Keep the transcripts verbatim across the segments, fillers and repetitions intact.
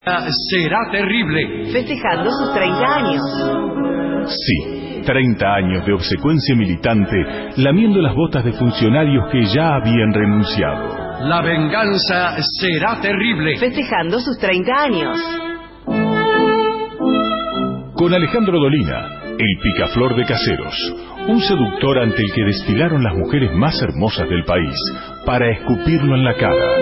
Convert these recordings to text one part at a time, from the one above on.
Será terrible. Festejando sus treinta años. Sí, treinta años de obsecuencia militante, lamiendo las botas de funcionarios que ya habían renunciado. La venganza será terrible. Festejando sus treinta años. Con Alejandro Dolina, el picaflor de Caseros, un seductor ante el que desfilaron las mujeres más hermosas del país para escupirlo en la cara.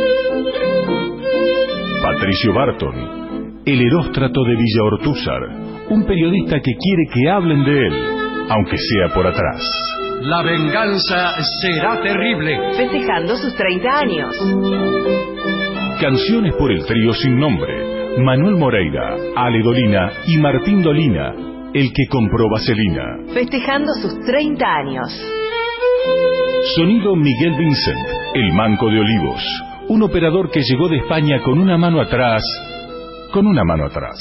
Patricio Barton, el eróstrato de Villa Ortúzar, un periodista que quiere que hablen de él, aunque sea por atrás. La venganza será terrible. Festejando sus treinta años. Canciones por el trío sin nombre, Manuel Moreira, Ale Dolina y Martín Dolina, el que compró vaselina. Festejando sus treinta años. Sonido Miguel Vincent, el manco de Olivos, un operador que llegó de España con una mano atrás, con una mano atrás.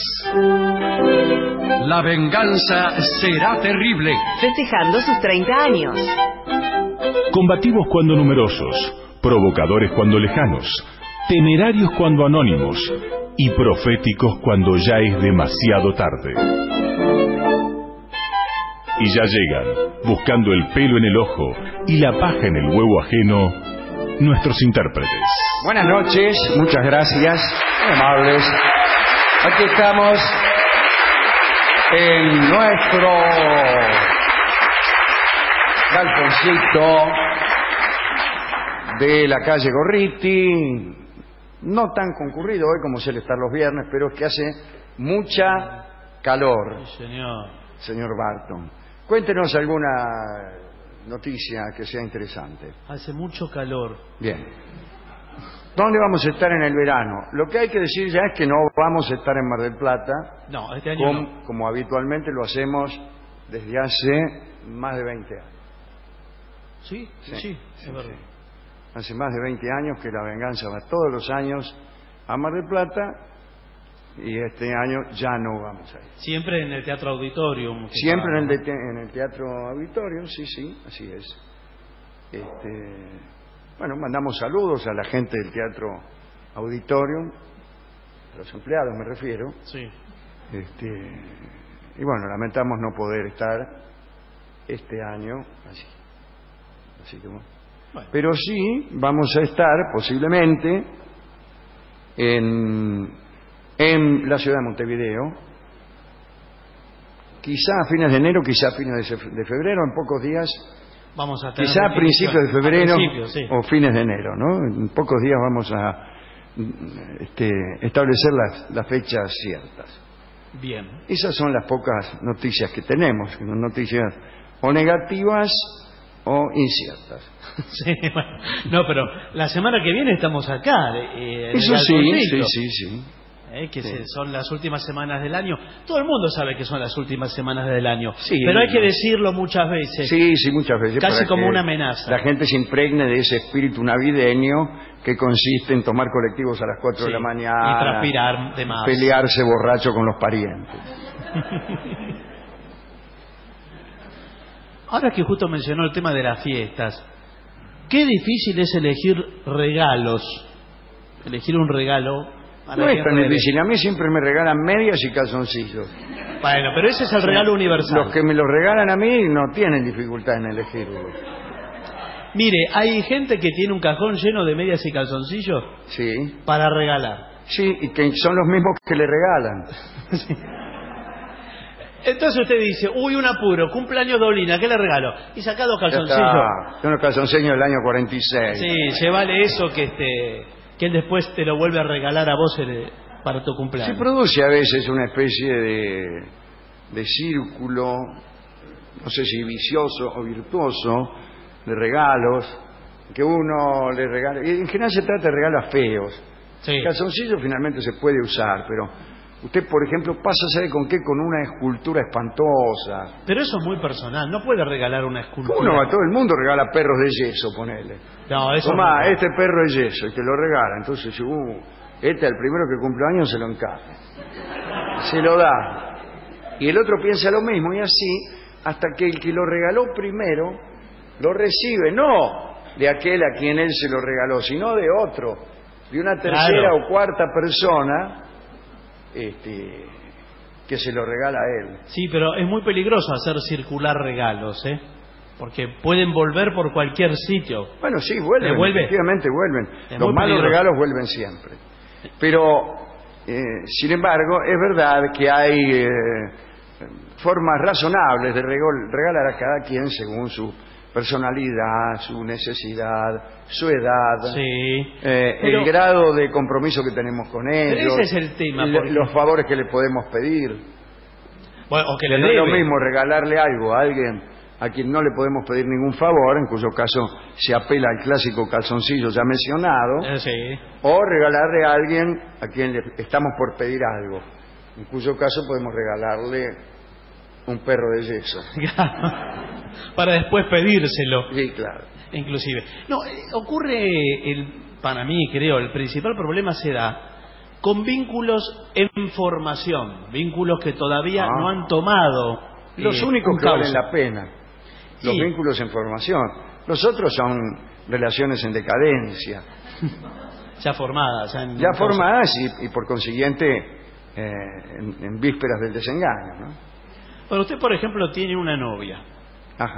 La venganza será terrible. Festejando sus treinta años. Combativos cuando numerosos, provocadores cuando lejanos, temerarios cuando anónimos y proféticos cuando ya es demasiado tarde. Y ya llegan, buscando el pelo en el ojo y la paja en el huevo ajeno, nuestros intérpretes. Buenas noches, muchas gracias, muy amables. Aquí estamos en nuestro galponcito de la calle Gorriti, no tan concurrido hoy como suele estar los viernes, pero es que hace mucha calor. Sí, señor. Señor Barton, cuéntenos alguna noticia que sea interesante. Hace mucho calor. Bien. ¿Dónde vamos a estar en el verano? Lo que hay que decir ya es que no vamos a estar en Mar del Plata. No, este año como, no. como habitualmente lo hacemos desde hace más de veinte años. ¿Sí? Sí, sí, es sí, verdad. sí. Hace más de veinte años que la venganza va todos los años a Mar del Plata y este año ya no vamos a ir. Siempre en el Teatro Auditorium. Siempre en el, de, en el Teatro Auditorium, sí, sí, así es. Este... Bueno, mandamos saludos a la gente del Teatro Auditorium, a los empleados me refiero. Sí. Este, y bueno, lamentamos no poder estar este año así. Así que bueno. Bueno. Pero sí vamos a estar posiblemente en, en la ciudad de Montevideo, quizá a fines de enero, quizá a fines de febrero, en pocos días. Vamos a tener quizá a principios de febrero sí. o fines de enero, ¿no? En pocos días vamos a este, establecer las, las fechas ciertas. Bien. Esas son las pocas noticias que tenemos, que son noticias o negativas o inciertas. Sí, bueno, no, pero la semana que viene estamos acá. Eh, Eso sí, sí, sí, sí. Eh, que sí. se, son las últimas semanas del año. Todo el mundo sabe que son las últimas semanas del año. Sí, pero hay que decirlo muchas veces. Sí, sí, muchas veces. Casi como una amenaza. La gente se impregne de ese espíritu navideño que consiste en tomar colectivos a las cuatro sí, de la mañana. Y transpirar de más. Pelearse borracho con los parientes. Ahora que justo mencionó el tema de las fiestas, qué difícil es elegir regalos. Elegir un regalo. No es tan difícil. A mí siempre me regalan medias y calzoncillos. Bueno, pero ese es el regalo universal. Los que me los regalan a mí no tienen dificultad en elegirlo. Mire, hay gente que tiene un cajón lleno de medias y calzoncillos sí. para regalar. Sí, y que son los mismos que le regalan. Sí. Entonces usted dice, uy, un apuro, cumpleaños Dolina, ¿qué le regalo? Y saca dos calzoncillos. Son los calzoncillos del año cuarenta y seis. Sí, llévale eso que este... que él después te lo vuelve a regalar a vos para tu cumpleaños. Se produce a veces una especie de, de círculo, no sé si vicioso o virtuoso, de regalos, que uno le regala. Y en general se trata de regalos feos. Sí. El calzoncillo finalmente se puede usar, pero usted, por ejemplo, pasa a saber con qué, con una escultura espantosa. Pero eso es muy personal, no puede regalar una escultura. ¿Cómo no? A todo el mundo regala perros de yeso, ponele. No, eso Tomá, no. este perro de yeso, y te lo regala. Entonces, uh, este al primero que cumple años se lo encaja. Se lo da. Y el otro piensa lo mismo, y así, hasta que el que lo regaló primero, lo recibe, no de aquel a quien él se lo regaló, sino de otro, de una tercera claro. o cuarta persona este, que se lo regala a él. Sí, pero es muy peligroso hacer circular regalos, ¿eh? Porque pueden volver por cualquier sitio. Bueno, sí, vuelven, ¿Devuelve? efectivamente vuelven. Es Los muy malos peligroso. regalos vuelven siempre. Pero, eh, sin embargo, es verdad que hay eh, formas razonables de regol- regalar a cada quien según su personalidad, su necesidad, su edad, Sí. eh, Pero- el grado de compromiso que tenemos con ellos, ese es el tema, le- porque- los favores que le podemos pedir. Bueno, o que le No es lo debe. mismo regalarle algo a alguien a quien no le podemos pedir ningún favor, en cuyo caso se apela al clásico calzoncillo ya mencionado, Eh, sí. o regalarle a alguien a quien le estamos por pedir algo, en cuyo caso podemos regalarle un perro de yeso. Para después pedírselo. Sí, claro. Inclusive. No, eh, ocurre, el, para mí creo, el principal problema se da con vínculos en formación, vínculos que todavía Ah. no han tomado. Los eh, únicos un que valen cauce. la pena, los Sí. vínculos en formación. Los otros son relaciones en decadencia, Ya formadas. Ya, en ya un cauce. formadas y, y por consiguiente eh, en, en vísperas del desengaño, ¿no? Bueno, usted, por ejemplo, tiene una novia. Ajá.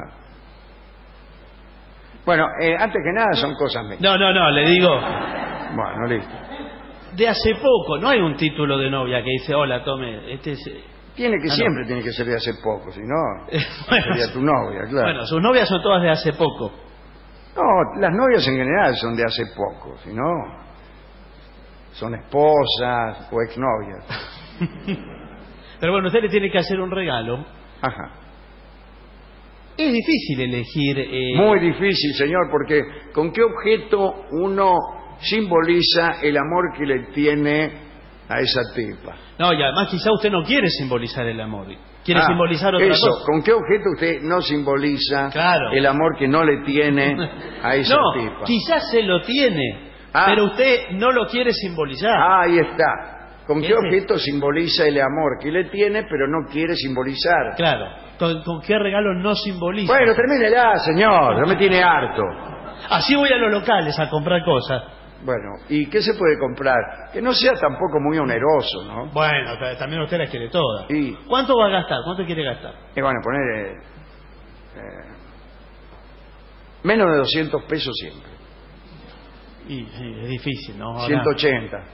Bueno, eh, antes que nada son cosas mías. No, no, no, le digo, Bueno, listo. de hace poco, no hay un título de novia que dice, hola, tome, este es... eh, Tiene que Ah, no. siempre tiene que ser de hace poco, si no bueno, sería tu novia, claro. Bueno, sus novias son todas de hace poco. No, las novias en general son de hace poco, si no son esposas o exnovias. Pero bueno, usted le tiene que hacer un regalo. Ajá. Es difícil elegir... eh, Muy difícil, señor, porque ¿con qué objeto uno simboliza el amor que le tiene a esa tipa? No, y además quizá usted no quiere simbolizar el amor. Quiere Ah, simbolizar otra eso, cosa. ¿con qué objeto usted no simboliza Claro. el amor que no le tiene a esa No, tipa? quizás se lo tiene, Ah. pero usted no lo quiere simbolizar. Ah, ahí está. ¿Con qué Ese- objeto simboliza el amor que le tiene, pero no quiere simbolizar? Claro, ¿con, con qué regalo no simboliza? Bueno, termínela, señor, no me tiene harto. Así voy a los locales a comprar cosas. Bueno, ¿y qué se puede comprar? Que no sea tampoco muy oneroso, ¿no? Bueno, t- también usted las quiere todas. Y, ¿Cuánto va a gastar? ¿Cuánto quiere gastar? y bueno, poner eh, eh, menos de doscientos pesos siempre. Y, sí, es difícil, ¿no? Ahora- ciento ochenta.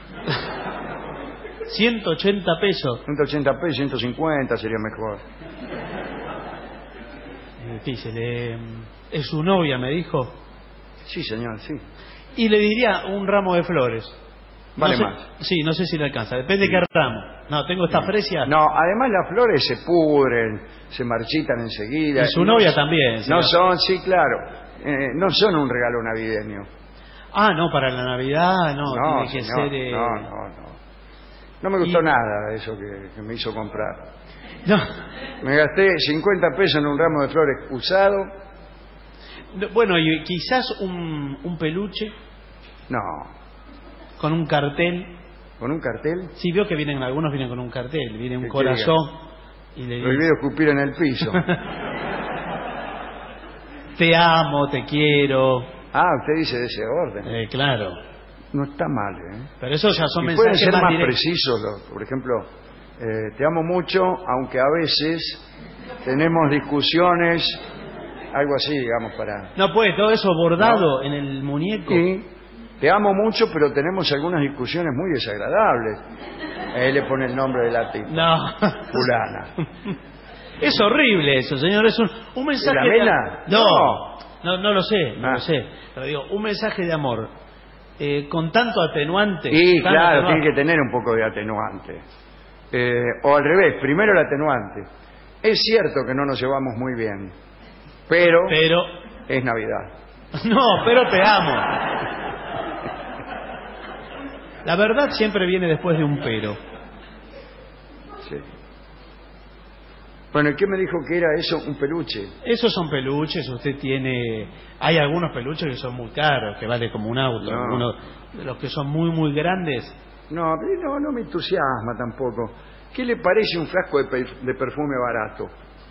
ciento ochenta pesos. ciento ochenta pesos, ciento cincuenta sería mejor. Es difícil. eh, es su novia, me dijo. Sí, señor, sí. Y le diría un ramo de flores. No Vale sé- más. Sí, no sé si le alcanza. Depende de qué ramo. No, tengo esta fresia. No, además las flores se pudren, se marchitan enseguida. Y su No- novia también. No señor. son, sí, claro, eh, no son un regalo navideño. Ah, no, para la Navidad no. No, tiene que señor, ser. eh, no, no, no. No me gustó y- nada de eso que, que me hizo comprar. no. Me gasté cincuenta pesos en un ramo de flores usado. No, Bueno, y quizás un, un peluche No, con un cartel. con un cartel. Sí, veo que vienen, algunos vienen con un cartel. Viene un ¿Qué corazón y le dice: Prohibido escupir en el piso. te amo, te quiero. Ah, usted dice de ese orden. Eh, claro. No está mal, ¿eh? Pero eso ya son Y pueden mensajes ser más más directos. precisos, los- por ejemplo, eh, te amo mucho, aunque a veces tenemos discusiones, algo así, digamos, para... No puede, todo eso bordado en el muñeco. Sí, te amo mucho, pero tenemos algunas discusiones muy desagradables. Ahí le pone el nombre de la tipa, No. fulana. Es horrible eso, señor. Es un, un mensaje ¿La de... vena? No. No. no, no lo sé, no Ah. lo sé. Pero digo, un mensaje de amor eh, con tanto atenuante. Y tan claro, atenuante. tiene que tener un poco de atenuante. Eh, o al revés, primero el atenuante. Es cierto que no nos llevamos muy bien, pero Pero... es Navidad. No, pero te amo. La verdad siempre viene después de un pero. Sí. Bueno, ¿y qué me dijo que era eso? Un peluche. Esos son peluches, usted tiene... Hay algunos peluches que son muy caros, que vale como un auto. No. Algunos de los que son muy, muy grandes. No, pero no, no me entusiasma tampoco. ¿Qué le parece un frasco de, pe- de perfume barato?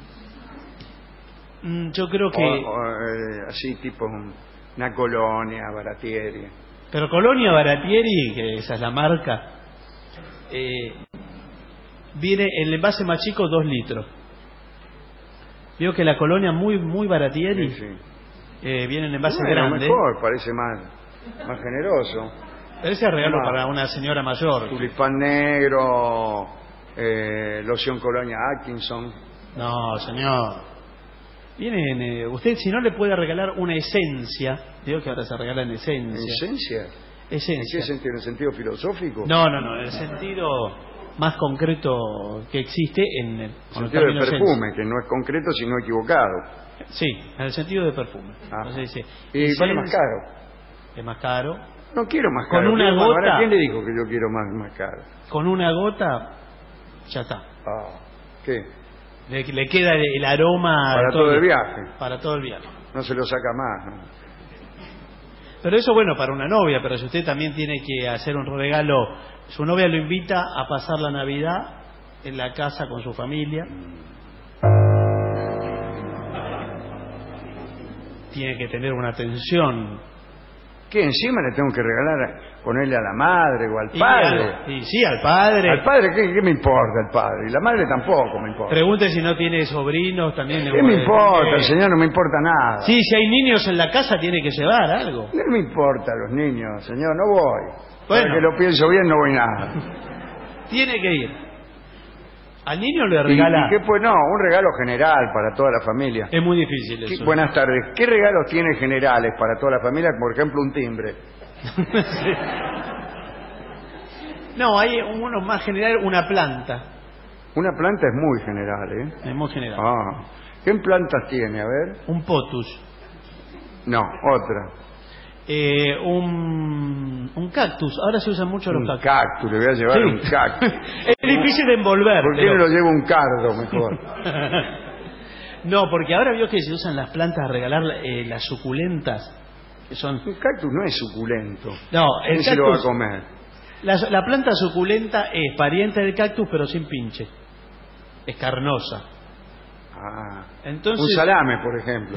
Mm, Yo creo que... O- o, eh, así, tipo un- una colonia, baratieri. Pero Colonia Baratieri, que esa es la marca. eh, viene el envase más chico, dos litros. Veo que la colonia muy muy baratieri, Sí, sí. eh, viene en envase Bueno, grande. mejor, parece más, más generoso. Pero ese es regalo Toma. para una señora mayor. Tulipán negro, eh, loción colonia Atkinson. No, señor. Vienen, eh, usted si no le puede regalar una esencia, digo que ahora se regalan esencias. ¿Esencia? ¿En Esencia. qué sentido? ¿En el sentido filosófico? No, no, no, en el sentido más concreto que existe en el, En el con el sentido de término perfume, esencia. que no es concreto sino equivocado. Sí, en el sentido de perfume. Ah. Entonces dice, Y vale esencia- más caro. Es más caro. No quiero más Con caro. una quiero más gota- barato. ¿Quién le dijo que yo quiero más, más caro? Con una gota, ya está. Ah, ¿qué? Le, le queda el, el aroma... Para de todo el viaje. Para todo el viaje. No se lo saca más, ¿no? Pero eso bueno para una novia, pero si usted también tiene que hacer un regalo, su novia lo invita a pasar la Navidad en la casa con su familia. Tiene que tener una atención. ¿Qué? Encima le tengo que regalar, ponerle a la madre o al Y padre. al- y sí, al padre. Al padre, ¿qué, qué me importa el padre? Y la madre tampoco me importa. Pregunte si no tiene sobrinos también. le ¿Qué voy me a importa? decir. El señor no me importa nada. Sí, si hay niños en la casa tiene que llevar algo. No me importa los niños, señor, no voy. Bueno. Para que lo pienso bien, no voy nada. Tiene que ir. Al niño le ¿Y, regala. y qué pues? No, un regalo general para toda la familia. Es muy difícil ¿Qué- eso. buenas tardes. ¿Qué regalos tiene generales para toda la familia? Por ejemplo, un timbre. Sí. No, hay uno más general, una planta. Una planta es muy general, ¿eh? Es muy general. Ah. ¿Qué plantas tiene? A ver. Un potus. No, otra. Eh, un, un cactus. Ahora se usan mucho los Un cactus. cactus, le voy a llevar Sí. un cactus. Es difícil de envolver. ¿Por qué pero- no lo llevo un cardo mejor? No, porque ahora vio que se usan las plantas a regalar eh, las suculentas. Que son... Un cactus no es suculento. No, el ¿Quién se lo va a cactus... comer? La, la planta suculenta es pariente del cactus, pero sin pinche. Es carnosa. Ah. Entonces... Un salame, por ejemplo.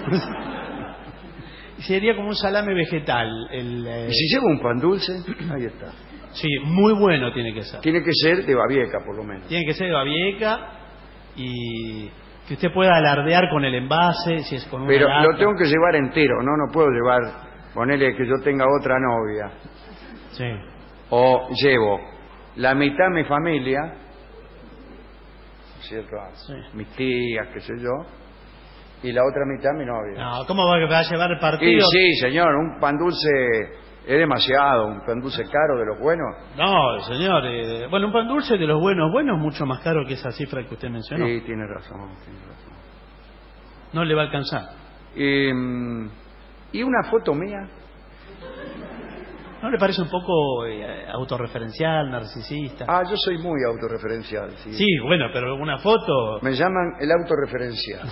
Sería como un salame vegetal. El, eh, ¿Y si llevo un pan dulce? Ahí está. Sí, muy bueno tiene que ser. Tiene que ser de Babieca, por lo menos. Tiene que ser de babieca y que usted pueda alardear con el envase, si es con una Pero lata. lo tengo que llevar entero, ¿no? No puedo llevar, ponerle que yo tenga otra novia. Sí. O llevo la mitad mi familia, ¿cierto? Sí. Mis tías, qué sé yo, y la otra mitad mi novia. No, ¿cómo va va a llevar el Y partido? sí, señor, un pan dulce es demasiado, un pan dulce caro de los buenos. No, señor. eh, bueno, un pan dulce de los buenos, buenos, mucho más caro que esa cifra que usted mencionó. Sí, tiene razón, tiene razón. No le va a alcanzar. Y, mm, ¿y una foto mía? ¿No le parece un poco eh, autorreferencial, narcisista? Ah, yo soy muy autorreferencial, sí. Sí, bueno, pero una foto... Me llaman el autorreferencial.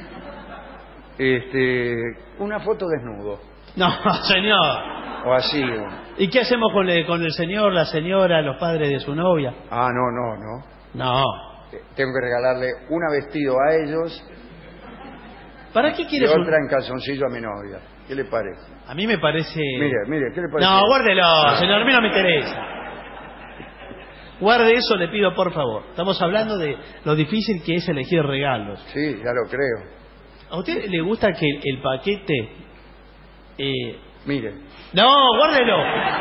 Este, una foto desnudo, No, señor. o así. o- ¿Y qué hacemos con el, con el señor, la señora, los padres de su novia? Ah, no, no, no. No. Eh, Tengo que regalarle una vestido a ellos ¿Para qué y quieres un...? otra en calzoncillo a mi novia. ¿Qué le parece? A mí me parece... Mire, mire, ¿qué le parece? No, guárdelo, señor, a mí no me interesa. Guarde eso, le pido por favor. Estamos hablando de lo difícil que es elegir regalos. Sí, ya lo creo. ¿A usted le gusta que el, el paquete... Eh... Mire, No, guárdelo.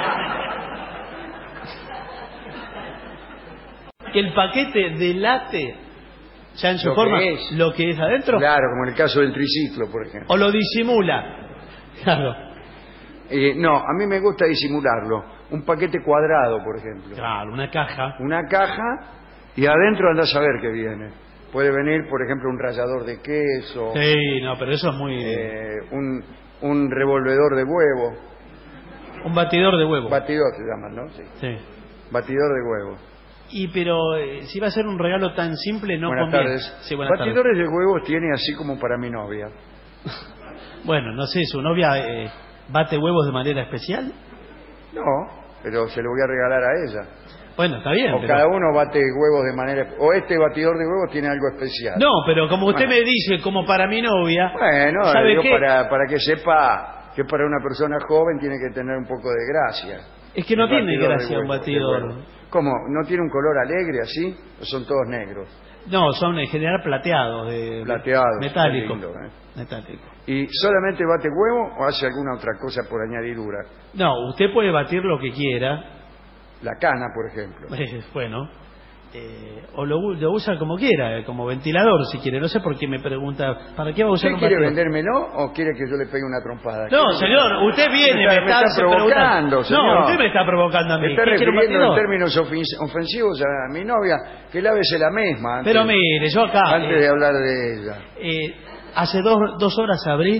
Que el paquete delate, ya en su Lo que forma, es. lo que es adentro, claro, como en el caso del triciclo, por ejemplo. o lo disimula. Claro. Eh, no, a mí me gusta disimularlo. Un paquete cuadrado, por ejemplo. Claro, una caja. Una caja y adentro anda a saber qué viene. Puede venir, por ejemplo, un rallador de queso, Sí, no, pero eso es muy... eh, un, un revolvedor de huevo. un batidor de huevo. Batidor se llaman, ¿no? Sí. Sí. Batidor de huevo. Y pero eh, si va a ser un regalo tan simple no buenas conviene. tardes. Sí, buenas tardes. Batidores de huevos tiene así como para mi novia. Bueno, no sé, su novia eh, bate huevos de manera especial. No, pero se lo voy a regalar a ella. Bueno, está bien. O pero- cada uno bate huevos de manera... O este batidor de huevos tiene algo especial. No, pero como usted Bueno. me dice, como para mi novia, Bueno, ¿sabe digo, qué? para, para que sepa que para una persona joven tiene que tener un poco de gracia. Es que no El tiene batidor de gracia un huevo, de batidor. huevo. ¿Cómo? ¿No tiene un color alegre así? ¿O son todos negros? No, son en general plateados, de Plateados. metálico. Lindo, ¿eh? Metálico. ¿Y solamente bate huevo o hace alguna otra cosa por añadidura? No, usted puede batir lo que quiera. La cana, por ejemplo. Eh, bueno, eh, o lo, lo usa como quiera, eh, como ventilador si quiere. No sé por qué me pregunta, ¿para qué va a usar ¿Usted un quiere batidor? vendérmelo o quiere que yo le pegue una trompada? No, ¿Quiere señor, que- usted viene, Me me está, me está, está provocando, señor. No, usted me está provocando a mí. Me está ¿Qué quiere un refiriendo en batidor? términos ofens- ofensivos a mi novia, que lávese la misma antes, Pero mire, yo acá, antes eh, de hablar de ella. eh, hace dos, dos horas abrí,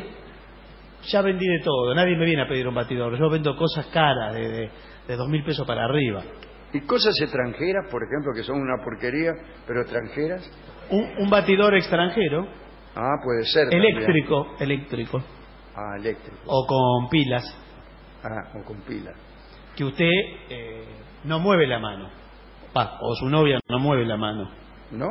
ya vendí de todo, nadie me viene a pedir un batidor. Yo vendo cosas caras, de, de, de dos mil pesos para arriba. ¿Y cosas extranjeras, por ejemplo, que son una porquería, pero extranjeras? Un, un batidor extranjero, Ah, puede ser. también. eléctrico, eléctrico, Ah, eléctrico. o con pilas, Ah, o con pila. que usted eh, no mueve la mano, Pa, o su novia no mueve la mano. ¿No?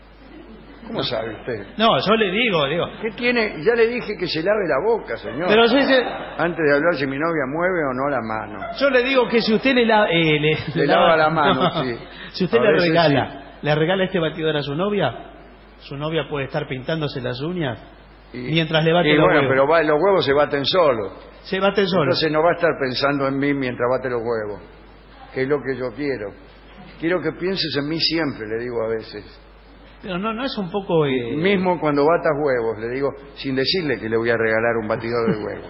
¿Cómo sabe usted? No, yo le digo, digo. ¿Qué tiene? Ya le dije que se lave la boca, señor. Pero si se- Antes de hablar si mi novia mueve o no la mano. yo le digo que si usted le, la- eh, le, Le lava la mano, sí. Si usted A le veces regala, le regala este batidor a su novia, su novia puede estar pintándose las uñas Y- mientras le bate y los bueno, huevos. pero va- los huevos se baten solos. Se bate solo. Entonces no va a estar pensando en mí mientras bate los huevos, que es lo que yo quiero. Quiero que pienses en mí siempre, le digo a veces. Pero no, no es un poco... eh, Mismo cuando batas huevos, le digo, sin decirle que le voy a regalar un batidor de huevos.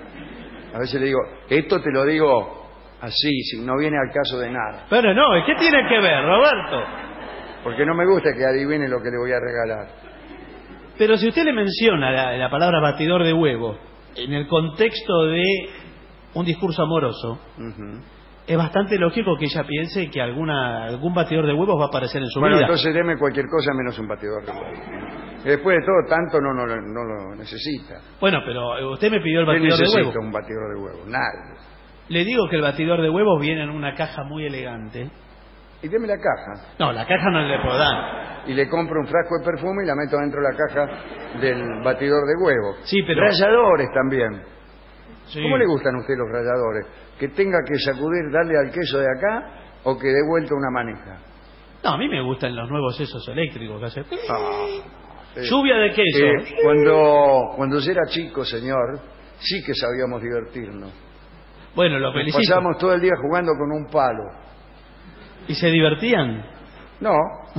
A veces le digo, esto te lo digo así, si no viene al caso de nada. Pero no, ¿qué tiene que ver, Roberto? Porque no me gusta que adivine lo que le voy a regalar. Pero si usted le menciona la, la palabra batidor de huevo en el contexto de un discurso amoroso, Ujú. es bastante lógico que ella piense que alguna algún batidor de huevos va a aparecer en su Bueno, vida. entonces deme cualquier cosa menos un batidor de huevos. Y después de todo, tanto no, no, lo- no lo necesita. Bueno, pero usted me pidió el ¿Quién batidor de necesita huevos. un batidor de huevos? Nadie. Le digo que el batidor de huevos viene en una caja muy elegante. Y deme la caja. No, la caja no le puedo dar. Y le compro un frasco de perfume y la meto dentro de la caja del batidor de huevos. Sí, pero... Ralladores también. Sí. ¿Cómo le gustan a usted los ralladores? ¿Que tenga que sacudir, darle al queso de acá o que dé vuelta una maneja? No, a mí me gustan los nuevos esos eléctricos que hace... Ah, eh, Lluvia de queso. eh, cuando, cuando yo era chico, señor, sí que sabíamos divertirnos. Bueno, lo Nos felicito. Pasamos todo el día jugando con un palo. ¿Y se divertían? No,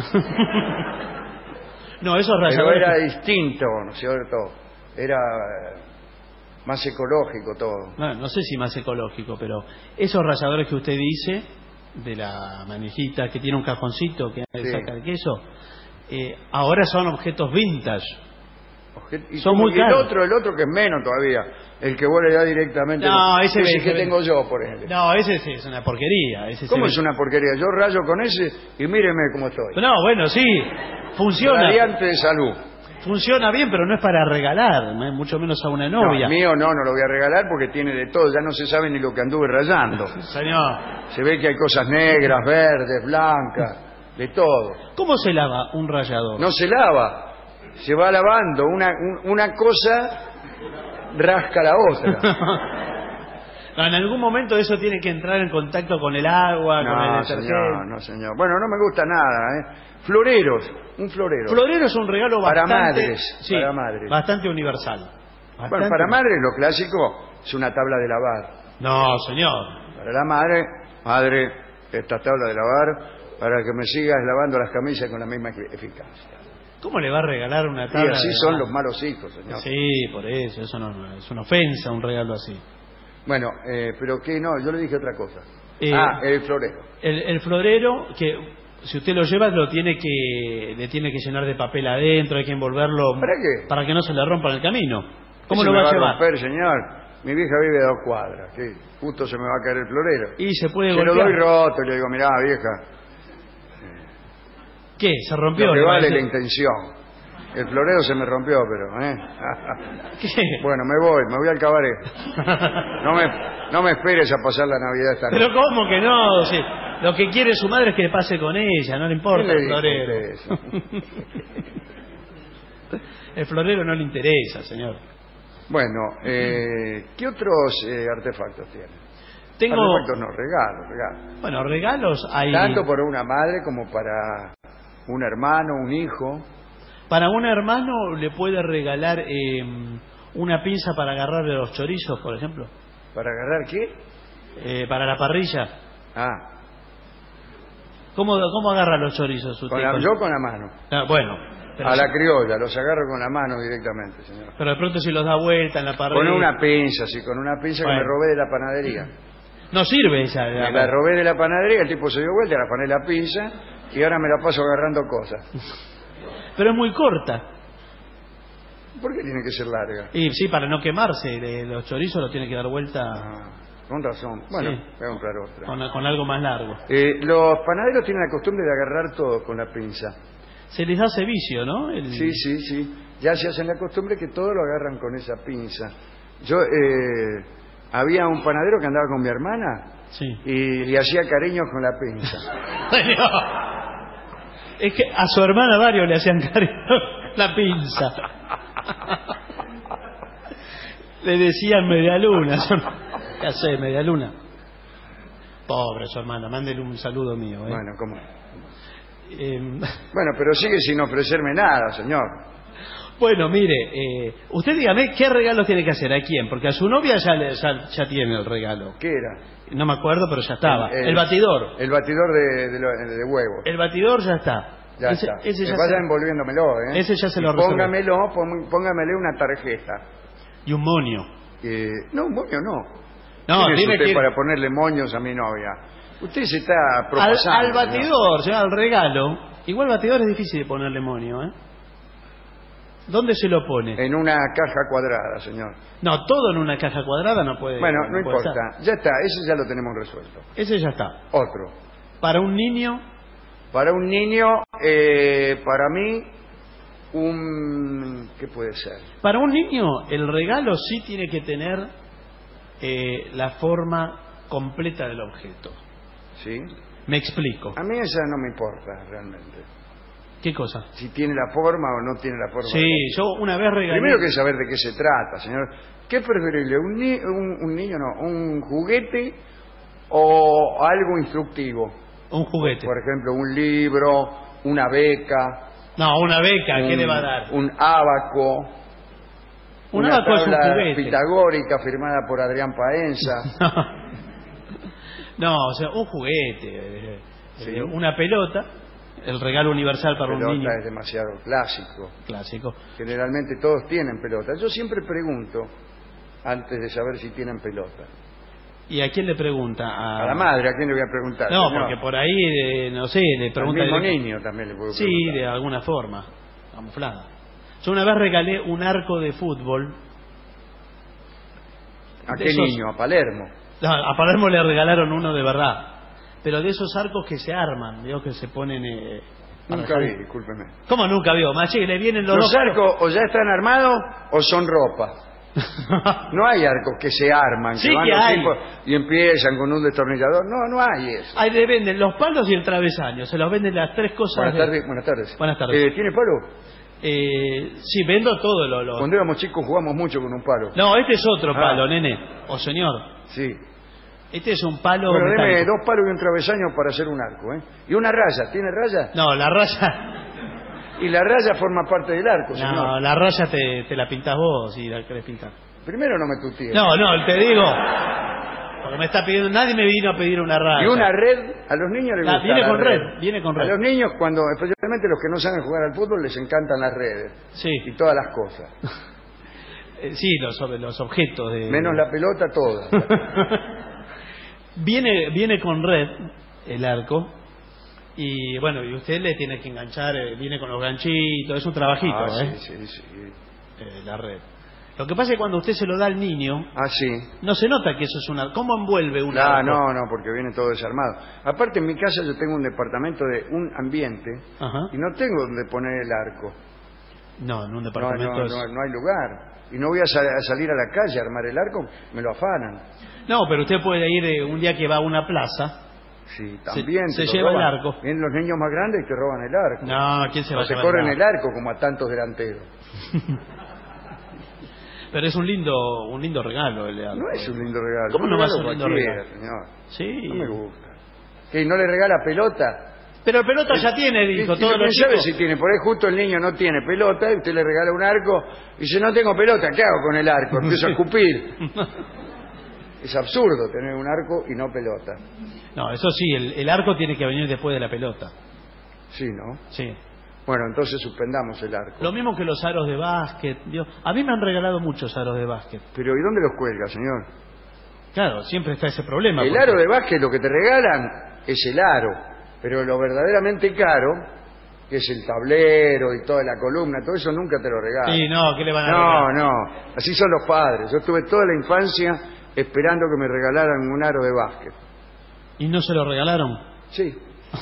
No, esos pero ralladores... era distinto, ¿no es cierto? Era eh, más ecológico todo. No, no sé si más ecológico, pero esos ralladores que usted dice, de la manejita que tiene un cajoncito que Sí. saca el queso, eh, ahora son objetos vintage. Obje- y Son como- muy y el caros. otro, el otro que es menos todavía, el que vos le das directamente. No, ese ese ve- que ve- tengo yo, por ejemplo. No, ese sí es una porquería. Ese ¿Cómo se es ve- una porquería? Yo rayo con ese y míreme cómo estoy. No, bueno, sí, funciona. Radiante de salud. Funciona bien, pero no es para regalar, ¿no? Mucho menos a una novia. No, mío no, no lo voy a regalar porque tiene de todo, ya no se sabe ni lo que anduve rayando. Señor, Se ve que hay cosas negras, verdes, blancas, de todo. ¿cómo se lava un rallador? No se lava, se va lavando. Una, un- una cosa rasca la otra. No, en algún momento eso tiene que entrar en contacto con el agua, con el No, detergente. señor, no, señor. Bueno, no me gusta nada, ¿eh? Floreros, un florero. Florero es un regalo Para bastante, madres, sí, para madres. bastante universal. Bueno, Bastante- para madre lo clásico es una tabla de lavar. No, señor. Para la madre, madre, esta tabla de lavar para que me sigas lavando las camisas con la misma efi- eficacia. ¿Cómo le va a regalar una Y tabla? así de son lavar? los malos hijos, señor. Sí, por eso, eso no, no, es una ofensa un regalo así. Bueno, eh, pero que no, yo le dije otra cosa. Eh, ah, el florero. El, el florero, que si usted lo lleva, lo tiene que le tiene que llenar de papel adentro, hay que envolverlo ¿Para qué? para que no se le rompa en el camino. ¿Cómo Eso lo me va a llevar? romper, señor. Mi vieja vive a dos cuadras, que justo se me va a caer el florero. Y se puede Se lo golpear. doy roto y le digo, mirá, vieja, ¿Qué? ¿Se rompió? lo que ¿Le vale parece? la intención. El florero se me rompió, pero, ¿eh? ¿Qué? Bueno, me voy, me voy al cabaret. No me, no me esperes a pasar la Navidad esta Pero noche. ¿cómo que no? Sí, lo que quiere su madre es que pase con ella, no le importa ¿Quién le el dijo florero. usted eso? El florero no le interesa, señor. Bueno, eh, ¿qué otros eh, artefactos tiene? Tengo... Artefactos no, regalos, regalos. Bueno, regalos hay... Tanto para una madre como para un hermano, un hijo. Para un hermano le puede regalar eh, una pinza para agarrar los chorizos, por ejemplo. ¿Para agarrar qué? Eh, para la parrilla. Ah. ¿Cómo, cómo agarra los chorizos usted? Con la, yo con la mano. Ah, bueno. Pero a si... la criolla, los agarro con la mano directamente, señor. Pero de pronto si los da vuelta en la parrilla... Con una pinza, sí, con una pinza bueno. que me robé de la panadería. No sirve esa. Me la robé de la panadería, el tipo se dio vuelta, le afané la pinza y ahora me la paso agarrando cosas. Pero es muy corta. ¿Por qué tiene que ser larga? Y sí, para no quemarse, los chorizos los tiene que dar vuelta... Ah, con razón. Bueno, sí. voy a comprar otra. Con, con algo más largo. Eh, los panaderos tienen la costumbre de agarrar todo con la pinza. Se les hace vicio, ¿no? El... Sí, sí, sí. Ya se hacen la costumbre que todo lo agarran con esa pinza. Yo, eh, había un panadero que andaba con mi hermana sí. y le hacía cariños con la pinza. Es que a su hermana varios le hacían cariño la pinza. Le decían media luna. ¿Qué hace, media luna? Pobre su hermana, mándele un saludo mío. ¿eh? Bueno, ¿cómo? Eh... Bueno, pero sigue sin ofrecerme nada, señor. Bueno, mire, eh, usted dígame qué regalo tiene que hacer, a quién, porque a su novia ya, le, ya, ya tiene el regalo. ¿Qué era? No me acuerdo, pero ya estaba. El, el, el batidor. El batidor de, de, de, de huevos. El batidor ya está. Ya ese, está. Ese ya vaya se... envolviéndomelo, ¿eh? Ese ya se lo resuelve. Póngamelo, póngamele una tarjeta. Y un moño. Eh, no, un moño no. No, ¿Quién es tiene usted que... para ponerle moños a mi novia? Usted se está propasando. Al, al batidor, ¿no? Señor, al regalo. Igual al batidor es difícil de ponerle moño, ¿eh? ¿Dónde se lo pone? En una caja cuadrada, señor. No, todo en una caja cuadrada no puede. Bueno, no, no puede importa. estar. Ya está, ese ya lo tenemos resuelto. Ese ya está. Otro. Para un niño. Para un niño, eh, para mí, un... ¿qué puede ser? Para un niño, el regalo sí tiene que tener eh, la forma completa del objeto. ¿Sí? Me explico. A mí esa no me importa, realmente. ¿Qué cosa? Si tiene la forma o no tiene la forma. Sí, yo una vez regalé... Primero que saber de qué se trata, señor. ¿Qué es preferible? ¿Un, ni... un, un niño, no? ¿Un juguete o algo instructivo? Un juguete. Por ejemplo, un libro, una beca. No, una beca, un, ¿qué le va a dar? Un ábaco. Un una ábaco es un tabla juguete pitagórica firmada por Adrián Paenza. No, o sea, un juguete. ¿Sí? Una pelota. El regalo universal para pelota un niño. Es demasiado clásico. Clásico. Generalmente todos tienen pelota. Yo siempre pregunto, antes de saber si tienen pelota. ¿Y a quién le pregunta? A, a la madre, ¿a quién le voy a preguntar? No, señor? porque por ahí, eh, no sé, le pregunta... Al mismo de... niño también le puedo sí, preguntar. Sí, de alguna forma, camuflada. Yo una vez regalé un arco de fútbol. ¿A qué esos... niño? ¿A Palermo? No, a Palermo le regalaron uno de verdad. Pero de esos arcos que se arman, digo, que se ponen... Eh, nunca vi, discúlpeme. ¿Cómo nunca vio? Machi, le vienen los, los dos arcos o ya están armados o son ropa. No hay arcos que se arman, sí que van que los hay. tipos y empiezan con un destornillador. No, no hay eso. Ahí le venden los palos y el travesaño. Se los venden las tres cosas. Buenas de... tardes. Buenas tardes. Buenas tardes. Eh, ¿Tiene palo? Eh, sí, vendo todo lo, lo... Cuando éramos chicos jugamos mucho con un palo. No, este es otro ah. palo, nene. O señor. Sí. Este es un palo. Bueno, metálico. deme dos palos y un travesaño para hacer un arco, ¿eh? Y una raya. ¿Tiene raya? No, la raya... Y la raya forma parte del arco, señor. No, la raya te, te la pintás vos y la querés pintar. Primero no me tutíes. No, no, te digo. Porque me está pidiendo... Nadie me vino a pedir una raya. Y una red, a los niños les la, gusta Viene la con red. red, viene con red. A los niños, cuando especialmente los que no saben jugar al fútbol, les encantan las redes. Sí. Y todas las cosas. eh, sí, los, los objetos de... Menos la pelota, todas. viene, viene con red el arco. Y bueno, y usted le tiene que enganchar, eh, viene con los ganchitos, es un trabajito, ah, ¿eh? Sí, sí, sí. Eh, la red. Lo que pasa es que cuando usted se lo da al niño, ah, sí. no se nota que eso es una... ¿Cómo envuelve un Ah, arco? no, no, porque viene todo desarmado. Aparte, en mi casa yo tengo un departamento de un ambiente. Ajá. Y no tengo donde poner el arco. No, en un No, departamento no, es... no, no hay lugar. Y no voy a, sal a salir a la calle a armar el arco, me lo afanan. No, pero usted puede ir eh, un día que va a una plaza... Sí, también. Se, te se lo lleva roban. el arco. Vienen los niños más grandes y te roban el arco. No, ¿quién se va o a se llevar corren el el arco como a tantos delanteros. Pero es un lindo un lindo regalo el arco. No es un lindo regalo. ¿Cómo un no va a regalo ser un lindo cualquiera, regalo? señor. Sí. No me gusta. ¿Qué, no le regala pelota? Pero el pelota ya tiene, dijo, todos ¿Quién los sabe chicos. si tiene? Por ahí justo el niño no tiene pelota y usted le regala un arco y dice, no tengo pelota, ¿qué hago con el arco? Empiezo a escupir. Es absurdo tener un arco y no pelota. No, eso sí, el, el arco tiene que venir después de la pelota. Sí, ¿no? Sí. Bueno, entonces suspendamos el arco. Lo mismo que los aros de básquet. Dios, a mí me han regalado muchos aros de básquet. Pero ¿y dónde los cuelga, señor? Claro, siempre está ese problema. El porque- aro de básquet, lo que te regalan es el aro, pero lo verdaderamente caro, que es el tablero y toda la columna, todo eso nunca te lo regalan. Sí, no, ¿qué le van a No, regalar? no, así son los padres. Yo estuve toda la infancia esperando que me regalaran un aro de básquet. ¿Y no se lo regalaron? Sí,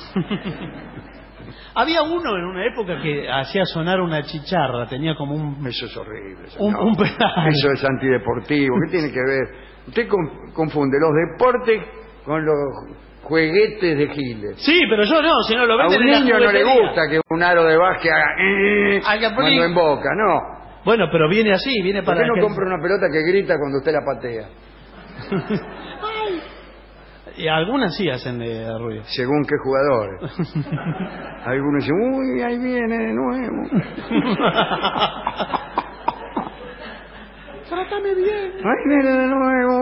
Había uno en una época que hacía sonar una chicharra, tenía como un... eso es horrible. Un- señor. un pedal. Eso es antideportivo. ¿Qué tiene que ver? Usted con- confunde los deportes con los jueguetes de giles. Sí, pero yo no, si no lo A venden un en la niño no le juguetería. gusta que un aro de básquet haga eh, Haga cuando pling. emboca, no. Bueno, pero viene así, viene ¿Por para... qué no que- compra una pelota que grita cuando usted la patea? Y algunas sí hacen de ruido. Según qué jugadores. Algunos dicen, uy, ahí viene de nuevo. Trátame bien. Ahí viene de nuevo.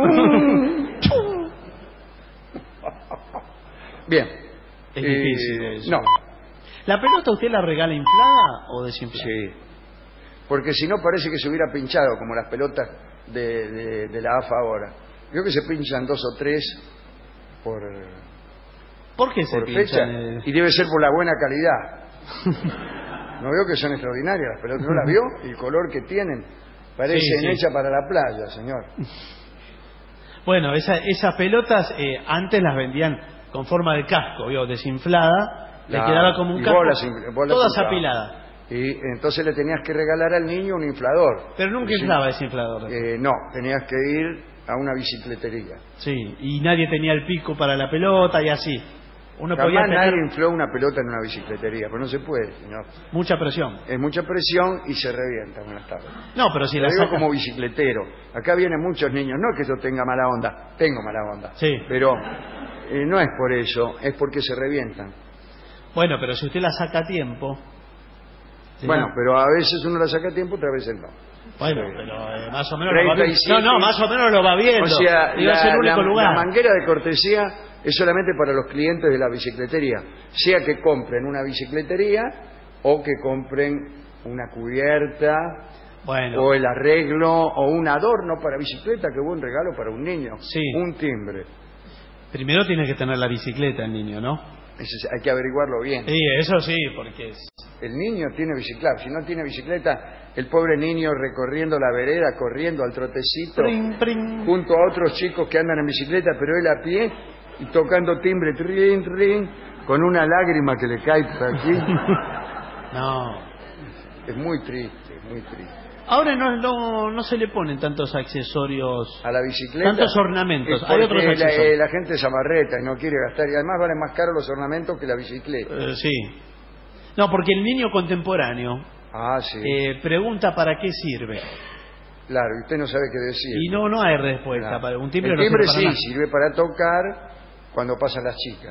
Bien. Es Eh, difícil eso. No, ¿La pelota usted la regala inflada o desinflada? sí. Porque si no parece que se hubiera pinchado, como las pelotas de, de, de la A F A ahora. Creo que se pinchan dos o tres por, ¿Por qué se por fecha. pinchan? el- Y debe ser por la buena calidad. No veo que son extraordinarias las pelotas. ¿No las vio? El color que tienen. Parecen Sí, sí. hechas para la playa, señor. Bueno, esa- esas pelotas eh, antes las vendían con forma de casco, ¿vio? Desinflada, le La- quedaba como un y casco, vos las infl- vos las todas inflabas. apiladas. Y entonces le tenías que regalar al niño un inflador. Pero nunca Sí. inflaba ese inflador. Eh, no, tenías que ir a una bicicletería. Sí, y nadie tenía el pico para la pelota y así. Uno podía Jamás tener nadie infló una pelota en una bicicletería, pero no se puede, señor. mucha presión. Es mucha presión y se revienta. Buenas tardes. No, pero si Lo la digo saca... como bicicletero. Acá vienen muchos niños. No es que yo tenga mala onda, tengo mala onda. Sí. Pero eh, no es por eso, es porque se revientan. Bueno, pero si usted la saca a tiempo... ¿sí? Bueno, pero a veces uno la saca a tiempo, otras veces no. Bueno, pero eh, más o menos lo va treinta y viendo. siete. No, no, más o menos lo va viendo. O sea, Digo, es la, el único la- lugar. la manguera de cortesía es solamente para los clientes de la bicicletería. Sea que compren una bicicletería o que compren una cubierta Bueno, o el arreglo o un adorno para bicicleta. Qué buen regalo para un niño. Sí. Un timbre. primero tiene que tener la bicicleta el niño, ¿no? Eso es- hay que averiguarlo bien. Sí, eso sí, porque es... El niño tiene bicicleta. Si no tiene bicicleta, el pobre niño recorriendo la vereda, corriendo al trotecito, Pring, pring. junto a otros chicos que andan en bicicleta, pero él a pie y tocando timbre, trin, trin, con una lágrima que le cae por aquí. No. Es muy triste, muy triste. Ahora no, no, no se le ponen tantos accesorios, A la bicicleta. tantos ornamentos. es Hay otros porque la, accesorios. eh, la gente es amarreta y no quiere gastar. Y además valen más caros los ornamentos que la bicicleta. Eh, sí. No, porque el niño contemporáneo Ah, sí. eh, pregunta para qué sirve. Claro, y usted no sabe qué decir. Y no, no hay respuesta. Claro. Para un timbre El no timbre sirve para sí, nada. sirve para tocar cuando pasan las chicas.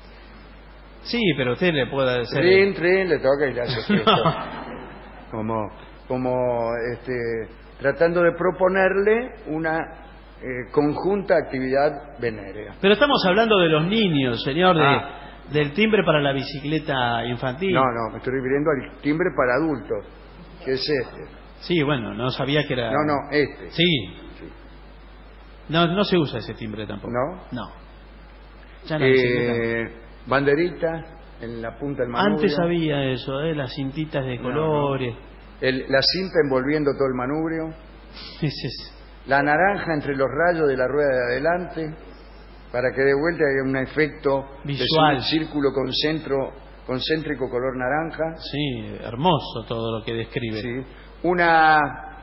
Sí, pero usted le puede hacer... Trin, trin, le toca y le hace gesto. Como, como este, tratando de proponerle una eh, conjunta actividad venérea. Pero estamos hablando de los niños, señor, de, Ah. del timbre para la bicicleta infantil. No, no, me estoy refiriendo al timbre para adultos, que es este. Sí, bueno, no sabía que era... No, no, este. Sí. Sí. No, no se usa ese timbre tampoco. ¿No? No. Ya la bicicleta. Eh, banderita en la punta del manubrio. Antes había eso, ¿eh? Las cintitas de No, colores. El- la cinta envolviendo todo el manubrio. Ese es- La naranja entre los rayos de la rueda de adelante, para que de vuelta haya un efecto Visual. de un círculo concentro, concéntrico color naranja. Sí, hermoso todo lo que describe. Sí. Una,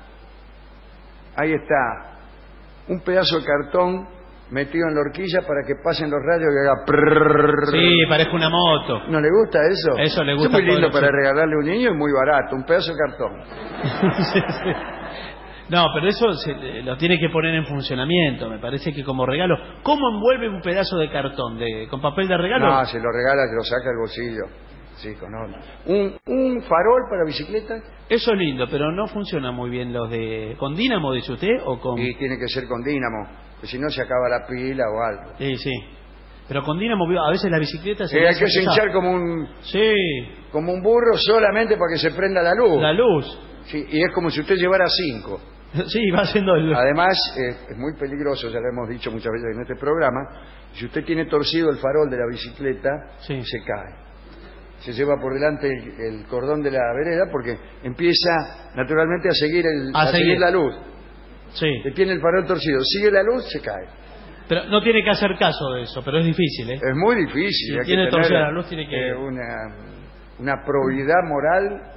ahí está, un pedazo de cartón metido en la horquilla para que pasen los rayos y haga prrrr. Sí, parece una moto. ¿No le gusta eso? Eso le gusta Es muy a lindo todos, para sí. regalarle a un niño y muy barato, un pedazo de cartón. Sí, sí. No, pero eso se, lo tiene que poner en funcionamiento. Me parece que como regalo. ¿Cómo envuelve un pedazo de cartón? De, ¿Con papel de regalo? No, se lo regala, se lo saca del bolsillo. Sí, con un, un farol para bicicleta. Eso es lindo, pero no funciona muy bien los de... ¿Con dínamo, dice usted? O con... Y tiene que ser con dínamo, porque si no se acaba la pila o algo. Sí, sí. Pero con dínamo, a veces la bicicleta se... Eh, hay que hinchar como un... Sí. Como un burro solamente para que se prenda la luz. La luz. Sí, y es como si usted llevara cinco. Sí, va haciendo el... Además, eh, es muy peligroso, ya lo hemos dicho muchas veces en este programa, si usted tiene torcido el farol de la bicicleta, sí. se cae. Se lleva por delante el, el cordón de la vereda porque empieza naturalmente a seguir, el, a a seguir. seguir la luz. Sí. Que tiene el farol torcido, sigue la luz, se cae. Pero no tiene que hacer caso de eso, pero es difícil, ¿eh? Es muy difícil. Si hay tiene que torcida tener, la luz, tiene que... eh, una, una probidad moral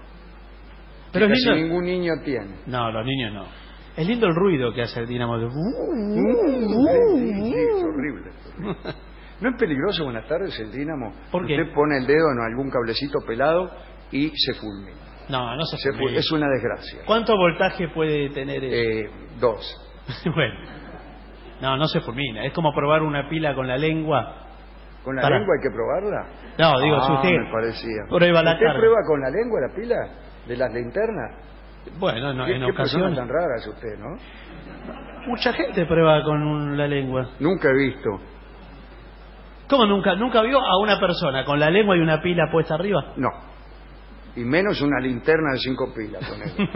pero que es casi lindo... ningún niño tiene. No, los niños no. Es lindo el ruido que hace el dínamo. De... Sí, sí, es horrible. Es horrible. ¿No es peligroso, buenas tardes, el dínamo? ¿Por qué? Usted pone el dedo en algún cablecito pelado y se fulmina. No, no se, se fulmina. Es una desgracia. ¿Cuánto voltaje puede tener eso? Eh, dos. Bueno. No, no se fulmina. Es como probar una pila con la lengua. ¿Con la Para... lengua hay que probarla? No, digo, ah, si usted... me parecía. Prueba la ¿Usted carga. prueba con la lengua la pila de las linternas? Bueno, no, ¿Qué, en qué ocasiones... persona tan rara es usted, ¿no? Mucha gente prueba con un, la lengua. Nunca he visto. ¿Cómo nunca? ¿Nunca vio a una persona con la lengua y una pila puesta arriba? No. Y menos una linterna de cinco pilas con él.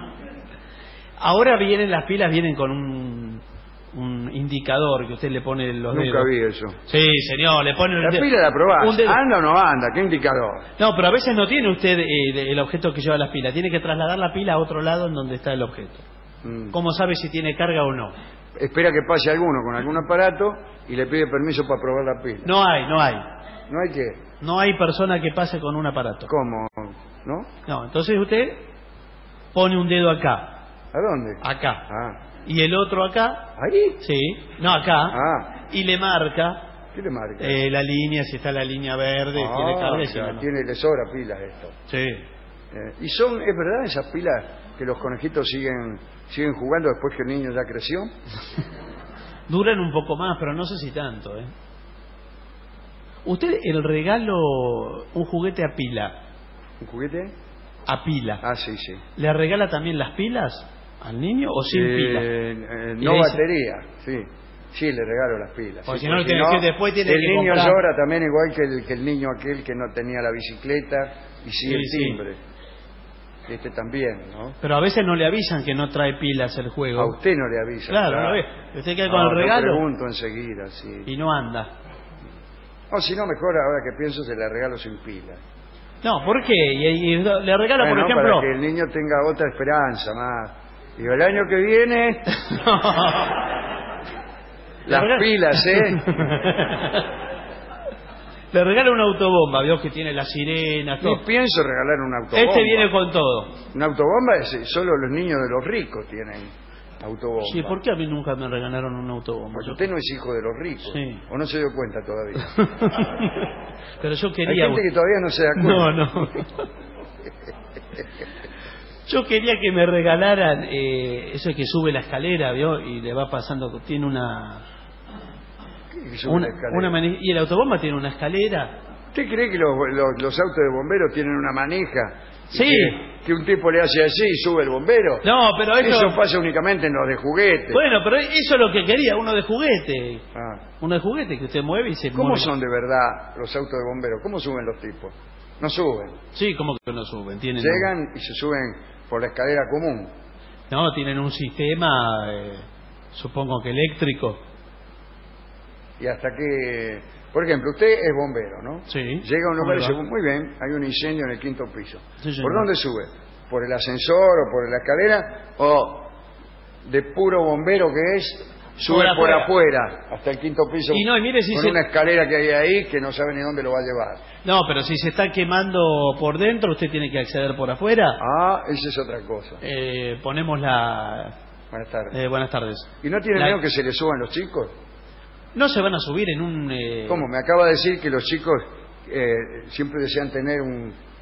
Ahora vienen las pilas, vienen con un, un indicador que usted le pone los Nunca dedos. vi eso. Sí, señor, le pone La el pila la probás. un dedo. ¿Anda o no anda? ¿Qué indicador? No, pero a veces no tiene usted eh, el objeto que lleva las pilas. Tiene que trasladar la pila a otro lado en donde está el objeto. Mm. ¿Cómo sabe si tiene carga o no? Espera que pase alguno con algún aparato y le pide permiso para probar la pila. No hay, no hay. ¿No hay qué? No hay persona que pase con un aparato. ¿Cómo? ¿No? No, entonces usted pone un dedo acá. ¿A dónde? Acá. Ah. Y el otro acá. ¿Ahí? Sí. No, acá. Ah. Y le marca ¿Qué le marca? eh, la línea, si está la línea verde, ah, tiene carga y si ya, no. tiene, le sobra pilas esto. Sí. Eh, ¿Y son, es verdad, esas pilas que los conejitos siguen siguen jugando después que el niño ya creció? Duran un poco más, pero no sé si tanto, ¿eh? Usted, el regalo, un juguete a pila. ¿Un juguete? A pila. Ah, sí, sí. ¿Le regala también las pilas al niño o sin eh, pila? Eh, Y no le dice- batería, sí. Sí, le regalo las pilas. Porque sí, si no, porque tiene que- después tiene el que niño comprar- llora también igual que el, que el niño aquel que no tenía la bicicleta y sigue Sí, el sí. timbre. Este también, ¿no? Pero a veces no le avisan que no trae pilas el juego. A usted no le avisa. Claro, ¿no ve? Usted queda con No, el yo regalo pregunto enseguida, sí. y no anda. O si no, mejor ahora que pienso se le regalo sin pila. No, ¿por qué? Y, y le regala, Bueno, por ejemplo... para que el niño tenga otra esperanza más. Digo, el año que viene, las regalo- pilas, ¿eh? Le regala una autobomba, vio que tiene las sirenas, todo. Ni pienso regalar un autobomba. Este viene con todo. Una autobomba es solo los niños de los ricos tienen autobomba. Sí, ¿por qué a mí nunca me regalaron una autobomba? Porque Yo- usted no es hijo de los ricos. Sí. O no se dio cuenta todavía. Pero yo Hay quería... gente que todavía no se da cuenta. No, no. Yo quería que me regalaran eh, eso que sube la escalera, ¿vio? Y le va pasando, tiene una... ¿Qué sube una, la escalera? una mani- y el autobomba tiene una escalera. ¿Usted cree que los, los- los autos de bomberos tienen una manija? Y Sí. Que, que un tipo le hace así y sube el bombero. No, pero eso... Eso pasa únicamente en los de juguete. Bueno, pero eso es lo que quería, uno de juguete. Ah. Uno de juguete que usted mueve y se ¿Cómo mueve. son de verdad los autos de bomberos? ¿Cómo suben los tipos? No suben. Sí, ¿cómo que no suben? Tienen Llegan y se suben por la escalera común. un- No, tienen un sistema, eh, supongo que eléctrico. Y hasta que... Por ejemplo, usted es bombero, ¿no? Sí. Llega a un ¿Cómo lugar y le dice, va? muy bien, hay un incendio en el quinto piso. Sí, señor. ¿Por dónde sube? ¿Por el ascensor o por la escalera? ¿O de puro bombero que es, sube Por por afuera. afuera, hasta el quinto piso? Y no, y mire si con se- una escalera que hay ahí que no sabe ni dónde lo va a llevar. No, pero si se está quemando por dentro, usted tiene que acceder por afuera. Ah, esa es otra cosa. Eh, ponemos la... Buenas tardes. eh, buenas tardes. ¿Y no tiene la- miedo que se le suban los chicos? No se van a subir en un... eh, ¿Cómo? Me acaba de decir que los chicos eh, siempre desean tener un,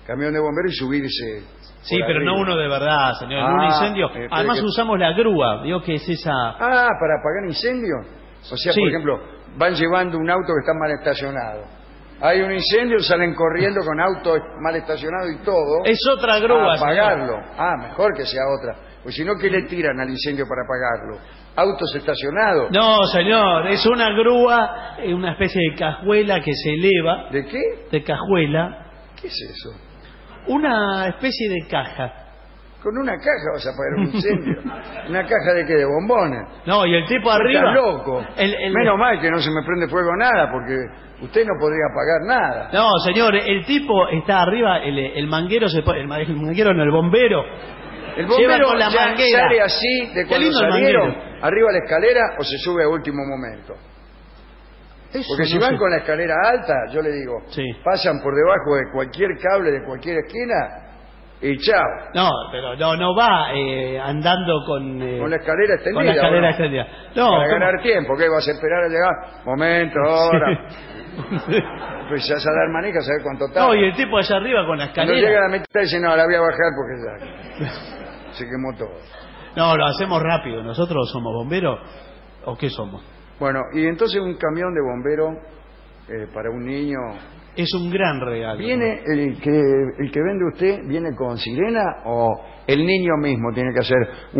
camión de bomberos y subirse. Sí, pero arriba. No uno de verdad, señor. Ah, un incendio. Eh, Además que... usamos la grúa. Digo que es esa... Ah, ¿para apagar incendios? O sea, sí. Por ejemplo, van llevando un auto que está mal estacionado. Hay un incendio, salen corriendo con auto mal estacionado y todo. Es otra grúa, a apagarlo. Señor. Ah, mejor que sea otra. Pues si no, ¿qué le tiran al incendio para apagarlo? ¿Autos estacionados? No, señor, es una grúa, una especie de cajuela que se eleva. ¿De qué? De cajuela. ¿Qué es eso? Una especie de caja. Con una caja vas a apagar un incendio. ¿Una caja de qué? ¿De bombones? No, y el tipo arriba... Estás loco. El, el... Menos mal que no se me prende fuego nada, porque usted no podría apagar nada. No, señor, el tipo está arriba, el, el manguero se pone... El manguero no, el bombero. El bombero con la ya manguera. Sale así de cuando salieron, arriba a la escalera o se sube a último momento. Eso porque si no van sé. Con la escalera alta, yo le digo, sí. Pasan por debajo de cualquier cable de cualquier esquina y chao. No, pero no no va eh, andando con... Eh, con la escalera extendida. Con la escalera ¿no? extendida. No, para ganar ¿cómo? Tiempo, ¿qué vas a esperar a llegar? Momento, ahora. Sí. Pues ya a dar manija, ¿sabes cuánto tarda? No, y el tipo allá arriba con la escalera. Cuando llega a la mitad dice, no, la voy a bajar porque ya se quemó todo. No, lo hacemos rápido. ¿Nosotros somos bomberos o qué somos? Bueno, y entonces un camión de bomberos eh, para un niño... Es un gran regalo. ¿Viene el que, el que vende usted, viene con sirena o el niño mismo tiene que hacer uh,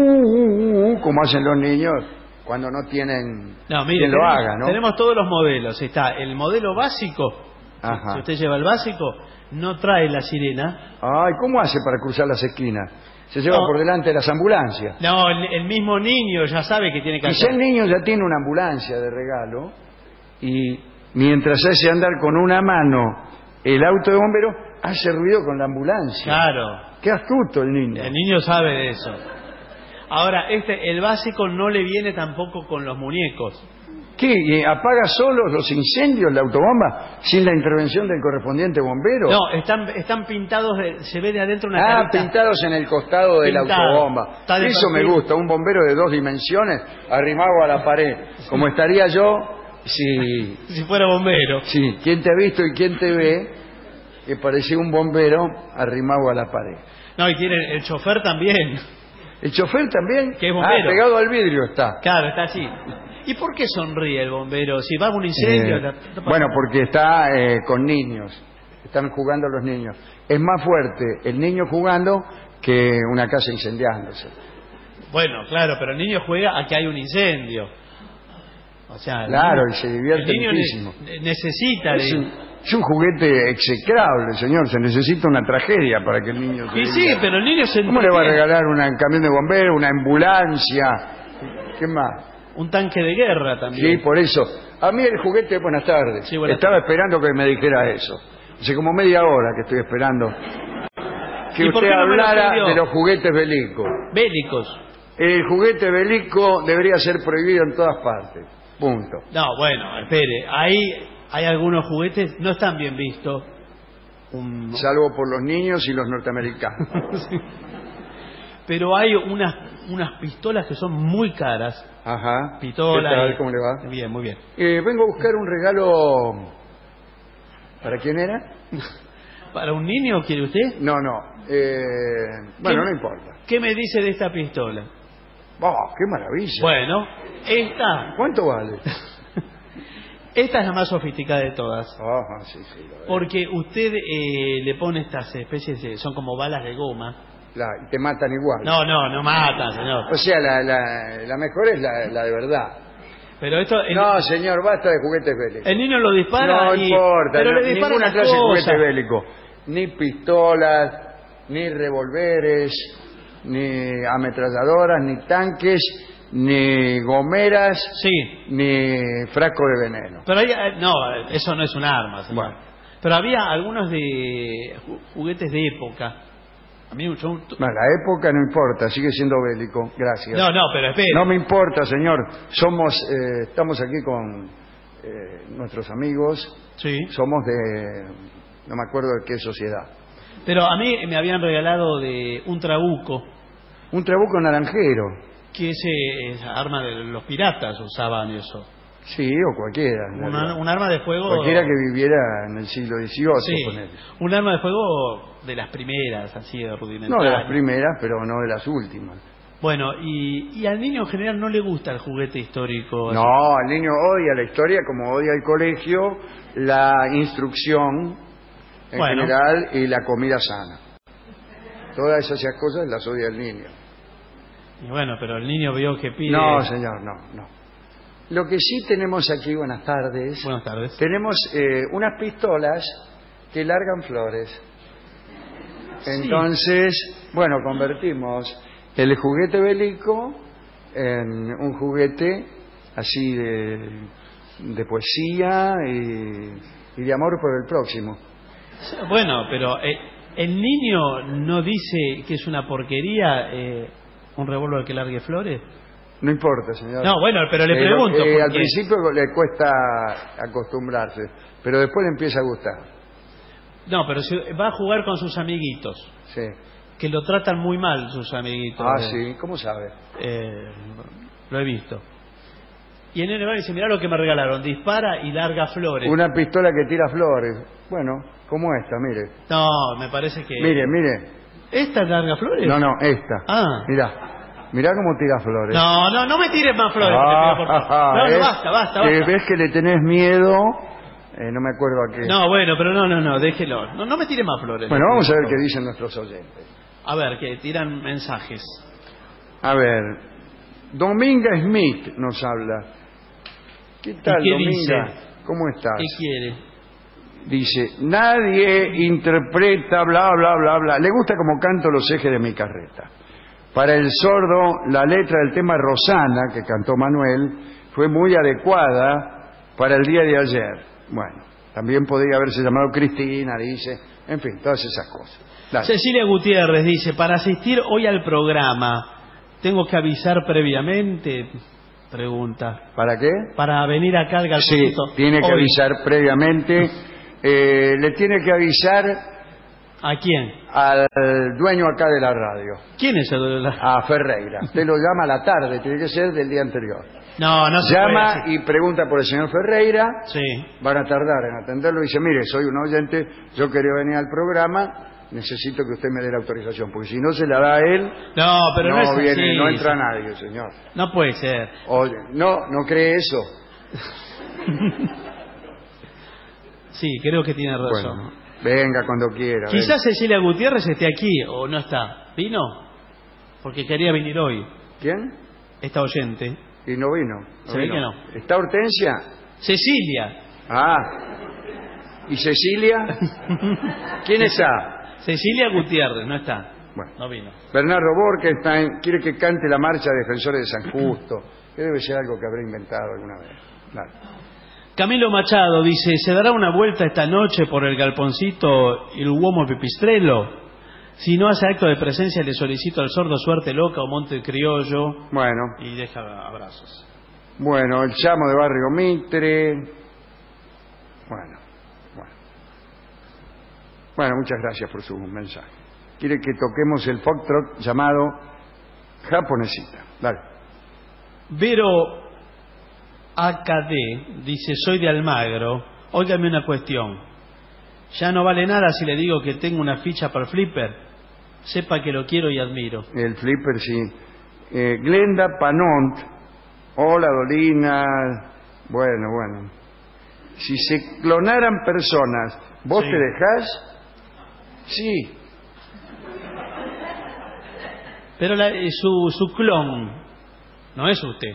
uh, uh, como hacen los niños cuando no tienen no, mire, quien lo tenemos, haga, ¿no? Tenemos todos los modelos. Está el modelo básico. Ajá. Si usted lleva el básico, no trae la sirena. Ay, ¿cómo hace para cruzar las esquinas? Se lleva no. por delante de las ambulancias. No, el, el mismo niño ya sabe que tiene que hacer. Quizá el niño ya tiene una ambulancia de regalo y mientras hace andar con una mano el auto de bombero, hace ruido con la ambulancia. Claro. Qué astuto el niño. El niño sabe de eso. Ahora, este, el básico no le viene tampoco con los muñecos. ¿Qué? ¿Apaga solo los incendios la autobomba sin la intervención del correspondiente bombero? No, están, están pintados, de, se ve de adentro una Ah, carita. pintados en el costado de Pintado. la autobomba. Eso me gusta, un bombero de dos dimensiones arrimado a la pared. Como estaría yo si... si fuera bombero. Sí, ¿quién te ha visto y quién te ve? Que parecía un bombero arrimado a la pared. No, y tiene el chofer también. ¿El chofer también? Que es bombero. Ah, pegado al vidrio está. Claro, está así. ¿Y por qué sonríe el bombero? Si va a un incendio... Eh, la... bueno, porque está eh, con niños. Están jugando los niños. Es más fuerte el niño jugando que una casa incendiándose. Bueno, claro, pero el niño juega a que hay un incendio. O sea, claro, niño, y se divierte el niño muchísimo. Ne necesita... Es un, es un juguete execrable, señor. Se necesita una tragedia para que el niño se Y sí, pero el niño se ¿Cómo le va a regalar un camión de bomberos, una ambulancia? ¿Qué más? Un tanque de guerra también. Sí, por eso. A mí el juguete... Buenas tardes. Sí, buenas Estaba tardes. esperando que me dijera eso. Hace como media hora que estoy esperando que ¿Y por usted qué no me lo hablara pidió? de los juguetes bélicos. Bélicos. El juguete bélico debería ser prohibido en todas partes. Punto. No, bueno, espere. Ahí hay algunos juguetes, no están bien vistos. Un... Salvo por los niños y los norteamericanos. Sí. Pero hay unas, unas pistolas que son muy caras. Ajá. Pistolas. ¿Qué tal? ¿Cómo le va? Bien, muy bien. Eh, vengo a buscar un regalo... ¿Para quién era? ¿Para un niño quiere usted? No, no. Eh, bueno, no importa. ¿Qué me dice de esta pistola? ¡Oh, qué maravilla! Bueno, esta... ¿Cuánto vale? Esta es la más sofisticada de todas. Ajá, sí, sí. Lo porque usted eh, le pone estas especies de... Son como balas de goma. La, y te matan igual. No, no, no matan, señor. O sea, la, la, la mejor es la, la de verdad. Pero esto... El, no, señor, basta de juguetes bélicos. El niño lo dispara No y... importa, pero no, le dispara ninguna clase cosas. de juguete bélico. Ni pistolas, ni revólveres, ni ametralladoras, ni tanques, ni gomeras, sí, ni frasco de veneno. Pero hay, no, eso no es un arma, señor. Bueno. Pero había algunos de juguetes de época. A mí yo... No, la época no importa, sigue siendo bélico. Gracias. No, no, pero espere. No me importa, señor. Somos, eh, estamos aquí con eh, nuestros amigos. Sí. Somos de, no me acuerdo de qué sociedad. Pero a mí me habían regalado de un trabuco. Un trabuco naranjero. Que ese es arma de los piratas usaban eso. Sí, o cualquiera. en Una- realidad. un arma de fuego... Cualquiera que viviera en el siglo dieciocho, Sí, ponele. un arma de fuego de las primeras, así de rudimentarias. No de las primeras, pero no de las últimas. Bueno, y, y al niño en general no le gusta el juguete histórico. así. No, el niño odia la historia como odia el colegio, la instrucción en Bueno. general y la comida sana. Todas esas cosas las odia el niño. Y bueno, pero el niño vio que pide... No, señor, no, no. Lo que sí tenemos aquí, buenas tardes, Buenas tardes. tenemos eh, unas pistolas que largan flores. Entonces, bueno, convertimos el juguete bélico en un juguete así de, de poesía y, y de amor por el próximo. Bueno, pero eh, el niño no dice que es una porquería eh, un revólver que largue flores. No importa, señor. No, bueno, pero le Eh, pregunto. eh, porque- al principio le cuesta acostumbrarse, pero después le empieza a gustar. No, pero si va a jugar con sus amiguitos, Sí. que lo tratan muy mal sus amiguitos. Ah, eh, sí, ¿cómo sabe? eh, lo he visto. Y el nene va y dice, mirá lo que me regalaron, dispara y larga flores. Una pistola que tira flores. Bueno, como esta, mire. No, me parece que... Mire, mire. ¿Esta larga flores? No, no, esta. Ah. Mirá. Mirá cómo tira flores. No, no, no me tires más flores. Ah, te pido, por favor. ah, no, no, ¿eh? basta, basta, Que basta. ves que le tenés miedo. Eh, no me acuerdo a qué. No, bueno, pero no, no, no, déjelo. No, no me tire más flores. Bueno, le vamos a pido, ver por qué dicen nuestros oyentes. favor. A ver, que tiran mensajes. A ver. Dominga Smith nos habla. ¿Qué tal, qué Dominga? dice? ¿Cómo estás? ¿Qué quiere? Dice, nadie interpreta, bla, bla, bla, bla. Le gusta como canto los ejes de mi carreta. Para el sordo, la letra del tema Rosana, que cantó Manuel, fue muy adecuada para el día de ayer. Bueno, también podría haberse llamado Cristina, dice, en fin, todas esas cosas. Dale. Cecilia Gutiérrez dice, para asistir hoy al programa, ¿tengo que avisar previamente? Pregunta. ¿Para qué? Para venir acá al Sí, Galponcito. tiene que hoy. avisar previamente. Eh, le tiene que avisar ¿A quién? al dueño acá de la radio, ¿Quién es el de la... a Ferreira. Usted lo llama a la tarde, tiene que ser del día anterior. No, no se puede Llama hacer. y pregunta por el señor Ferreira. Sí. Van a tardar en atenderlo y dice, mire, soy un oyente, yo quería venir al programa, necesito que usted me dé la autorización, porque si no se la da a él, No, pero no, no, es así. viene, no entra nadie, señor. No puede ser. Oye, no, no cree eso. Sí, creo que tiene razón. Bueno, venga cuando quiera. Quizás Cecilia Gutiérrez esté aquí o no está. ¿Vino? Porque quería venir hoy, venga. ¿Quién? esta oyente. Y no vino. Se ve vino. que no. ¿Está Hortensia? Cecilia. Ah. ¿Y Cecilia? ¿Quién está? Cecilia Gutiérrez, no está. Bueno. No vino. Bernardo Borges está en- quiere que cante la marcha de Defensores de San Justo, que debe ser algo que habrá inventado alguna vez. Dale. Camilo Machado dice, ¿se dará una vuelta esta noche por el Galponcito y el Uomo Pipistrello? Si no hace acto de presencia, le solicito al sordo Suerte Loca o Monte Criollo. Bueno, Y deja abrazos. bueno, el chamo de Barrio Mitre. Bueno, bueno. Bueno, muchas gracias por su mensaje. Quiere que toquemos el foxtrot llamado Japonesita. Dale. Vero A K D dice, soy de Almagro, óigame una cuestión. Ya no vale nada si le digo que tengo una ficha para el flipper. Sepa que lo quiero y admiro. El flipper, sí. Eh, Glenda Panont. Hola, Dolina. Bueno, bueno. Si se clonaran personas, ¿vos Sí. te dejás? Sí. Pero la- eh, su, su clon no es usted.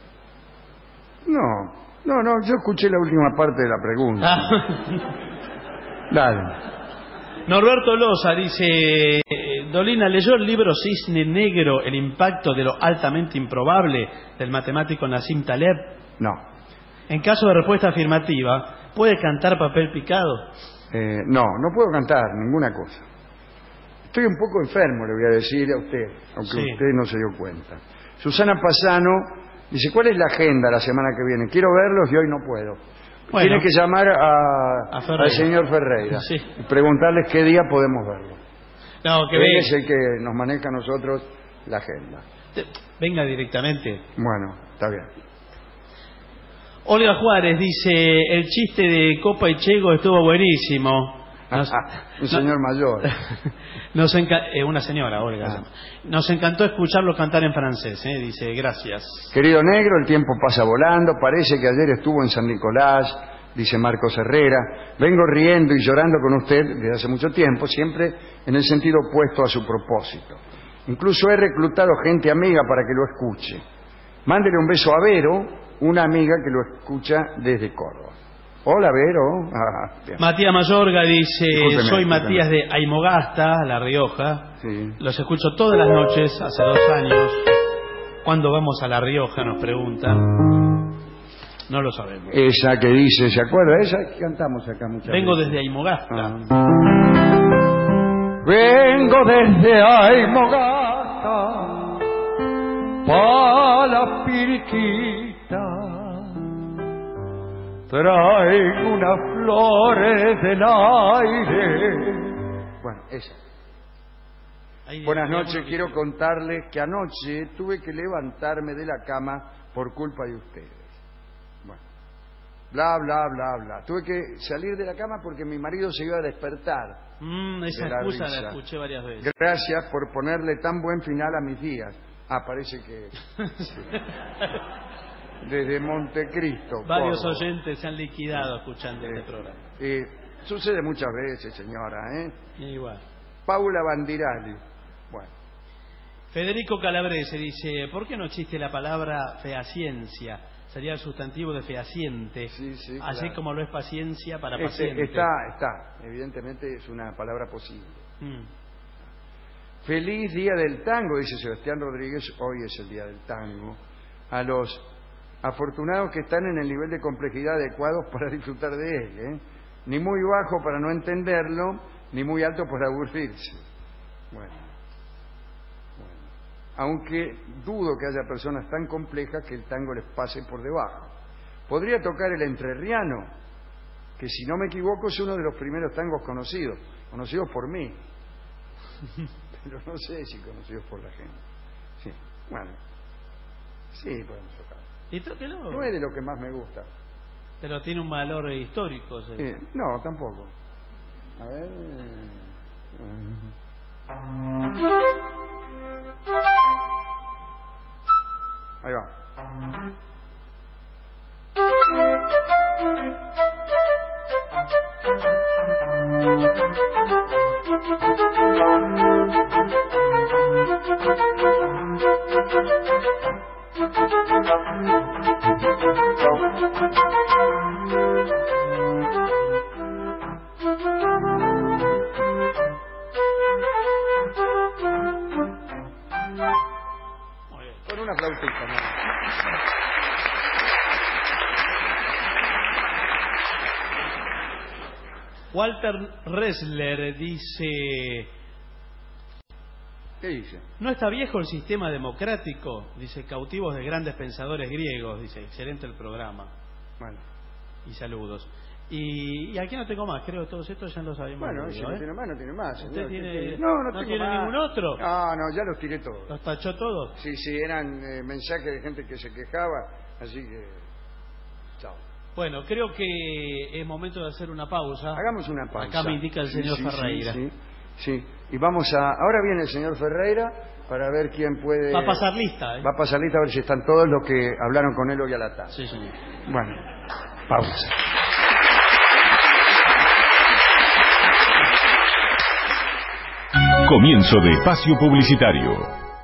No, no, no, yo escuché la última parte de la pregunta. Ah. Dale. Norberto Loza dice, eh, Dolina, ¿leyó el libro Cisne Negro, el impacto de lo altamente improbable del matemático Nassim Taleb? No. En caso de respuesta afirmativa, ¿puede cantar Papel Picado? Eh, no, no puedo cantar ninguna cosa. Estoy un poco enfermo, le voy a decir a usted, aunque Sí. usted no se dio cuenta. Susana Pasano dice, ¿cuál es la agenda la semana que viene? Quiero verlos y hoy no puedo. Bueno. Tiene que llamar a, A Ferreira. al señor Ferreira Sí. y preguntarles qué día podemos verlo. No, que Él venga, es el que nos maneja a nosotros la agenda. venga directamente. Bueno, está bien. Olga Juárez dice, el chiste de Copa y Chego estuvo buenísimo. Nos, Un señor no, mayor. Nos enca eh, una señora, Olga. Ah. Nos encantó escucharlo cantar en francés, ¿eh? Dice, gracias. Querido negro, el tiempo pasa volando, parece que ayer estuvo en San Nicolás, dice Marcos Herrera. Vengo riendo y llorando con usted desde hace mucho tiempo, siempre en el sentido opuesto a su propósito. Incluso he reclutado gente amiga para que lo escuche. Mándele un beso a Vero, una amiga que lo escucha desde Córdoba. Hola, Vero. Ah, Matías Mayorga dice, discúlpeme, soy discúlpeme. Matías de Aymogasta, La Rioja. Sí. Los escucho todas las noches, hace dos años. ¿Cuándo vamos a La Rioja? Nos preguntan. No lo sabemos. Esa que dice, ¿se acuerda? Esa que cantamos acá muchas Vengo veces. desde Aymogasta. Ah. Vengo desde Aymogasta pa' la Piriquita. Traen unas flores del aire. Bueno, esa. Ahí Buenas dice, noches, quiero contarles que anoche tuve que levantarme de la cama por culpa de ustedes. Bueno, bla, bla, bla, bla. Tuve que salir de la cama porque mi marido se iba a despertar. Mm, esa de la excusa risa. la escuché varias veces. Gracias por ponerle tan buen final a mis días. Ah, parece que... Desde Montecristo. Varios Córdoba. oyentes se han liquidado escuchando Eh, este programa. eh, sucede muchas veces, señora, ¿eh? Igual. Paula Bandirali. Bueno, Federico Calabrese dice, ¿por qué no existe la palabra fehaciencia? Sería el sustantivo de fehaciente, sí, sí, así claro. como lo es paciencia para Este, paciente. está, está. Evidentemente es una palabra posible. Mm. Feliz Día del Tango, dice Sebastián Rodríguez. Hoy es el Día del Tango. A los afortunados que están en el nivel de complejidad adecuado para disfrutar de él, ¿eh? Ni muy bajo para no entenderlo, ni muy alto para aburrirse. Bueno, bueno. Aunque dudo que haya personas tan complejas que el tango les pase por debajo. Podría tocar el entrerriano, que si no me equivoco es uno de los primeros tangos conocidos, conocidos por mí. Pero no sé si conocidos por la gente. Sí, bueno. Sí, podemos tocar. Y tóquelo. No es de lo que más me gusta. Pero tiene un valor histórico. ¿Sí? Eh, no, tampoco. A ver. Ahí va. Muy bien. Con una flautita, ¿no? Walter Ressler dice, ¿Qué dice? ¿no está viejo el sistema democrático? Dice, cautivos de grandes pensadores griegos. Dice, excelente el programa. Bueno, Y saludos. Y, y aquí no tengo más, creo que todos estos ya los habíamos bueno, si leído, no ¿eh? tiene más, no tiene más. ¿Usted señor. tiene- ¿Qué tiene? No, no, no tengo tiene más. ningún otro? No, no, ya los tiré todos. ¿Los tachó todos? Sí, sí, eran eh, mensajes de gente que se quejaba, así que... Chao. Bueno, creo que es momento de hacer una pausa. Hagamos una pausa. Acá me indica el Sí, señor sí, Ferreira. Sí, sí, sí. Y vamos a... Ahora viene el señor Ferreira para ver quién puede... Va a pasar lista, ¿eh? Va a pasar lista a ver si están todos los que hablaron con él hoy a la tarde. Sí, señor. Bueno, pausa. Comienzo de espacio publicitario.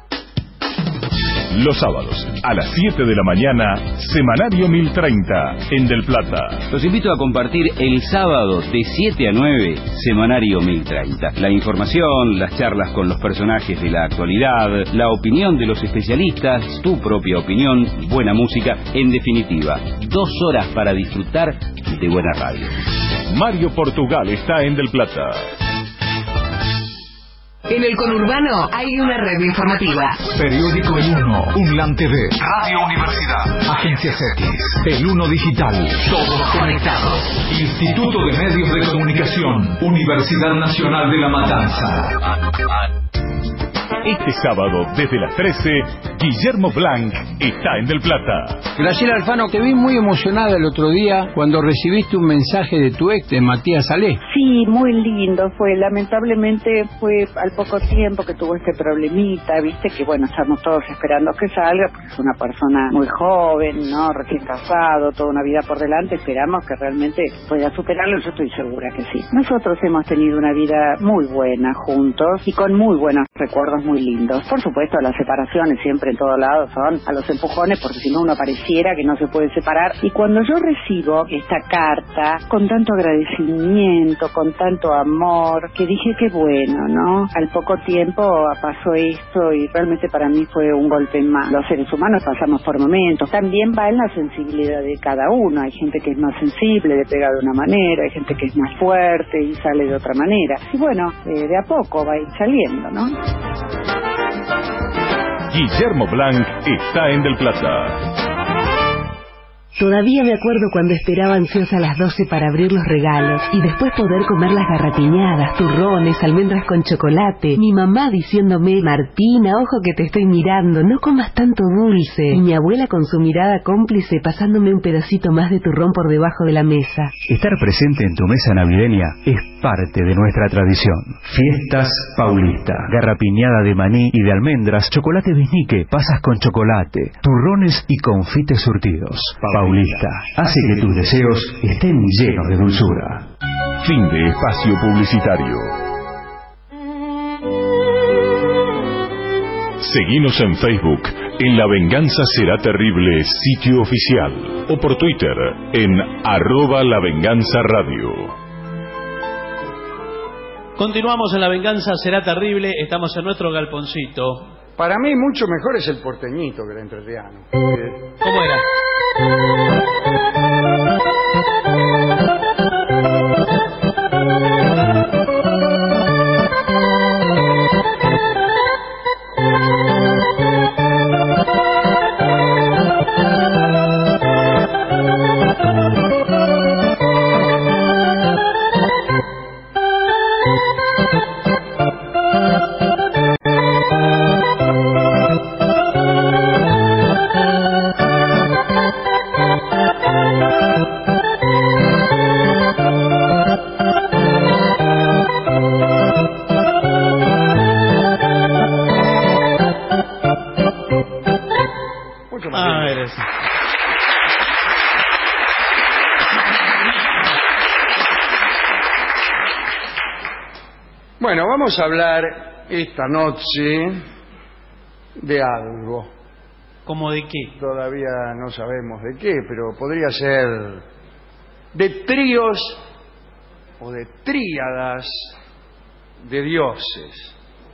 Los sábados, a las siete de la mañana, Semanario mil treinta, en Del Plata. Los invito a compartir el sábado de siete a nueve, Semanario mil treinta. La información, las charlas con los personajes de la actualidad, la opinión de los especialistas, tu propia opinión, buena música, en definitiva, dos horas para disfrutar de buena radio. Mario Portugal está en Del Plata. En el conurbano hay una red informativa. Periódico El Uno, Unlan T V, Radio Universidad, Agencias X, El Uno Digital, todos conectados. Instituto de Medios de Comunicación, Universidad Nacional de La Matanza. Este sábado, desde las trece, Guillermo Blanc está en Del Plata. Graciela Alfano, te vi muy emocionada el otro día cuando recibiste un mensaje de tu ex, de Matías Salé. Sí, muy lindo fue. Lamentablemente fue al poco tiempo que tuvo este problemita, viste que bueno, estamos todos esperando que salga, porque es una persona muy joven, ¿no? Recién casado, toda una vida por delante. Esperamos que realmente pueda superarlo, yo estoy segura que sí. Nosotros hemos tenido una vida muy buena juntos y con muy buenos recuerdos muy lindos. Por supuesto, las separaciones siempre en todos lados son a los empujones, porque si no uno pareciera que no se puede separar. Y cuando yo recibo esta carta con tanto agradecimiento, con tanto amor, que dije que bueno, ¿no? Al poco tiempo pasó esto y realmente para mí fue un golpe más. Los seres humanos pasamos por momentos. También va en la sensibilidad de cada uno. Hay gente que es más sensible, le pega de una manera, hay gente que es más fuerte y sale de otra manera. Y bueno, eh, de a poco va a ir saliendo, ¿no? Guillermo Blanc está en Del Plata. Todavía me acuerdo cuando esperaba ansiosa a las doce para abrir los regalos y después poder comer las garrapiñadas, turrones, almendras con chocolate. Mi mamá diciéndome, Martina, ojo que te estoy mirando, no comas tanto dulce. Y mi abuela con su mirada cómplice pasándome un pedacito más de turrón por debajo de la mesa. Estar presente en tu mesa navideña es parte de nuestra tradición. Fiestas Paulista, garrapiñada de maní y de almendras, chocolate biznique, pasas con chocolate, turrones y confites surtidos. Paulista hace que tus deseos estén llenos de dulzura. Fin de espacio publicitario. Seguinos en Facebook en La Venganza Será Terrible sitio oficial o por Twitter en arroba La Venganza Radio. Continuamos en La Venganza Será Terrible, estamos en nuestro galponcito. Para mí mucho mejor es el porteñito que el entrerriano. ¿Cómo era? Bueno, vamos a hablar esta noche de algo. ¿Cómo de qué? Todavía no sabemos de qué, pero podría ser de tríos o de tríadas de dioses.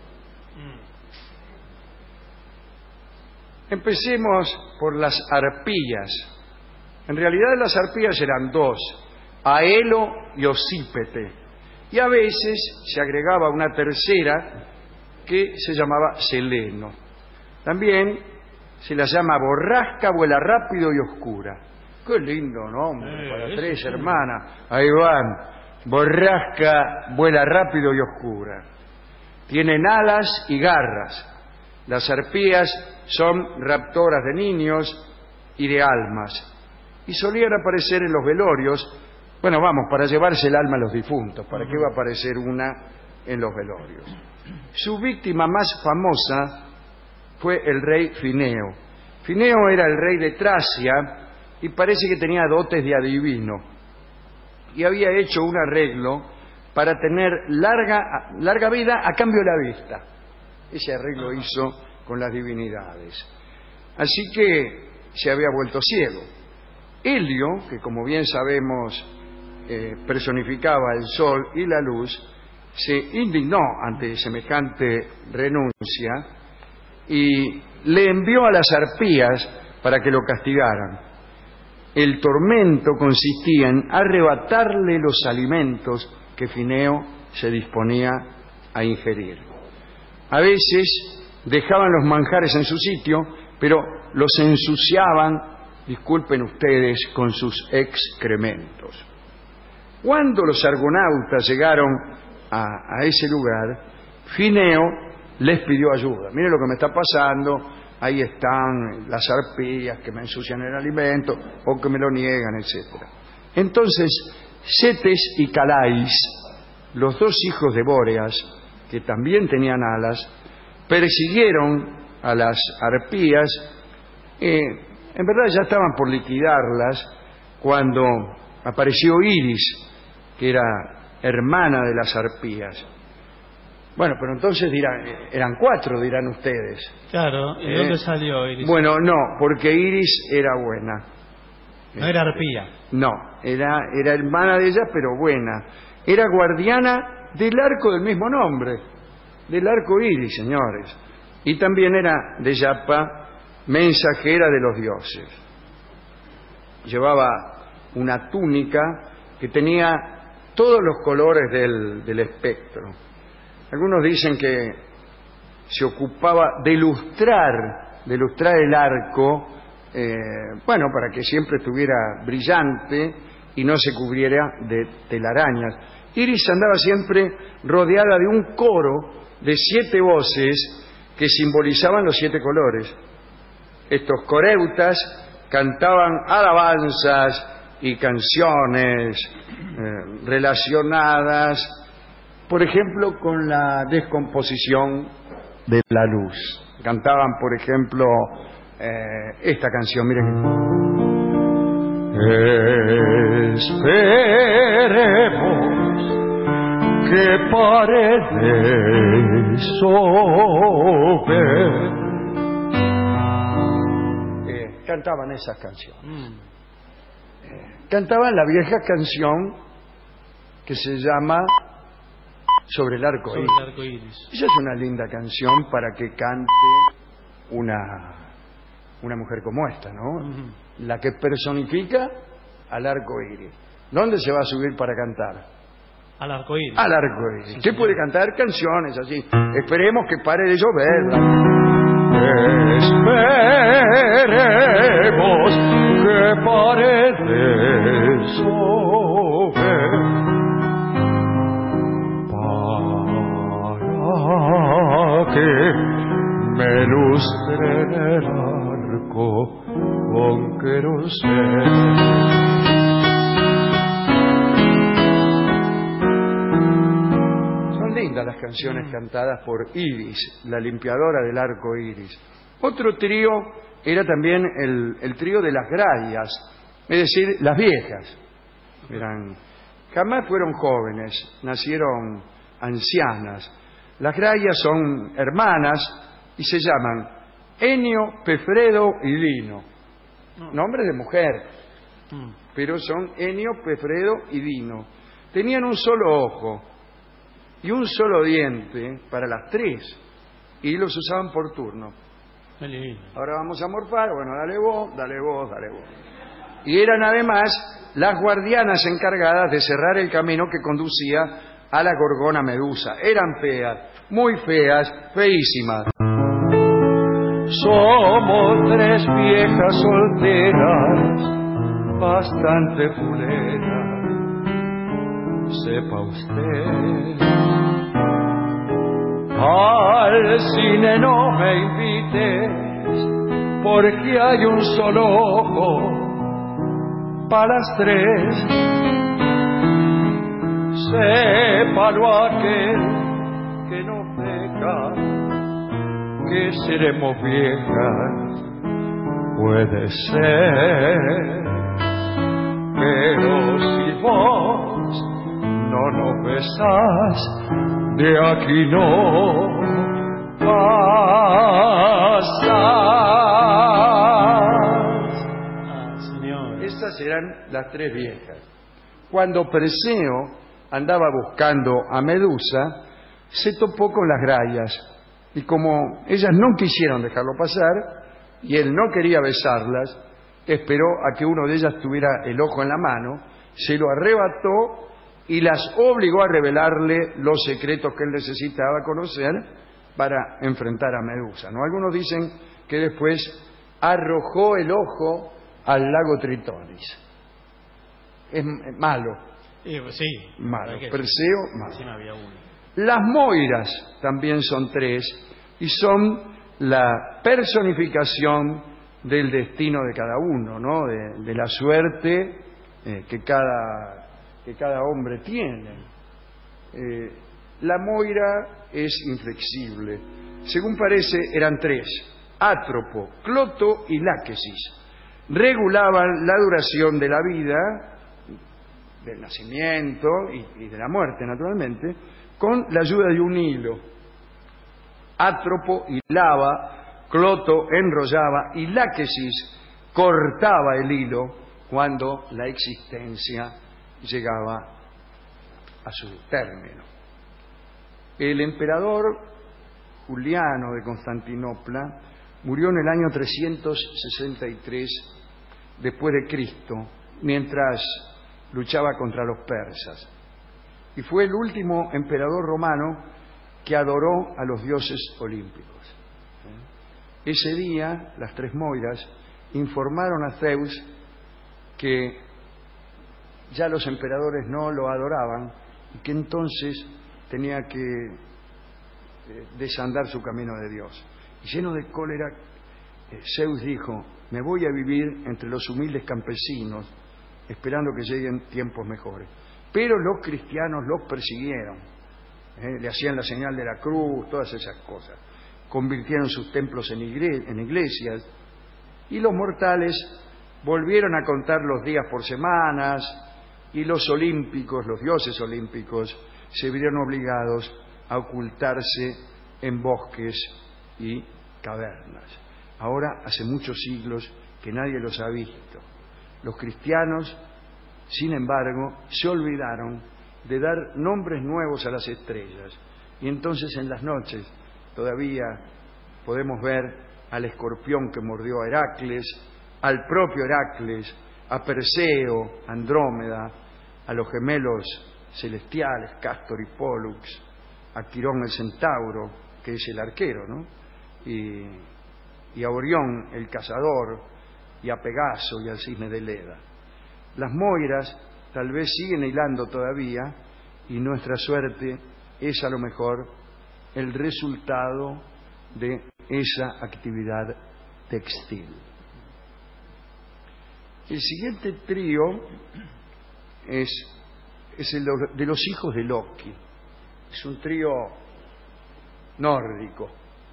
Empecemos por las arpías. En realidad las arpías eran dos, Aelo y Osípete. Y a veces se agregaba una tercera que se llamaba Seleno. También se la llama Borrasca, Vuela Rápido y Oscura. Qué lindo nombre, eh, para tres sí. hermanas. Ahí van. Borrasca, Vuela Rápido y Oscura. Tienen alas y garras. Las arpías son raptoras de niños y de almas. Y solían aparecer en los velorios. Bueno, vamos, para llevarse el alma a los difuntos. ¿Para qué va a aparecer una en los velorios? Su víctima más famosa fue el rey Fineo. Fineo era el rey de Tracia y parece que tenía dotes de adivino. Y había hecho un arreglo para tener larga, larga vida a cambio de la vista. Ese arreglo hizo con las divinidades. Así que se había vuelto ciego. Helio, que como bien sabemos eh, personificaba el sol y la luz, se indignó ante semejante renuncia y le envió a las arpías para que lo castigaran. El tormento consistía en arrebatarle los alimentos que Fineo se disponía a ingerir. A veces dejaban los manjares en su sitio, pero los ensuciaban, disculpen ustedes, con sus excrementos. Cuando los argonautas llegaron a, a ese lugar, Fineo les pidió ayuda. Miren lo que me está pasando, ahí están las arpías que me ensucian el alimento o que me lo niegan, etcétera. Entonces, Cetes y Calais, los dos hijos de Bóreas, que también tenían alas, persiguieron a las arpías. Eh, en verdad ya estaban por liquidarlas cuando apareció Iris, que era hermana de las arpías. Bueno, pero entonces dirán, eran cuatro, dirán ustedes. Claro, ¿y ¿Eh? dónde salió Iris? Bueno, no, porque Iris era buena. No era arpía. No, era, era hermana de ella, pero buena. Era guardiana del arco del mismo nombre, del arco iris, señores. Y también era de Yapa, mensajera de los dioses. Llevaba una túnica que tenía todos los colores del, del espectro. Algunos dicen que se ocupaba de lustrar, de lustrar el arco, eh, bueno, para que siempre estuviera brillante y no se cubriera de telarañas. Iris andaba siempre rodeada de un coro de siete voces que simbolizaban los siete colores. Estos coreutas cantaban alabanzas y canciones eh, relacionadas, por ejemplo, con la descomposición de la luz. Cantaban, por ejemplo, eh, esta canción, miren. Esperemos que pare de llover. Eh, cantaban esas canciones. Mm. Eh, cantaban la vieja canción que se llama Sobre el arco Sobre iris. el arco iris. Esa es una linda canción para que cante una, una mujer como esta, ¿no? Uh-huh. La que personifica al arco iris. ¿Dónde se va a subir para cantar? Al arco iris. Al arco iris. Sí, ¿Qué señor. puede cantar? Canciones así. Esperemos que pare de llover. Esperemos que pare de llover. Para que me lustre el arco con queroseno. Son lindas las canciones cantadas por Iris, la limpiadora del arco iris. Otro trío era también el, el trío de las grallas, es decir, las viejas. Eran, jamás fueron jóvenes, nacieron ancianas. Las grallas son hermanas y se llaman Enio, Pefredo y Dino. Nombres de mujer, pero son Enio, Pefredo y Dino. Tenían un solo ojo y un solo diente para las tres y los usaban por turno. Ahora vamos a morfar, bueno, dale vos, dale vos, dale vos. Y eran además las guardianas encargadas de cerrar el camino que conducía a la gorgona Medusa. Eran feas, muy feas, feísimas. Somos tres viejas solteras, bastante fuleras, sepa usted. Al cine no me invites, porque hay un solo ojo para las tres. Sépalo aquel que no peca, que seremos viejas, puede ser, pero si vos no nos besás, de aquí no pasás. Ah, señor. Estas eran las tres viejas. Cuando Perseo andaba buscando a Medusa, se topó con las grallas. Y como ellas no quisieron dejarlo pasar, y él no quería besarlas, esperó a que uno de ellas tuviera el ojo en la mano, se lo arrebató y las obligó a revelarle los secretos que él necesitaba conocer para enfrentar a Medusa, ¿no? Algunos dicen que después arrojó el ojo al lago Tritonis. Es malo. Sí, sí. Malo. Perseo, malo. Sí, no había uno. Las Moiras también son tres y son la personificación del destino de cada uno, ¿no? De, de la suerte eh, que cada que cada hombre tiene. Eh, la Moira es inflexible. Según parece, eran tres: Átropo, Cloto y Láquesis. Regulaban la duración de la vida, del nacimiento y, y de la muerte, naturalmente, con la ayuda de un hilo. Átropo hilaba, Cloto enrollaba y Láquesis cortaba el hilo cuando la existencia llegaba a su término. El emperador Juliano de Constantinopla murió en el año trescientos sesenta y tres después de Cristo, mientras luchaba contra los persas, y fue el último emperador romano que adoró a los dioses olímpicos. Ese día, las tres Moiras informaron a Zeus que ya los emperadores no lo adoraban y que entonces tenía que eh, desandar su camino de Dios. Y lleno de cólera, eh, Zeus dijo: me voy a vivir entre los humildes campesinos, esperando que lleguen tiempos mejores. Pero los cristianos los persiguieron, eh, le hacían la señal de la cruz, todas esas cosas. Convirtieron sus templos en, igre en iglesias, y los mortales volvieron a contar los días por semanas, y los olímpicos, los dioses olímpicos, se vieron obligados a ocultarse en bosques y cavernas. Ahora hace muchos siglos que nadie los ha visto. Los cristianos, sin embargo, se olvidaron de dar nombres nuevos a las estrellas, y entonces en las noches todavía podemos ver al escorpión que mordió a Heracles, al propio Heracles, a Perseo, Andrómeda, a los gemelos celestiales, Cástor y Pólux, a Quirón el centauro, que es el arquero, ¿no? Y, y a Orión el cazador, y a Pegaso y al cisne de Leda. Las Moiras tal vez siguen hilando todavía, y nuestra suerte es a lo mejor el resultado de esa actividad textil. El siguiente trío es, es el de los hijos de Loki. Es un trío nórdico.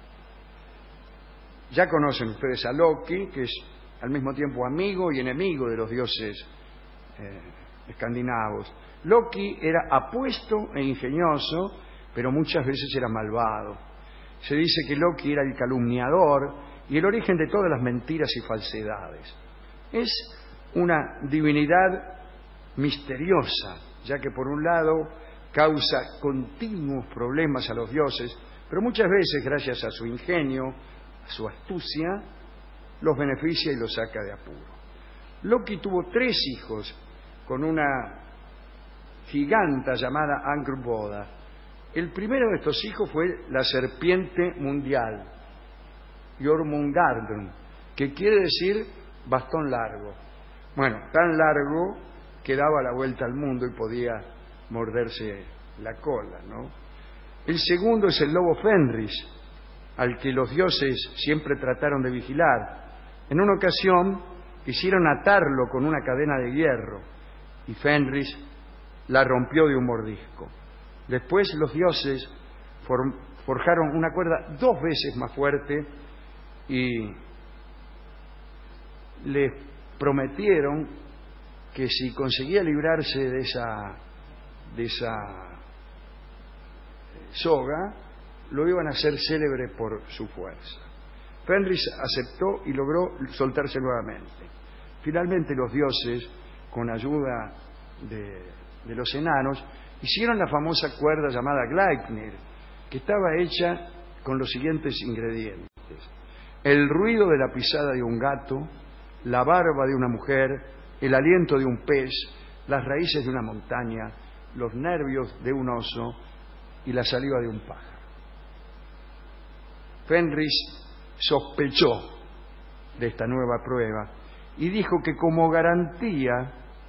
Ya conocen ustedes a Loki, que es al mismo tiempo amigo y enemigo de los dioses eh, escandinavos. Loki era apuesto e ingenioso, pero muchas veces era malvado. Se dice que Loki era el calumniador y el origen de todas las mentiras y falsedades. Es una divinidad misteriosa, ya que por un lado causa continuos problemas a los dioses, pero muchas veces, gracias a su ingenio, a su astucia, los beneficia y los saca de apuro. Loki tuvo tres hijos con una giganta llamada Angrboda. El primero de estos hijos fue la serpiente mundial, Jormungandr, que quiere decir bastón largo. Bueno, tan largo que daba la vuelta al mundo y podía morderse la cola, ¿no? El segundo es el lobo Fenris, al que los dioses siempre trataron de vigilar. En una ocasión quisieron atarlo con una cadena de hierro y Fenris la rompió de un mordisco. Después los dioses forjaron una cuerda dos veces más fuerte y le prometieron que si conseguía librarse de esa, de esa soga, lo iban a hacer célebre por su fuerza. Fenris aceptó y logró soltarse nuevamente. Finalmente los dioses, con ayuda de, de los enanos, hicieron la famosa cuerda llamada Gleipnir, que estaba hecha con los siguientes ingredientes: el ruido de la pisada de un gato, la barba de una mujer, el aliento de un pez, las raíces de una montaña, los nervios de un oso y la saliva de un pájaro. Fenris sospechó de esta nueva prueba y dijo que como garantía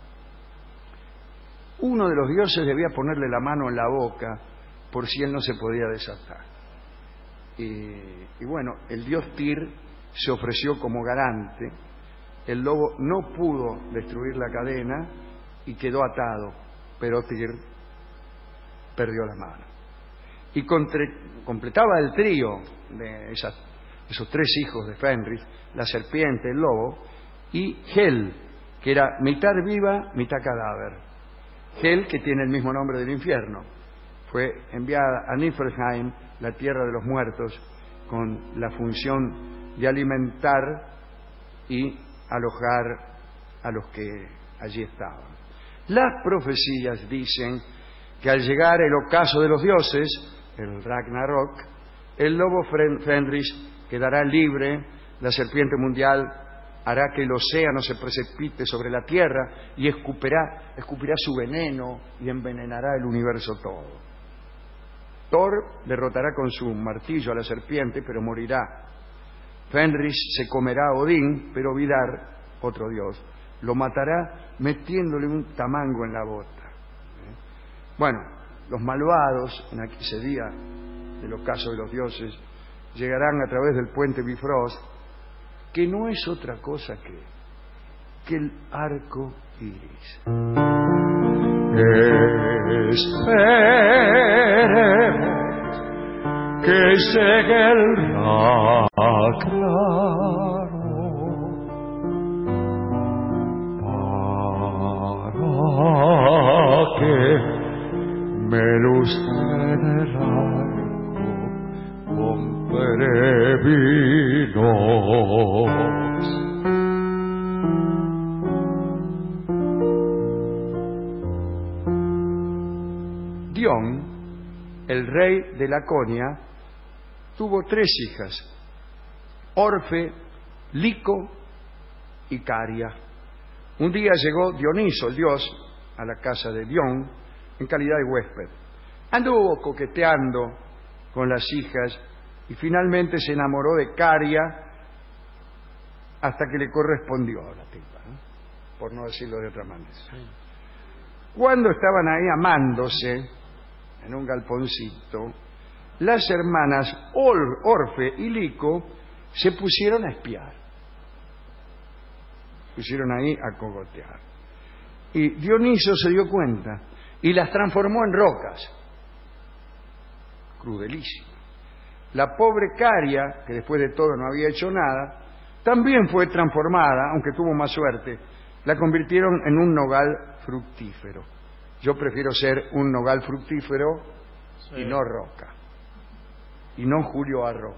uno de los dioses debía ponerle la mano en la boca por si él no se podía desatar. y, y bueno, el dios Tyr se ofreció como garante. El lobo no pudo destruir la cadena y quedó atado, pero Tyr perdió la mano. Y contre, completaba el trío de esas, esos tres hijos de Fenris, la serpiente, el lobo, y Hel, que era mitad viva, mitad cadáver. Hel, que tiene el mismo nombre del infierno, fue enviada a Niflheim, la tierra de los muertos, con la función de alimentar y alojar a los que allí estaban. Las profecías dicen que al llegar el ocaso de los dioses, el Ragnarok, el lobo Fenris quedará libre, la serpiente mundial hará que el océano se precipite sobre la tierra y escupirá, escupirá su veneno y envenenará el universo todo. Thor derrotará con su martillo a la serpiente, pero morirá. Fenris se comerá a Odín, pero Vidar, otro dios, lo matará metiéndole un tamango en la bota. Bueno, los malvados, en ese día del ocaso de los dioses, llegarán a través del puente Bifrost, que no es otra cosa que, que el arco iris. Esperemos que llegue el claro para que me lustre en el arco con peregrinos. Dion, el rey de Laconia, tuvo tres hijas, Orfe, Lico y Caria. Un día llegó Dioniso, el dios, a la casa de Dion en calidad de huésped. Anduvo coqueteando con las hijas y finalmente se enamoró de Caria hasta que le correspondió a la tipa, ¿no? Por no decirlo de otra manera. Cuando estaban ahí amándose en un galponcito, las hermanas Or- Orfe y Lico se pusieron a espiar. Pusieron ahí a cogotear. Y Dioniso se dio cuenta y las transformó en rocas. Crudelísimo. La pobre Caria, que después de todo no había hecho nada, también fue transformada, aunque tuvo más suerte. La convirtieron en un nogal fructífero. Yo prefiero ser un nogal fructífero sí. y no roca. Y no Julio Arroca.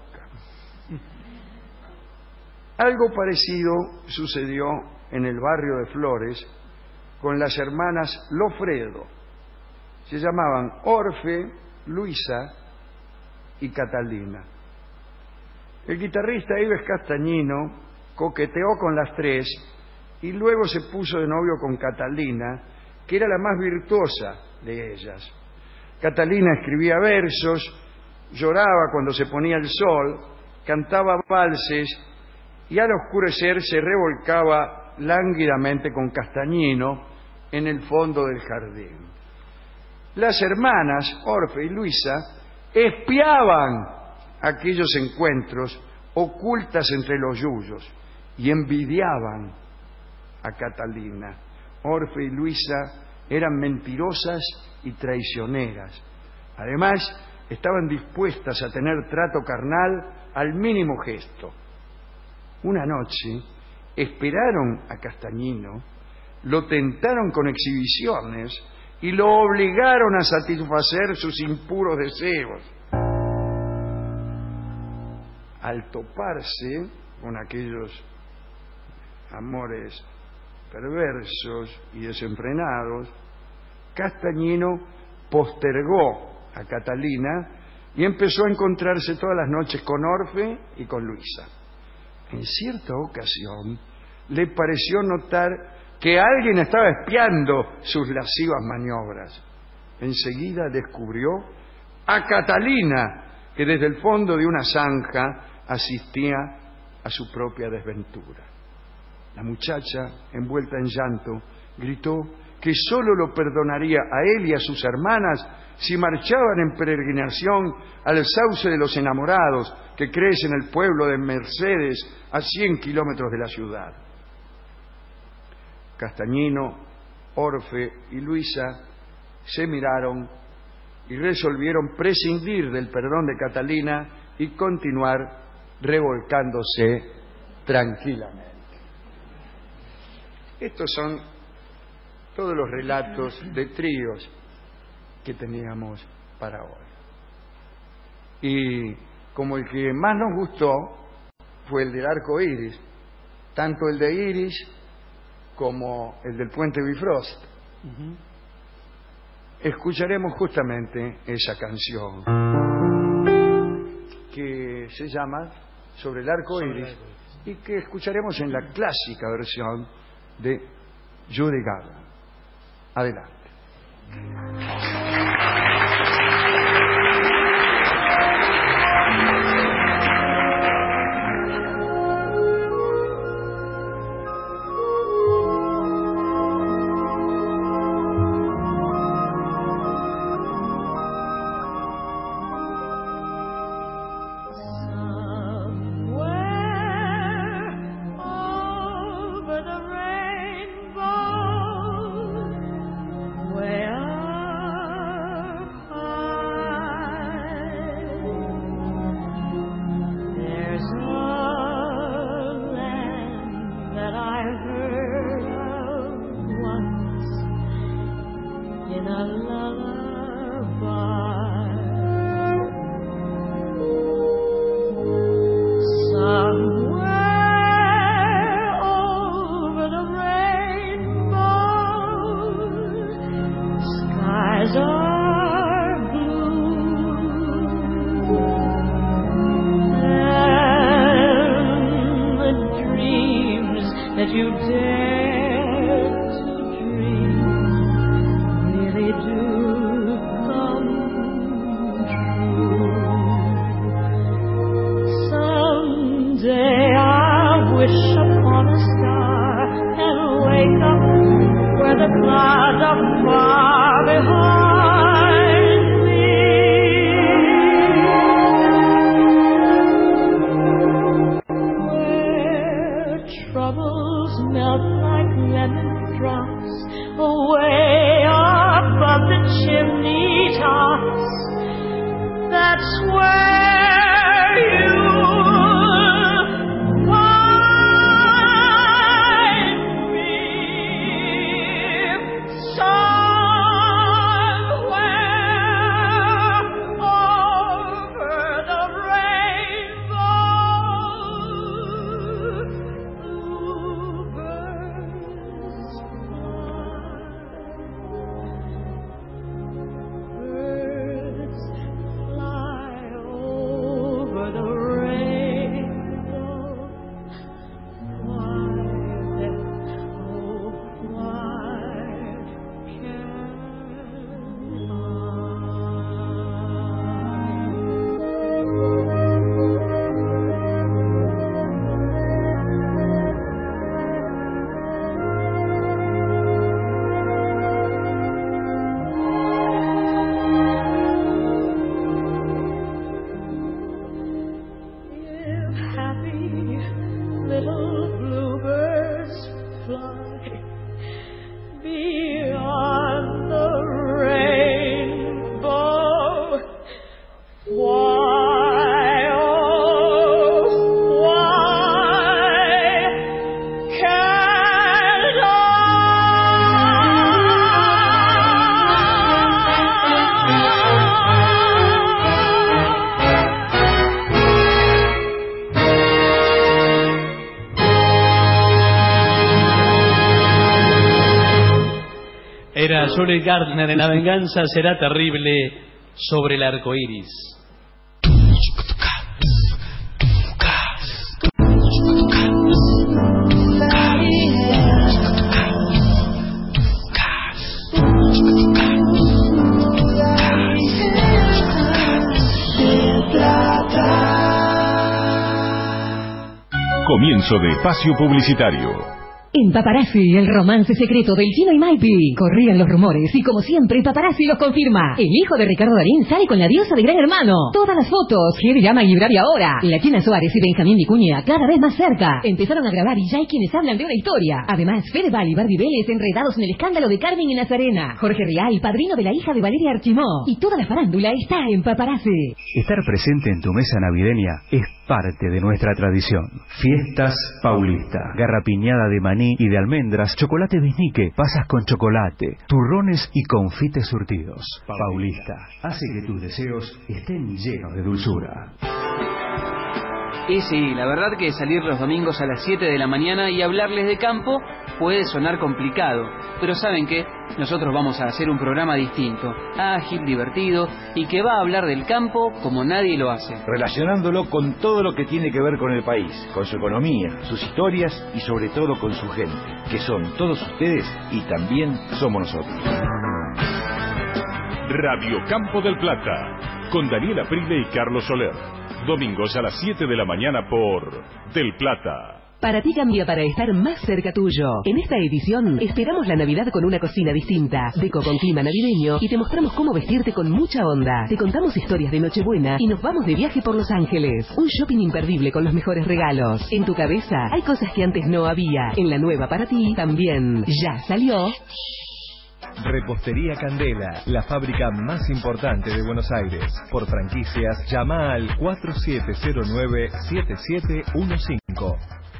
Algo parecido sucedió en el barrio de Flores con las hermanas Lofredo. Se llamaban Orfe, Luisa y Catalina. El guitarrista Ives Castañino coqueteó con las tres y luego se puso de novio con Catalina, que era la más virtuosa de ellas. Catalina escribía versos, lloraba cuando se ponía el sol, cantaba valses y al oscurecer se revolcaba lánguidamente con Castañino en el fondo del jardín. Las hermanas Orfe y Luisa espiaban aquellos encuentros ocultas entre los yuyos y envidiaban a Catalina. Orfe y Luisa eran mentirosas y traicioneras. Además, estaban dispuestas a tener trato carnal al mínimo gesto. Una noche esperaron a Castañino, lo tentaron con exhibiciones y lo obligaron a satisfacer sus impuros deseos. Al toparse con aquellos amores perversos y desenfrenados, Castañino postergó a Catalina y empezó a encontrarse todas las noches con Orfe y con Luisa. En cierta ocasión le pareció notar que alguien estaba espiando sus lascivas maniobras. Enseguida descubrió a Catalina, que desde el fondo de una zanja asistía a su propia desventura. La muchacha, envuelta en llanto, gritó que sólo lo perdonaría a él y a sus hermanas si marchaban en peregrinación al sauce de los enamorados que crece en el pueblo de Mercedes a cien kilómetros de la ciudad. Castañino, Orfe y Luisa se miraron y resolvieron prescindir del perdón de Catalina y continuar revolcándose tranquilamente. Estos son todos los relatos de tríos que teníamos para hoy. Y como el que más nos gustó fue el del arco iris, tanto el de Iris como el del puente Bifrost, uh-huh. escucharemos justamente esa canción que se llama Sobre el arco iris y que escucharemos en la clásica versión de Judy Garland. Adelante. Era Judy Garland en La venganza será terrible, sobre el arco iris. Comienzo de espacio publicitario. En Paparazzi, el romance secreto del Chino y Maipi. Corrían los rumores y como siempre, Paparazzi los confirma. El hijo de Ricardo Darín sale con la diosa de Gran Hermano. Todas las fotos. Gede llama y Bravi ahora. La China Suárez y Benjamín Vicuña cada vez más cerca. Empezaron a grabar y ya hay quienes hablan de una historia. Además, Fedeval y Barbie Vélez enredados en el escándalo de Carmen y Nazarena. Jorge Rial, padrino de la hija de Valeria Archimó. Y toda la farándula está en Paparazzi. Estar presente en tu mesa navideña es parte de nuestra tradición. Fiestas Paulista. Garrapiñada de maní y de almendras, chocolate biznique, pasas con chocolate, turrones y confites surtidos. Paulista hace que tus deseos estén llenos de dulzura. Y sí, la verdad que salir los domingos a las siete de la mañana y hablarles de campo puede sonar complicado, pero ¿saben qué? Nosotros vamos a hacer un programa distinto, ágil, divertido y que va a hablar del campo como nadie lo hace. Relacionándolo con todo lo que tiene que ver con el país, con su economía, sus historias y sobre todo con su gente, que son todos ustedes y también somos nosotros. Radio Campo del Plata, con Daniela Prile y Carlos Soler. Domingos a las siete de la mañana por Del Plata. Para ti cambia para estar más cerca tuyo. En esta edición esperamos la Navidad con una cocina distinta, deco con clima navideño y te mostramos cómo vestirte con mucha onda. Te contamos historias de Nochebuena y nos vamos de viaje por Los Ángeles. Un shopping imperdible con los mejores regalos. En tu cabeza hay cosas que antes no había. En la nueva para ti también. Ya salió. Repostería Candela, la fábrica más importante de Buenos Aires. Por franquicias, llama al cuatro siete cero nueve siete siete uno cinco.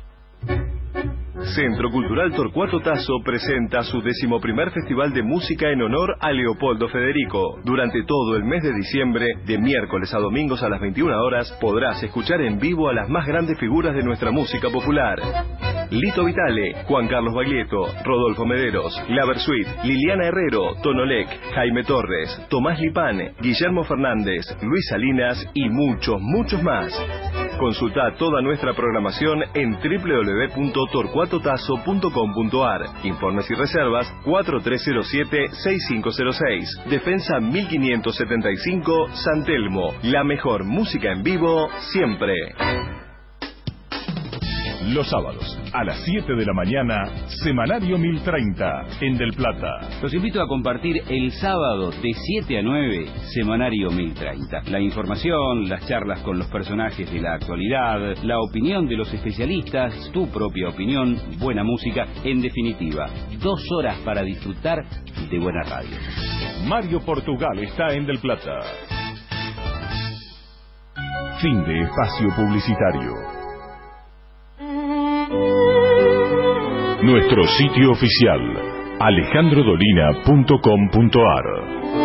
Centro Cultural Torcuato Tasso presenta su decimoprimer Festival de Música en honor a Leopoldo Federico. Durante todo el mes de diciembre, de miércoles a domingos a las veintiuna horas, podrás escuchar en vivo a las más grandes figuras de nuestra música popular. Lito Vitale, Juan Carlos Baglietto, Rodolfo Mederos, La Versuit, Liliana Herrero, Tonolec, Jaime Torres, Tomás Lipán, Guillermo Fernández, Luis Salinas y muchos, muchos más. Consulta toda nuestra programación en doble u doble u doble u punto torcuato tasso punto com punto a r. Informes y reservas cuatro tres cero siete seis cinco cero seis. Defensa mil quinientos setenta y cinco, San Telmo. La mejor música en vivo siempre. Los sábados, a las siete de la mañana, Semanario mil treinta, en Del Plata. Los invito a compartir el sábado de siete a nueve, Semanario mil treinta. La información, las charlas con los personajes de la actualidad, la opinión de los especialistas, tu propia opinión, buena música, en definitiva, dos horas para disfrutar de buena radio. Mario Portugal está en Del Plata. Fin de espacio publicitario. Nuestro sitio oficial, alejandro dolina punto com punto a r.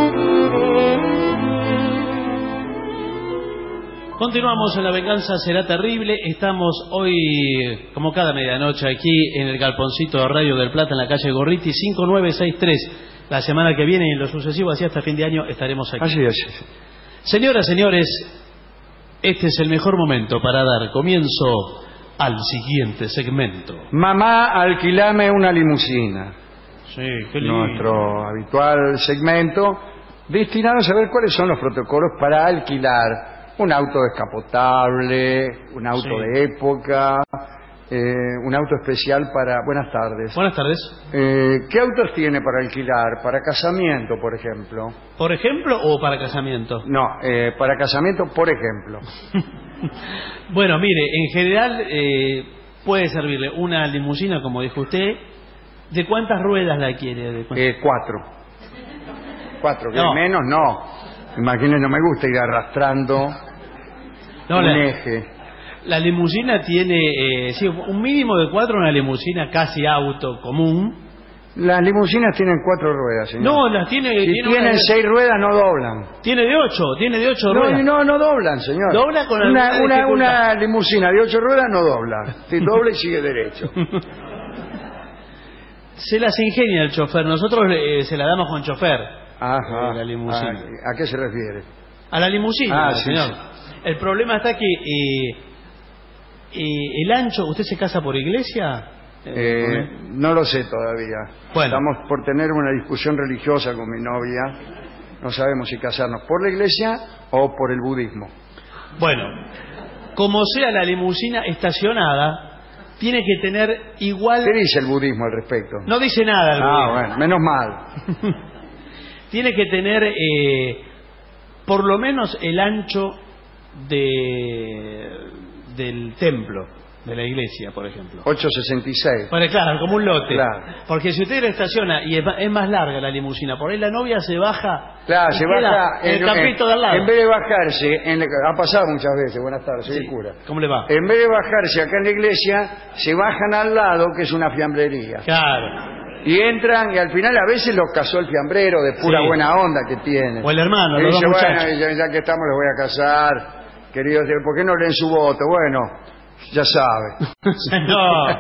Continuamos en La Venganza Será Terrible. Estamos hoy, como cada medianoche, aquí en el galponcito de Radio del Plata, en la calle Gorriti, cinco nueve seis tres. La semana que viene y en lo sucesivo, así hasta fin de año, estaremos aquí. Así es. Señoras, señores, este es el mejor momento para dar comienzo al siguiente segmento. Mamá, alquilame una limusina. Sí, qué lindo. Nuestro habitual segmento destinado a saber cuáles son los protocolos para alquilar un auto descapotable, un auto sí. de época, eh, un auto especial para... Buenas tardes. Buenas tardes. Eh, ¿Qué autos tiene para alquilar? Para casamiento, por ejemplo. ¿Por ejemplo o para casamiento? No, eh, para casamiento, por ejemplo. Bueno, mire, en general eh, puede servirle una limusina, como dijo usted. ¿De cuántas ruedas la quiere? ¿De eh, cuatro. Cuatro, que no. menos no. Imagínense, no me gusta ir arrastrando no, un la, eje. La limusina tiene, eh, sí, un mínimo de cuatro, una limusina casi auto común. Las limusinas tienen cuatro ruedas, señor. No, las tiene... Si tiene tienen una, seis ruedas, no doblan. Tiene de ocho, tiene de ocho no, ruedas. No, no doblan, señor. Dobla con una, una, una limusina de ocho ruedas no dobla. Si dobla y sigue derecho. Se las ingenia el chofer. Nosotros eh, se la damos con chofer. Ajá. Eh, la limusina. ¿A, ¿A qué se refiere? A la limusina, ah, señor. Sí, sí. El problema está que eh, eh, el ancho... ¿Usted se casa por iglesia? Eh, no lo sé todavía. Bueno. Estamos por tener una discusión religiosa con mi novia. No sabemos si casarnos por la iglesia o por el budismo. Bueno, como sea la limusina estacionada, tiene que tener igual... ¿Qué dice el budismo al respecto? No dice nada el Ah, budismo. bueno, menos mal. Tiene que tener eh, por lo menos el ancho de del templo, de la iglesia, por ejemplo. ocho sesenta y seis. Bueno, claro, como un lote. Claro. Porque si usted la estaciona y es, es más larga la limusina, por ahí la novia se baja. Claro, y se queda baja en el campito de al lado. En vez de bajarse, en la- ha pasado muchas veces, buenas tardes, soy Sí. el cura. ¿Cómo le va? En vez de bajarse acá en la iglesia, se bajan al lado, que es una fiambrería. Claro. Y entran y al final a veces los casó el fiambrero de pura Sí. buena onda que tiene. O el hermano, Y los dice, dos bueno, muchachos. ya, ya que estamos los voy a casar. Queridos, ¿por qué no leen su voto? Bueno, ya sabe. No.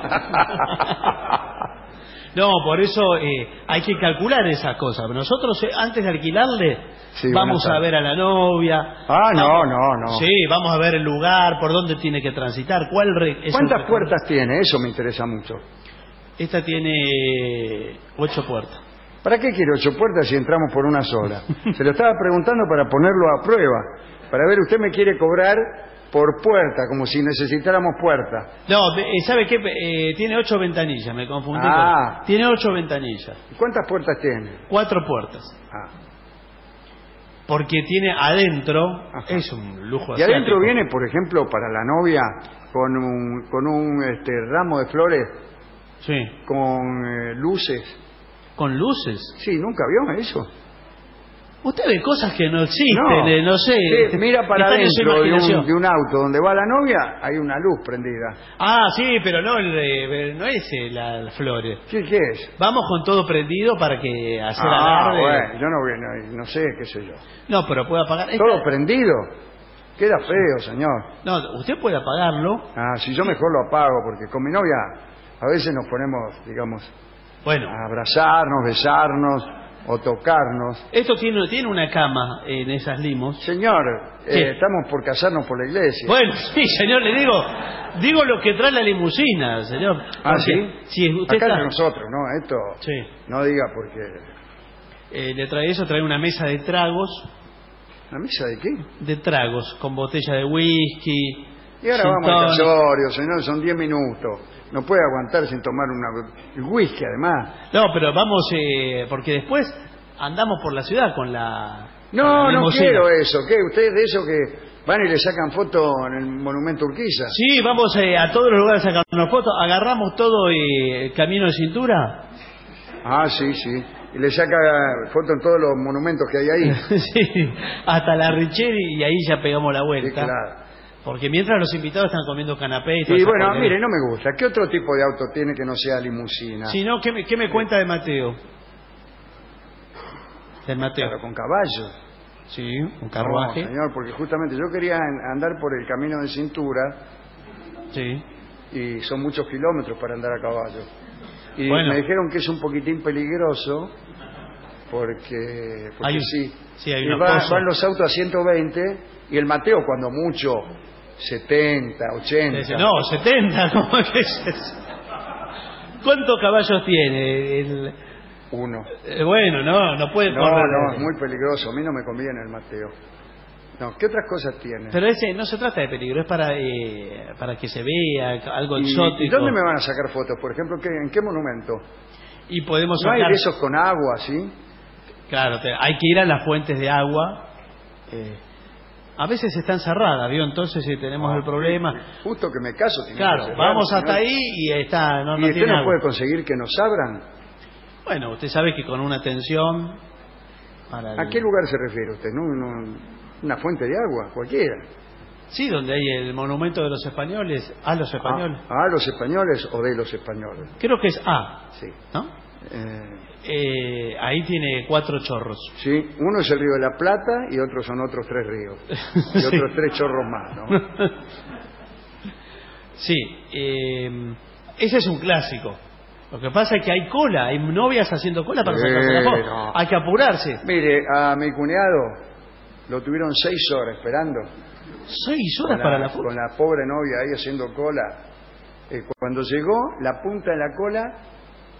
No, por eso eh, hay que calcular esas cosas. Nosotros eh, antes de alquilarle Sí, vamos buenas a tardes. ver a la novia. Ah, no, Vamos- no, no. Sí, vamos a ver el lugar, por dónde tiene que transitar, cuál re- es el ¿Cuántas recorrido. puertas tiene? Eso me interesa mucho. Esta tiene ocho puertas. ¿Para qué quiere ocho puertas si entramos por una sola? Se lo estaba preguntando para ponerlo a prueba. Para ver, usted me quiere cobrar por puerta, como si necesitáramos puerta. No, eh, ¿sabe qué? Eh, tiene ocho ventanillas, me confundí. Ah. con- Tiene ocho ventanillas, ¿Y cuántas puertas tiene? cuatro puertas. Ah. Porque tiene adentro, es un lujo Y adentro asiático. viene, por ejemplo, para la novia, con un, con un este, ramo de flores, Sí. con eh, luces. ¿Con luces? Sí, ¿nunca vio eso? Usted ve cosas que no existen, No. eh, no sé. Sí, mira para están en su adentro de imaginación. un, de un auto donde va la novia, hay una luz prendida. Ah, sí, pero no, el de- no es eh, la- las flores. ¿Qué, qué es? Vamos con todo prendido para que hacer Ah, alarde. bueno, yo no, no, no sé, qué sé yo. No, pero puede apagar. Esta- ¿Todo prendido? Queda feo, señor. No, usted puede apagarlo. Ah, si yo mejor lo apago, porque con mi novia a veces nos ponemos, digamos, Bueno, a abrazarnos, besarnos o tocarnos. esto tiene, tiene una cama en esas limos. Señor, ¿Qué? eh, estamos por casarnos por la iglesia. Bueno, sí, señor, le digo, digo lo que trae la limusina, señor. Ah, Porque ¿sí? Si usted Acá está, entre nosotros, ¿no? Esto sí, no diga porque... eh, le trae eso, trae una mesa de tragos, ¿La misa de qué? de tragos, con botella de whisky. Y ahora gin vamos al tonic. casorio, señor, son diez minutos. No puede aguantar sin tomar una... el whisky, además. No, pero vamos, eh, porque después andamos por la ciudad con la... No, con la no limusina. quiero eso. ¿Qué? ¿Ustedes de eso que van y le sacan fotos en el monumento Urquiza? Sí, vamos eh, a todos los lugares a sacarnos fotos, agarramos todo eh, el camino de cintura. Ah, sí, sí. Y le saca fotos en todos los monumentos que hay ahí. Sí, hasta la Richeri y ahí ya pegamos la Sí, vuelta. claro. Porque mientras los invitados están comiendo canapé y todo Y eso. bueno, mire, no me gusta. ¿Qué otro tipo de auto tiene que no sea limusina? Si no, ¿qué me, qué me cuenta de Mateo? Del Mateo. Claro, con caballo. Sí, un carruaje. No, señor, porque justamente yo quería an- andar por el camino de cintura Sí. y son muchos kilómetros para andar a caballo. Y Bueno. me dijeron que es un poquitín peligroso porque, porque Hay un- sí. sí, hay Y unos va- pozos. van los autos a ciento veinte y el Mateo cuando mucho setenta, ochenta. Dice, no, setenta, ¿cómo es eso? ¿Cuántos caballos tiene? El- Uno. eh, bueno, no, no puede No, correr. no, es muy peligroso. A mí no me conviene el Mateo. No, ¿qué otras cosas tiene? Pero ese no se trata de peligro, es para eh, para que se vea algo ¿Y, exótico. ¿y dónde me van a sacar fotos? Por ejemplo, ¿qué- ¿en qué monumento? Y podemos ¿No hay sacar... de esos con agua, sí? Claro, te- hay que ir a las fuentes de agua. eh, a veces están cerradas, ¿vio? Entonces si tenemos Ah, el problema... Justo que me caso. tiene Claro, que cerrar, vamos señor. hasta ahí y está, no, ¿Y no usted tiene no agua. puede conseguir que nos abran? Bueno, usted sabe que con una tensión... Para el- ¿A qué lugar se refiere usted? ¿No? No- ¿Una fuente de agua? Cualquiera. Sí, donde hay el monumento de los españoles, a los españoles. ¿A, a los españoles o de los españoles? Creo que es A, Sí. ¿no? Eh, Eh, ahí tiene cuatro chorros. sí, uno es el río de la Plata y otros son otros tres ríos. Y Sí. otros tres chorros más, ¿no? Sí, eh, ese es un clásico. Lo que pasa es que hay cola, hay novias haciendo cola para sacarse la foto. Pero- Hay que apurarse. Mire, a mi cuñado lo tuvieron seis horas esperando. Seis horas Con para la foto. Con la pobre novia ahí haciendo cola. Eh, cuando llegó, la punta de la cola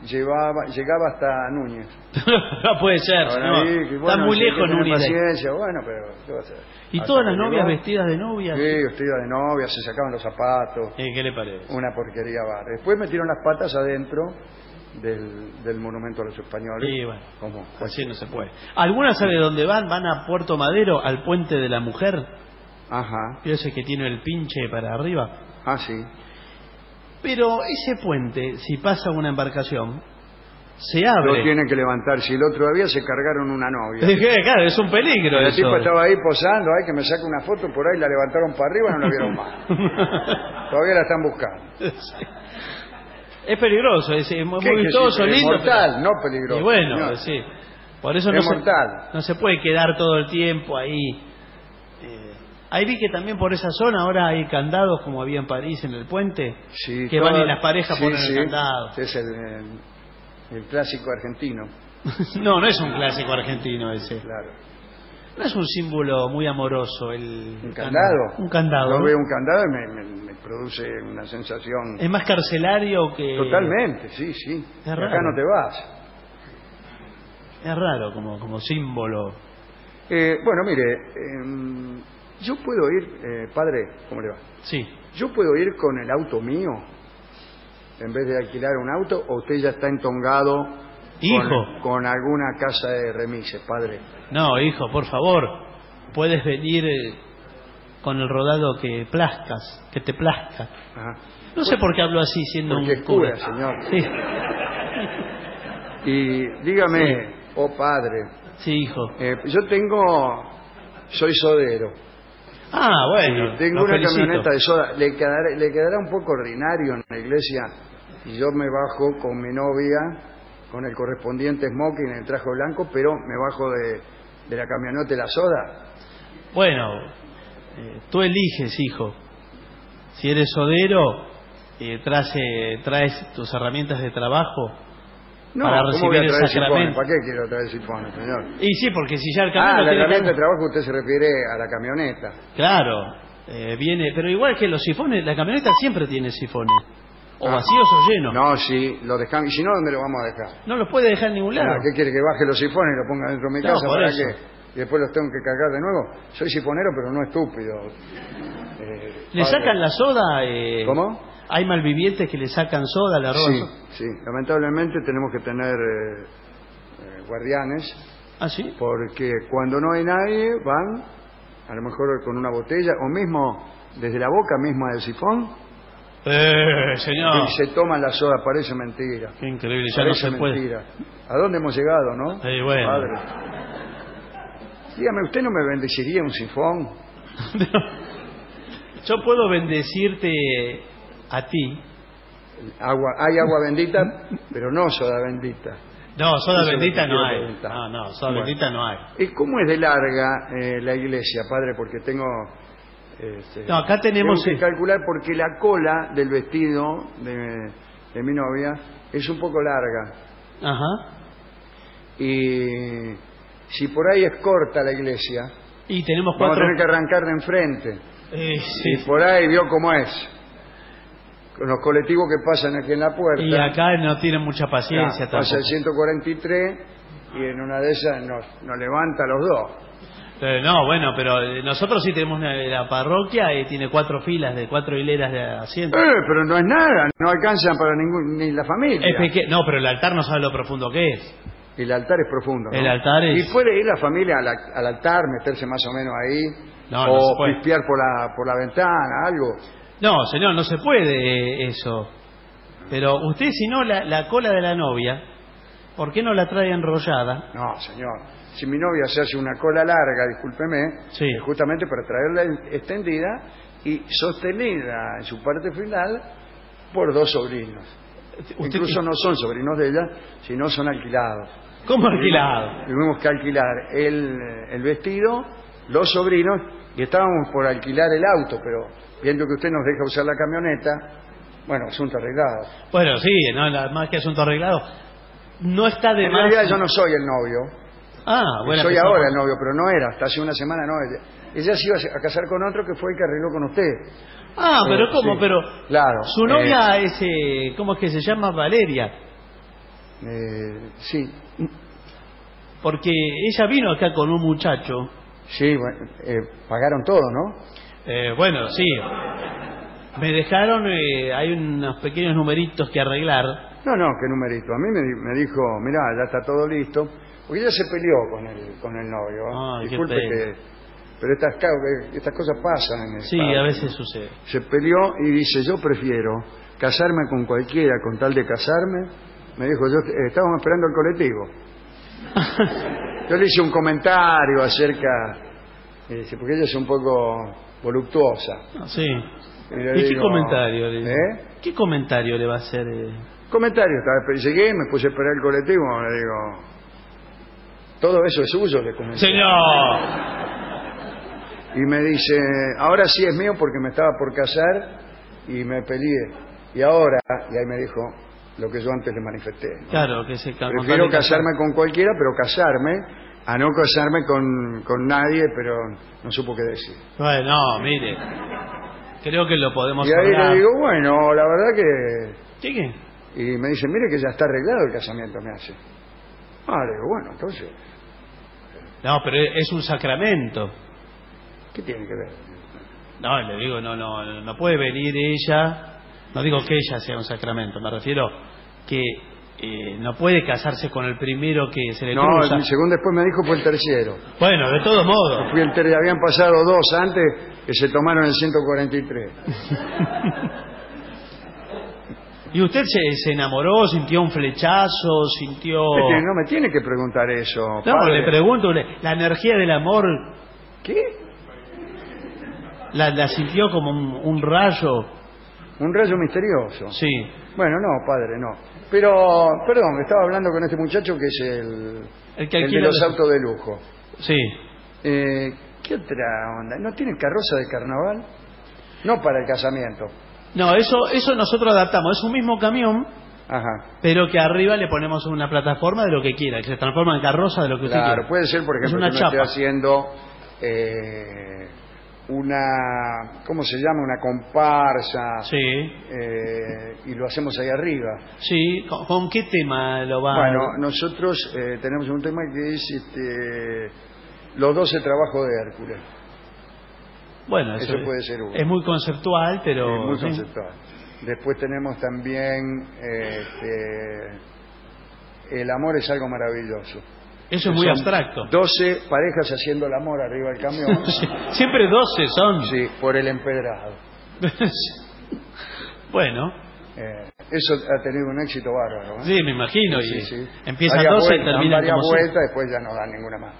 llevaba, llegaba hasta Núñez. No puede ser, Ahora, señor. ahí, que, Está bueno, muy sí, lejos que tener Núñez. paciencia, bueno, pero ¿qué va a hacer? ¿Y Hasta todas las que novias llegó, vestidas de novia? Sí, vestidas de novia, se sacaban los zapatos. Eh, ¿Qué le parece? Una porquería barra. Después metieron las patas adentro del, del monumento a los españoles. Sí, bueno, como así no se puede. ¿Alguna sabe dónde van? Van a Puerto Madero, al puente de la mujer. Ajá. Ese que tiene el pinche para arriba. Ah, sí. Pero ese puente, si pasa una embarcación, se abre. Lo tienen que levantar. Si el otro día se cargaron una novia. Claro, es un peligro El eso. tipo estaba ahí posando, ay, que me saque una foto por ahí, la levantaron para arriba y no la vieron más. Todavía la están buscando. Sí. Es peligroso, es, es muy ¿Qué, vistoso, que sí, lindo. Es mortal, pero... no peligroso. Y bueno, señor. sí. Por eso no es se, mortal. no se puede quedar todo el tiempo ahí. Eh, ahí vi que también por esa zona ahora hay candados como había en París en el puente, Sí, que toda- van y las parejas sí, ponen sí. el candado. Es el, el, el clásico argentino. No, no es un clásico argentino ese. Claro. No es un símbolo muy amoroso el ¿Un candado? Un candado. Yo ¿no? veo un candado y me, me- me produce una sensación... Es más carcelario que... Totalmente, sí, sí. Es Y acá raro. no te vas. Es raro como, como símbolo. Eh, bueno, mire, eh, yo puedo ir, eh, padre, ¿cómo le va? Sí. ¿Yo puedo ir con el auto mío en vez de alquilar un auto o usted ya está entongado Hijo. Con, con alguna casa de remises, padre? No, hijo, por favor, puedes venir eh, con el rodado que plazcas, que te plazca. Ajá. No sé por qué hablo así siendo Porque un es cura, señor. Sí. Y dígame, oh padre, Sí, hijo. eh, yo tengo, soy sodero. Ah, bueno. Y tengo lo una felicito. camioneta de soda. Le quedará, le quedará un poco ordinario en la iglesia y yo me bajo con mi novia, con el correspondiente smoking, el traje blanco, pero me bajo de, de la camioneta de la soda. Bueno, eh, tú eliges, hijo. Si eres sodero, eh, traes, eh, traes tus herramientas de trabajo No, para ¿cómo voy a recibir el traer sifones? sacramento. ¿Para qué quiero traer sifones, señor? Y sí, porque si ya el camino Ah, la tiene herramienta que- de trabajo usted se refiere a la camioneta. Claro, eh, viene, pero igual que los sifones, la camioneta siempre tiene sifones. O Ah. vacíos o llenos. No, sí, lo dejamos. Y si no, ¿dónde lo vamos a dejar? No los puede dejar en ningún lado. Ah, ¿qué quiere? ¿Que baje los sifones y lo ponga dentro de mi No, casa? por ¿Para eso. qué? Y después los tengo que cargar de nuevo. Soy sifonero, pero no estúpido. Eh, ¿Le padre. sacan la soda? Eh, ¿Cómo? Hay malvivientes que le sacan soda, la roban. Sí, sí. Lamentablemente tenemos que tener eh, eh, guardianes. ¿Ah, sí? Porque cuando no hay nadie, van, a lo mejor con una botella, o mismo desde la boca misma del sifón, Eh, señor. y se toman la soda. Parece mentira. Qué increíble, ya no Parece se puede. mentira. ¿A dónde hemos llegado, no? Eh, bueno. Padre. Dígame, ¿usted no me bendeciría un sifón? Yo puedo bendecirte a ti. Agua, hay agua bendita, pero no soda bendita. No, soda Eso es lo bendita que no quiero hay. preguntar. No, no, soda Bueno. bendita no hay. ¿Y cómo es de larga eh, la iglesia, padre? Porque tengo... este, No, acá tenemos- tengo que calcular porque la cola del vestido de, de mi novia es un poco larga. Ajá. Y si por ahí es corta la iglesia, Y tenemos vamos a cuatro... tener que arrancar de enfrente. Eh, Y sí. por ahí vio cómo es. Con los colectivos que pasan aquí en la puerta. Y acá no tienen mucha paciencia Ah, pasa el tampoco. ciento cuarenta y tres y en una de esas nos, nos levanta a los dos. Eh, no, bueno, pero eh, nosotros sí tenemos una- la parroquia y tiene cuatro filas de cuatro hileras de asientos. Eh, pero no es nada, no alcanzan para ningún, ni la familia. Es peque- No, pero el altar no sabe lo profundo que es. El altar es profundo, ¿no? El altar es- Y puede ir la familia al, al altar, meterse más o menos ahí, No, no o se puede. pispear por la, por la ventana, algo. No, señor, no se puede eh, eso. Pero usted, si no, la, la cola de la novia, ¿por qué no la trae enrollada? No, señor. Si mi novia se hace una cola larga, discúlpeme, Sí. es justamente para traerla extendida y sostenida en su parte final por dos sobrinos. ¿Usted Incluso qué- no son sobrinos de ella, sino son alquilados. ¿Cómo alquilado? Tuvimos que alquilar el, el vestido, los sobrinos, y estábamos por alquilar el auto, pero viendo que usted nos deja usar la camioneta, bueno, asunto arreglado. Bueno, sí, no, la- más que asunto arreglado. No está de En más... realidad yo no soy el novio, Ah, bueno. soy pues, ahora no. el novio, pero no era, hasta hace una semana no. Ella, ella se iba a casar con otro que fue el que arregló con usted. Ah, pero Eh, ¿cómo? sí. Pero Claro. su novia es, eh, ¿cómo es que se llama? Valeria. Eh, sí. Porque ella vino acá con un muchacho. Sí, bueno, eh, pagaron todo, ¿no? Eh, bueno, sí. Me dejaron, eh, hay unos pequeños numeritos que arreglar. No, no, qué numerito. A mí me, di- me dijo, mirá, ya está todo listo. Porque ella se peleó con el, con el novio. ¿eh? Ay, qué Disculpe pena. que... Pero estas, ca- estas cosas pasan en el Sí, padre, a veces ¿no? sucede. Se peleó y dice, yo prefiero casarme con cualquiera con tal de casarme. Me dijo, yo eh, estábamos esperando el colectivo. Yo le hice un comentario acerca, eh, dice, porque ella es un poco voluptuosa. Sí. Y, ¿Y le qué digo, comentario le ¿Eh? ¿Qué comentario le va a hacer? eh? Comentario, estaba, llegué, me puse a esperar el colectivo, le digo, todo eso es suyo, le comenté. ¡Señor! Y me dice, ahora sí es mío porque me estaba por casar y me peleé. Y ahora, y ahí me dijo lo que yo antes le manifesté, ¿no? Claro, que se Prefiero casarme con cualquiera, pero casarme, a no casarme con, con nadie, pero no supo qué decir. Bueno, no, mire. Creo que lo podemos Y ahí hablar. le digo, bueno, la verdad que... ¿Qué qué? Y me dice, mire que ya está arreglado el casamiento, me hace. Ah, le digo, bueno, entonces, No, pero es un sacramento. ¿qué tiene que ver? No, le digo, no, no, no puede venir ella. No digo que ella sea un sacramento, me refiero que eh, no puede casarse con el primero que se le No, cruza. según después me dijo, fue el tercero. Bueno, de todos modos. Fui el ter- habían pasado dos antes que se tomaron el ciento cuarenta y tres. ¿Y usted se, se enamoró, sintió un flechazo, sintió...? Este, no me tiene que preguntar eso. No, padre. le pregunto, le- la energía del amor... ¿Qué? La, la sintió como un, un rayo. Un rayo misterioso. Sí. Bueno, no, padre, no. Pero, perdón, estaba hablando con este muchacho que es el, El que el de alquila los los- autos de lujo. Sí. Eh, ¿Qué otra onda? ¿No tiene carroza de carnaval? No para el casamiento. No, eso, eso nosotros adaptamos. Es un mismo camión, Ajá. pero que arriba le ponemos una plataforma de lo que quiera, que se transforma en carroza de lo que usted Claro, quiera. puede ser, por Es ejemplo, una que uno esté chapa. haciendo eh, una, ¿cómo se llama? Una comparsa. Sí. eh, y lo hacemos ahí arriba. Sí, ¿con, con qué tema lo va Bueno, nosotros eh, tenemos un tema que es este, los doce trabajos de Hércules. Bueno, eso, Eso puede ser uno. es muy conceptual, pero... Es muy sí. conceptual. Después tenemos también este, el amor es algo maravilloso. Eso es muy Son abstracto. doce parejas haciendo el amor arriba del camión. Sí, siempre doce son. Sí, por el empedrado. Bueno, Eh, eso ha tenido un éxito bárbaro. ¿eh? sí, me imagino. Sí, y sí, sí. Empiezan Varias doce y vueltas, dan terminan varias como seis. vueltas, después ya no dan ninguna más.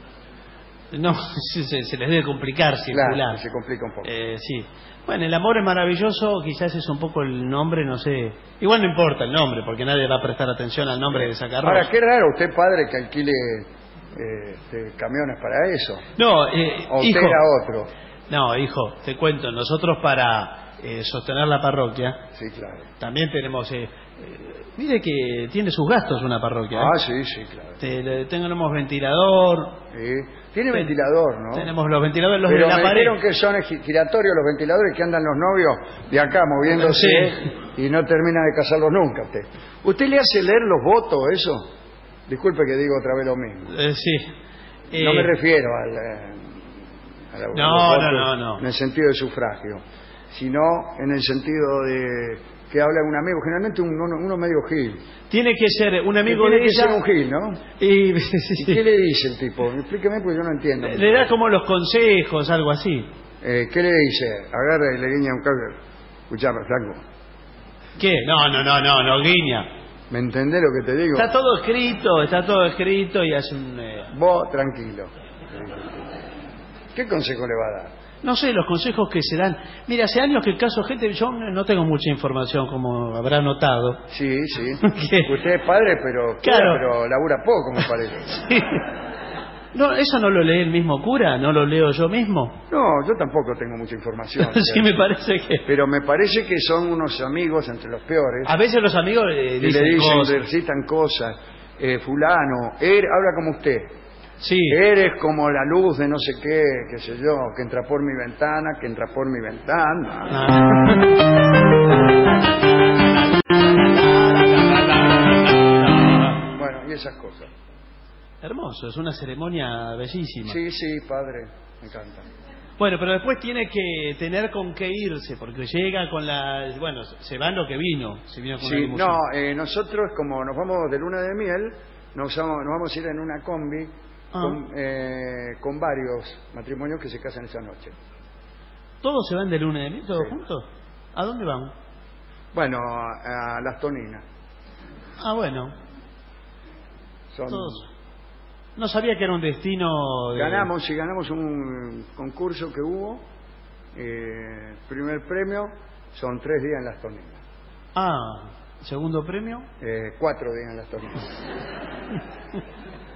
No, se, se- se les debe complicar circular. Claro, se complica un poco. Eh, sí. Bueno, el amor es maravilloso, quizás es un poco el nombre, no sé. Igual no importa el nombre, porque nadie va a prestar atención al nombre de esa carroza. Ahora, qué raro usted, padre, que alquile eh, este, camiones para eso. No, eh, O usted hijo. era otro. No, hijo, te cuento, nosotros para eh, sostener la parroquia, Sí, claro. también tenemos... eh, eh, mire que tiene sus gastos una parroquia. ¿eh? Ah, sí, sí, claro. Te- le- tenemos ventilador. Sí. Tiene Ten- ventilador, ¿no? Tenemos los ventiladores, los Pero de la me pared. dijeron que son gi- giratorios los ventiladores que andan los novios de acá moviéndose y no termina de casarlos nunca usted. ¿Usted le hace leer los votos eso? Disculpe que digo otra vez lo mismo. Eh, sí. No Eh, me refiero al, eh, a la- a los No, votos no, no, no. en el sentido de sufragio, sino en el sentido de que habla un amigo, generalmente un- uno, uno medio gil. Tiene que ser un amigo tiene de que ella. ser un gil, ¿no? Y, ¿Y qué le dice el tipo? Explíqueme porque yo no entiendo. le da como los consejos, algo así. Eh, ¿Qué le dice? Agarra y le guiña un cable. Escuchame, flaco. ¿Qué? No, no, no, no, no guiña. ¿Me entendés lo que te digo? Está todo escrito, está todo escrito y hace un... eh, Vos, tranquilo. ¿Qué consejo le va a dar? No sé, los consejos que se dan. Mira, hace años que caso gente, yo no tengo mucha información, como habrá notado. Sí, sí. ¿Qué? Usted es padre, pero, Claro. pero labura poco, me parece. Sí. No, ¿eso no lo lee el mismo cura? ¿No lo leo yo mismo? No, yo tampoco tengo mucha información. Sí, me parece que... Pero me parece que son unos amigos entre los peores. A veces los amigos eh, que dicen le dicen, cosas. le recitan cosas. Eh, fulano, él habla como usted. Sí. Eres como la luz de no sé qué, qué sé yo, que entra por mi ventana, que entra por mi ventana. Ah. y esas cosas. Hermoso, es una ceremonia bellísima. Sí, sí, padre, me encanta. Bueno, pero después tiene que tener con qué irse, porque llega con la... Bueno, se va en lo que vino. Se vino con sí, no, eh, nosotros como nos vamos de luna de miel, nos vamos, nos vamos a ir en una combi ah. con, eh, con varios matrimonios que se casan esa noche. ¿Todos se van de luna de miel, todos sí. juntos? ¿A dónde van? Bueno, a, a Las Toninas. Ah, bueno. Son... Todos. No sabía que era un destino... De... Ganamos, sí, ganamos un concurso que hubo. Eh, primer premio son tres días en Las Toninas. Ah, ¿segundo premio? Eh, cuatro días en Las Toninas.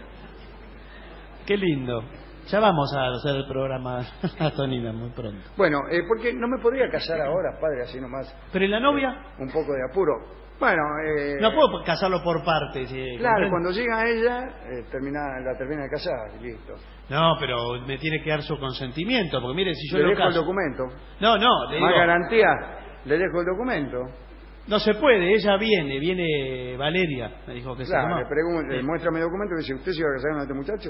Qué lindo. Ya vamos a hacer el programa Las Toninas muy pronto. Bueno, eh, porque no me podría casar ahora, padre, así nomás. ¿Pero y la novia? Eh, un poco de apuro. Bueno, eh, no puedo casarlo por partes. Eh, claro, ¿comprende? Cuando llega ella, eh, termina, la termina de casar y listo. No, pero me tiene que dar su consentimiento, porque mire, si yo le lo dejo caso... el documento. No, no, le más digo... garantía, le dejo el documento. No se puede, ella viene, viene Valeria, me dijo que claro, se llama. le pregunto, sí. Muéstrame el documento y dice, ¿usted se iba a casar con este muchacho?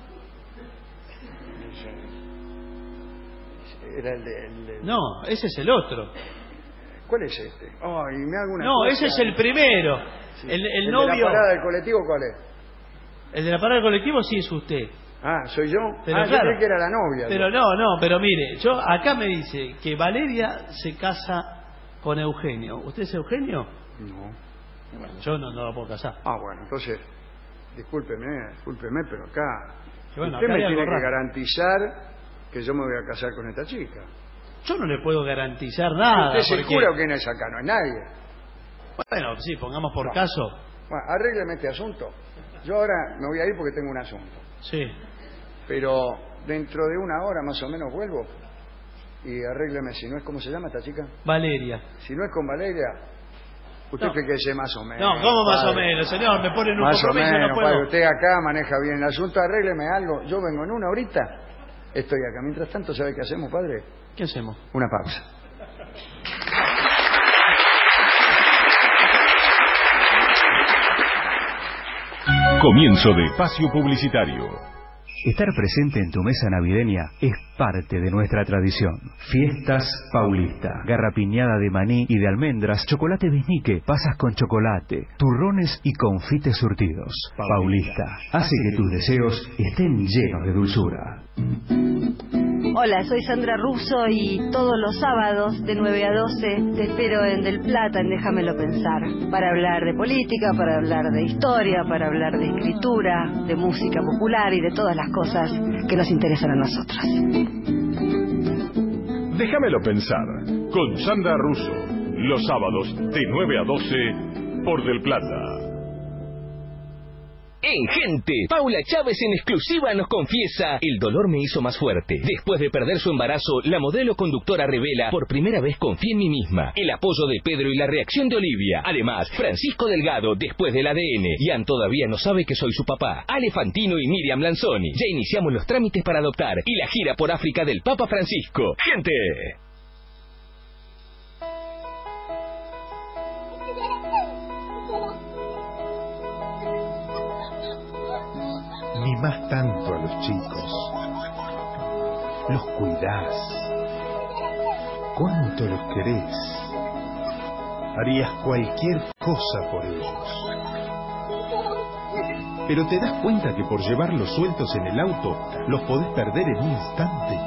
Era el de, el de... No, ese es el otro. ¿Cuál es este? Oh, y me hago una no, cosa. ese es el primero. Sí. El, el, el novio... ¿El de la parada del colectivo cuál es? El de la parada del colectivo sí es usted. Ah, ¿soy yo? Pero ah, claro, yo creí que era la novia. Pero yo. no, no, pero mire, yo acá me dice que Valeria se casa con Eugenio. ¿Usted es Eugenio? No. Bueno, yo no, no lo puedo casar. Ah, bueno, entonces, discúlpeme, discúlpeme, pero acá... Bueno, usted acá me tiene que raro. garantizar que yo me voy a casar con esta chica. Yo no le puedo garantizar nada. ¿Usted porque... seguro que no es acá? No es nadie. Bueno, sí, pongamos por no. caso. Bueno, arrégleme este asunto. Yo ahora me voy a ir porque tengo un asunto. Sí. Pero dentro de una hora más o menos vuelvo y arrégleme, si no es, ¿cómo se llama esta chica? Valeria. Si no es con Valeria, usted no. cree que sé más o menos. No, ¿cómo más padre? o menos, señor? Me pone en un más compromiso o menos, no puedo. Padre, usted acá maneja bien el asunto, arrégleme algo. Yo vengo en una horita, estoy acá. Mientras tanto, ¿sabe qué hacemos, padre? ¿Qué hacemos? Una pausa. Comienzo de espacio publicitario. Estar presente en tu mesa navideña es parte de nuestra tradición. Fiestas Paulista. Garrapiñada de maní y de almendras, chocolate biznique, pasas con chocolate, turrones y confites surtidos. Paulista. Hace que tus deseos estén llenos de dulzura. Hola, soy Sandra Russo y todos los sábados de nueve a doce te espero en Del Plata, en Déjamelo Pensar, para hablar de política, para hablar de historia, para hablar de escritura, de música popular y de todas las cosas que nos interesan a nosotros. Déjamelo Pensar, con Sandra Russo, los sábados de nueve a doce por Del Plata. En Gente, Paula Chávez en exclusiva nos confiesa: el dolor me hizo más fuerte. Después de perder su embarazo, la modelo conductora revela: por primera vez confié en mí misma. El apoyo de Pedro y la reacción de Olivia. Además, Francisco Delgado, después del A D N. Ian todavía no sabe que soy su papá. Ale Fantino y Miriam Lanzoni. Ya iniciamos los trámites para adoptar. Y la gira por África del Papa Francisco. Gente. Mimás tanto a los chicos, los cuidás, cuánto los querés, harías cualquier cosa por ellos. Pero te das cuenta que por llevarlos sueltos en el auto, los podés perder en un instante.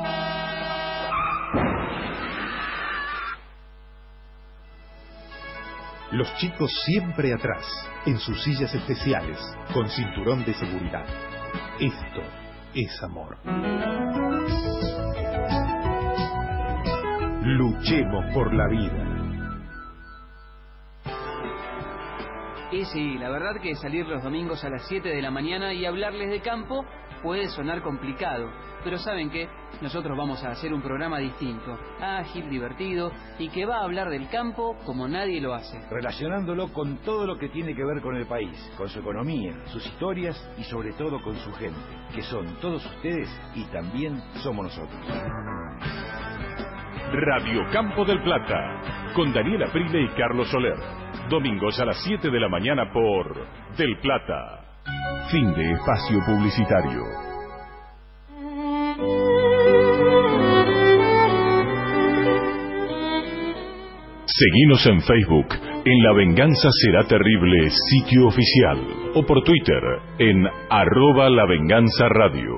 Los chicos siempre atrás, en sus sillas especiales, con cinturón de seguridad. Esto es amor. Luchemos por la vida. Y sí, la verdad que salir los domingos a las siete de la mañana y hablarles de campo puede sonar complicado, pero ¿saben qué? Nosotros vamos a hacer un programa distinto, ágil, divertido y que va a hablar del campo como nadie lo hace. Relacionándolo con todo lo que tiene que ver con el país, con su economía, sus historias y sobre todo con su gente, que son todos ustedes y también somos nosotros. Radio Campo del Plata, con Daniela Prile y Carlos Soler. Domingos a las siete de la mañana por Del Plata. Fin de espacio publicitario. Seguinos en Facebook, en La Venganza Será Terrible, sitio oficial, o por Twitter, en arroba La Venganza Radio.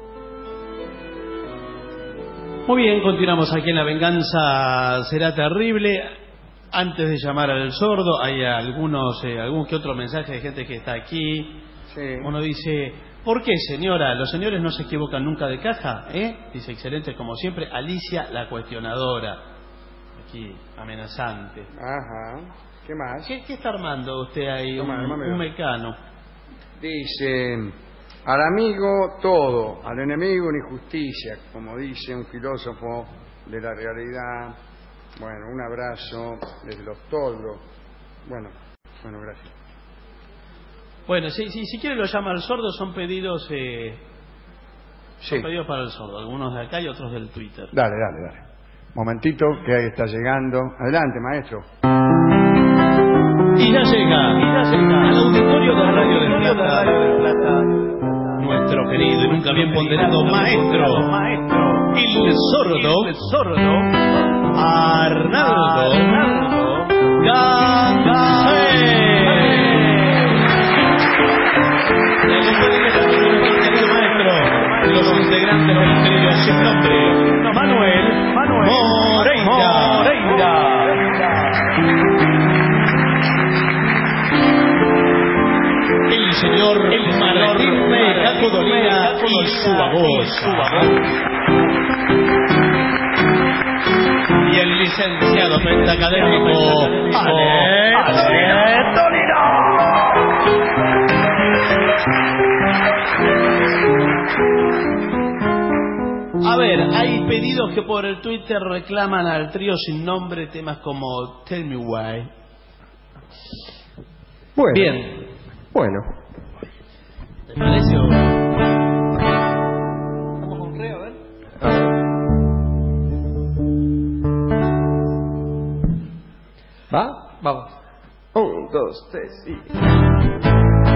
Muy bien, continuamos aquí en La Venganza Será Terrible. Antes de llamar al sordo, hay algunos, eh, algún que otro mensaje de gente que está aquí. Sí. Uno dice, ¿por qué, señora? ¿Los señores no se equivocan nunca de caja? ¿Eh? Dice, excelente, como siempre, Alicia la cuestionadora. Aquí, amenazante. Ajá. ¿Qué más? ¿Qué, qué está armando usted ahí? Toma, un, un mecano. Dice, al amigo todo, al enemigo ni justicia, como dice un filósofo de la realidad. Bueno, un abrazo desde los toldos. Bueno, bueno, gracias. Bueno, si, si, si quiere lo llama al sordo, son pedidos eh, sí. son pedidos para el sordo, algunos de acá y otros del Twitter. Dale, dale, dale. Momentito, que ahí está llegando. Adelante, maestro. Y ya llega, y ya llega al auditorio de Radio del Plata, Plata, nuestro querido y nunca bien ponderado maestro, maestro, el sordo, el sordo, Arnaldo, Arnaldo Gansé. Los integrantes del trío sin nombre, Manuel, Manuel Moreira, Moreira. El señor el Martín Caco Dolina y su babosa. Y el licenciado pentacadémico Ale Dolina. A ver, hay pedidos que por el Twitter reclaman al trío sin nombre temas como Tell Me Why. Bueno. Bien. Bueno. ¿Te parece o...? Vamos con Creo, a ver. ¿Va? Vamos. Un, dos, tres y...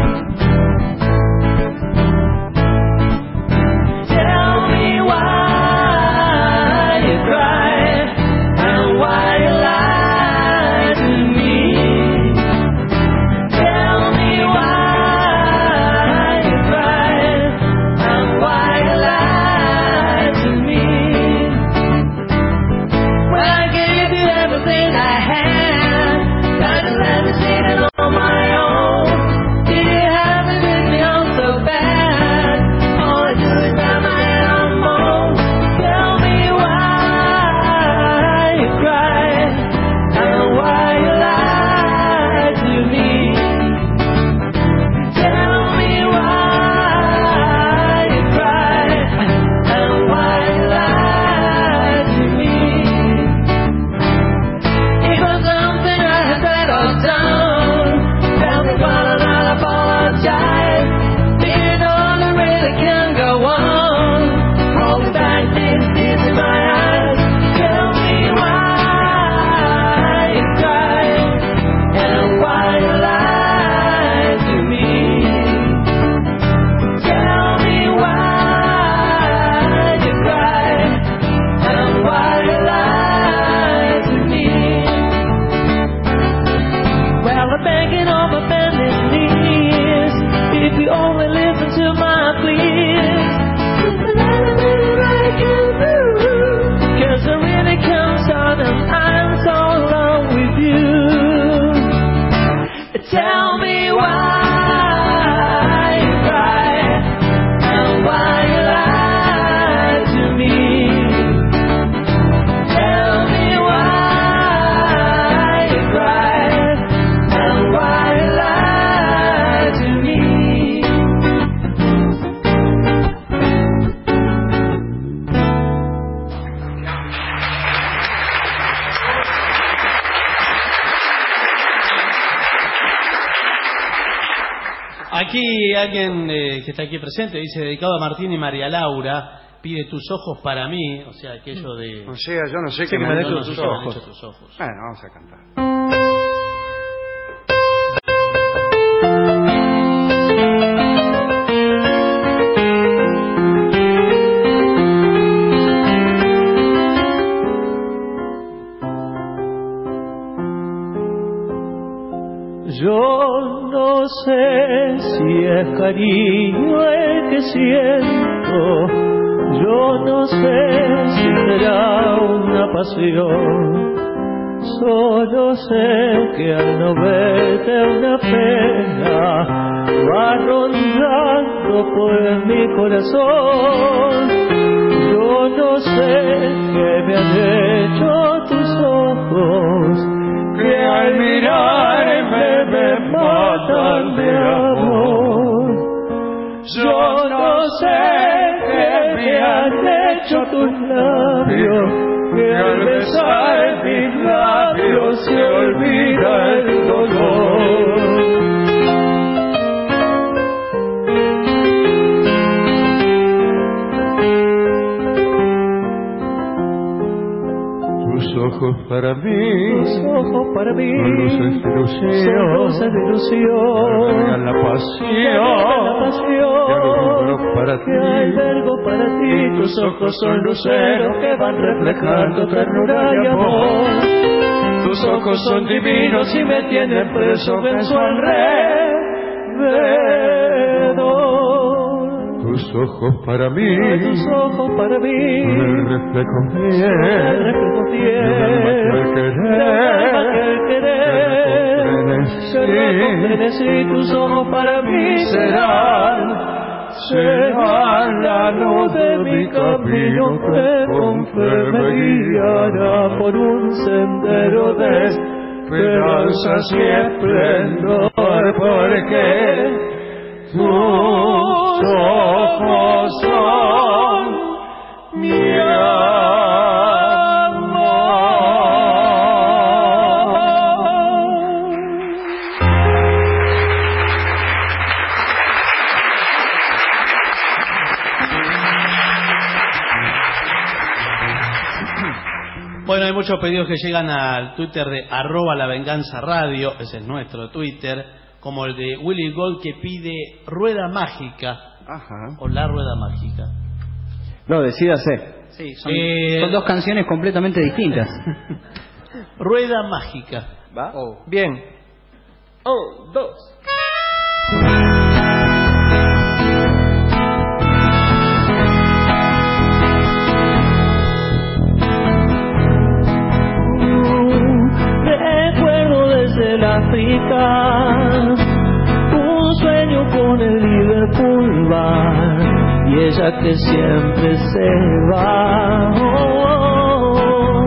Aquí alguien eh, que está aquí presente dice, dedicado a Martín y María Laura, pide tus ojos para mí, o sea, aquello de... O sea, yo no sé sí, qué que me han hecho no, no, tus no, ojos. me han hecho tus ojos. Bueno, vamos a cantar. Yo no sé si es cariño el que siento, yo no sé si será una pasión. Solo sé que al no verte una pena va rondando por mi corazón. Yo no sé qué me han hecho tus ojos, que al mirarme me matan de amor. Yo no sé qué me han hecho tus labios, que al besar mis labios se olvida el dolor. Tus ojos para mí, tus ojos para mí, son luces de ilusión, son luces de ilusión, albergan la pasión, la pasión que albergo para ti, que albergo para ti. Tus ojos son luceros que van reflejando ternura y amor. Tus ojos son divinos y me tienen preso en su alrededor. Tus ojos para mí, tus ojos para mí, son el reflejo fiel, el reflejo fiel del alma que al querer, que recomprenece. Tus ojos para mí serán, serán la luz de mi camino que con fe me guiará por un sendero de esperanzas y esplendor, porque tus ojos son mi Bueno, hay muchos pedidos que llegan al Twitter de arroba la venganza radio, ese es nuestro Twitter, como el de Willy Gold que pide Rueda Mágica. Ajá. O La Rueda Mágica. No, decídase. Sí, son, Eh, son dos canciones completamente distintas. Rueda Mágica. ¿Va? Oh. Bien. Un, dos. Recuerdo desde el África un sueño con el Liverpool Bar y ella que siempre se va. Oh, oh,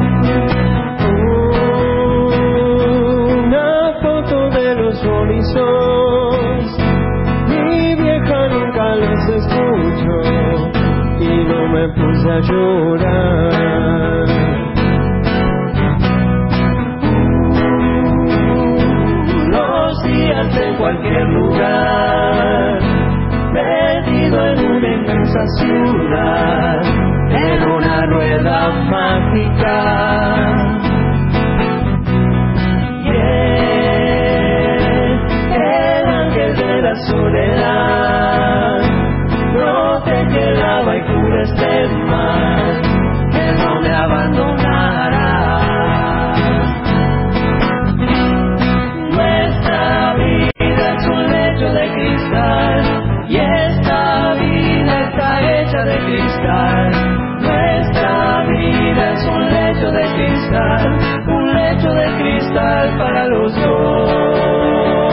oh. Una foto de los Rolling Stones, mi vieja nunca los escuchó y no me puse a llorar. En cualquier lugar, perdido en una inmensa ciudad, en una rueda mágica. Yeah, el ángel de la soledad protegerá y cura este mal, que no me abandonará. De cristal, y esta vida está hecha de cristal. Nuestra vida es un lecho de cristal, un lecho de cristal para los dos.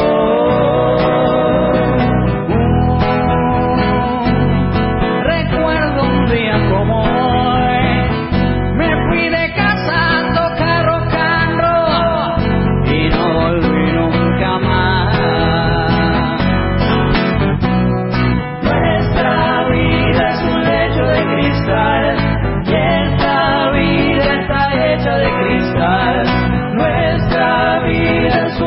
Recuerdo un día como hoy, me fui de casa a tocar rock and roll y no volví nunca más. Y esta vida está hecha de cristal. Nuestra vida es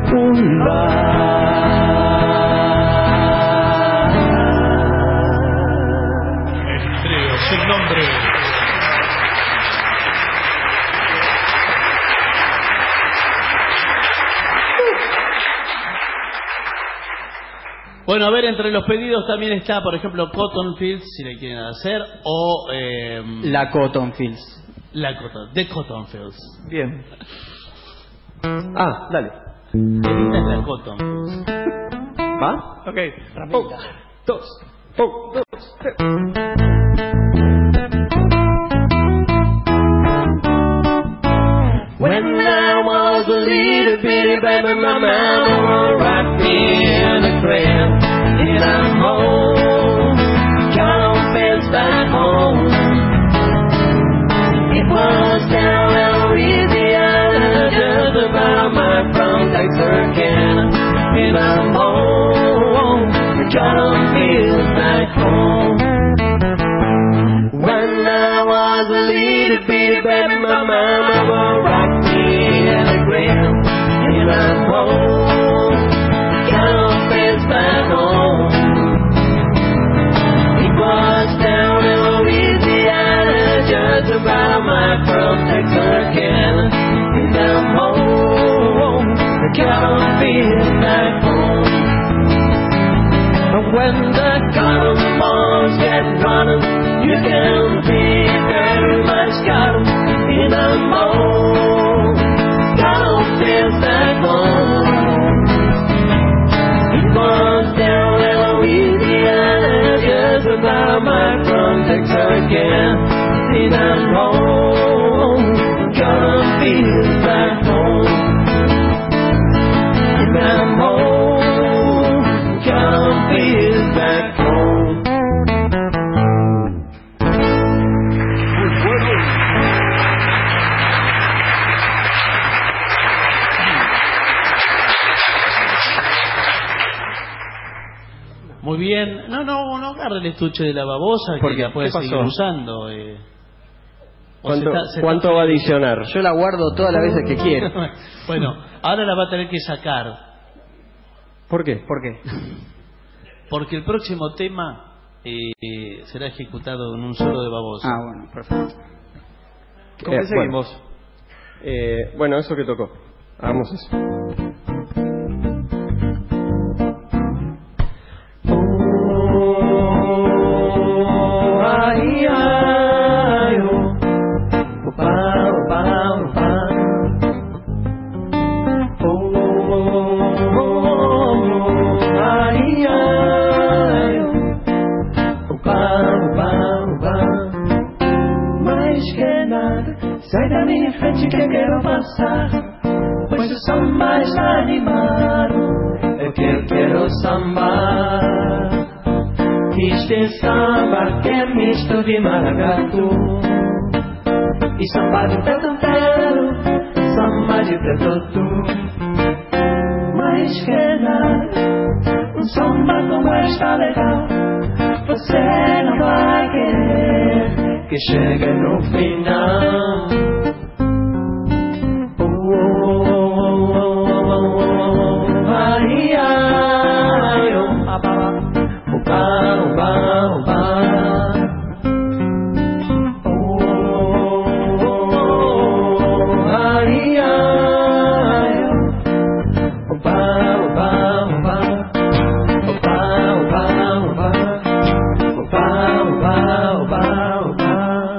un bar. El trío sin nombre. Bueno, a ver, entre los pedidos también está, por ejemplo, Cotton Fields, si le quieren hacer, o... Eh, la Cotton Fields. La Cotton, The Cotton Fields. Bien. Ah, dale. Qué linda es la Cotton Fields. ¿Va? Ok, Un, dos, un, dos, tres. When I was a little bitty baby, my mama rocked me in a crib. And I'm home, got on fence back home. It was down in Louisiana, just about my front Texarkana. And I'm home, got on fence back home. When I was a little bitty baby, my mama rocked me in a crib. And I'm home, got on fence back home. It was down in Louisiana, just about my from Texarkana. And I'm home, got on fence back home. When the cotton balls get running, you can be very much cotton in a mold. Cotton feels back home. It was down in Louisiana, just about my from Texarkana. In a mold, cotton feels back home. In a mold, cotton feels back home. Muy bien. No, no, no agarre el estuche de la babosa, que Porque, la puede ¿qué pasó? seguir usando. Eh. O ¿Cuánto, se está- se ¿cuánto está- va a adicionar? Yo la guardo todas las veces que quiero. Bueno, ahora la va a tener que sacar. ¿Por qué? ¿Por qué? Porque el próximo tema eh, será ejecutado en un solo de babosa. Ah, bueno, perfecto. ¿Cómo Eh, seguimos? Eh, bueno, eso que tocó. Hagamos eso. Ay, ay, oh. Opa, opa, opa. Oh, oh, oh, ay, ay, oh. Opa, opa, opa. Mais que nada, sai da minha frente que eu quero passar. Pois o samba está animado, é que eu quero sambar. Este samba que é misto de maracatu e samba de tantantero, samba de tetutu. Mas que nada, um samba como está legal, você não vai querer que chegue no final. Oh, oh, oh, oh, oh, oh, ai, ai, oh, ah, bah, bah. Opa, opa, opa. Oh, oh, oh, ai, ai. Opa, opa, opa. Opa, opa, opa. Opa, opa, opa, opa.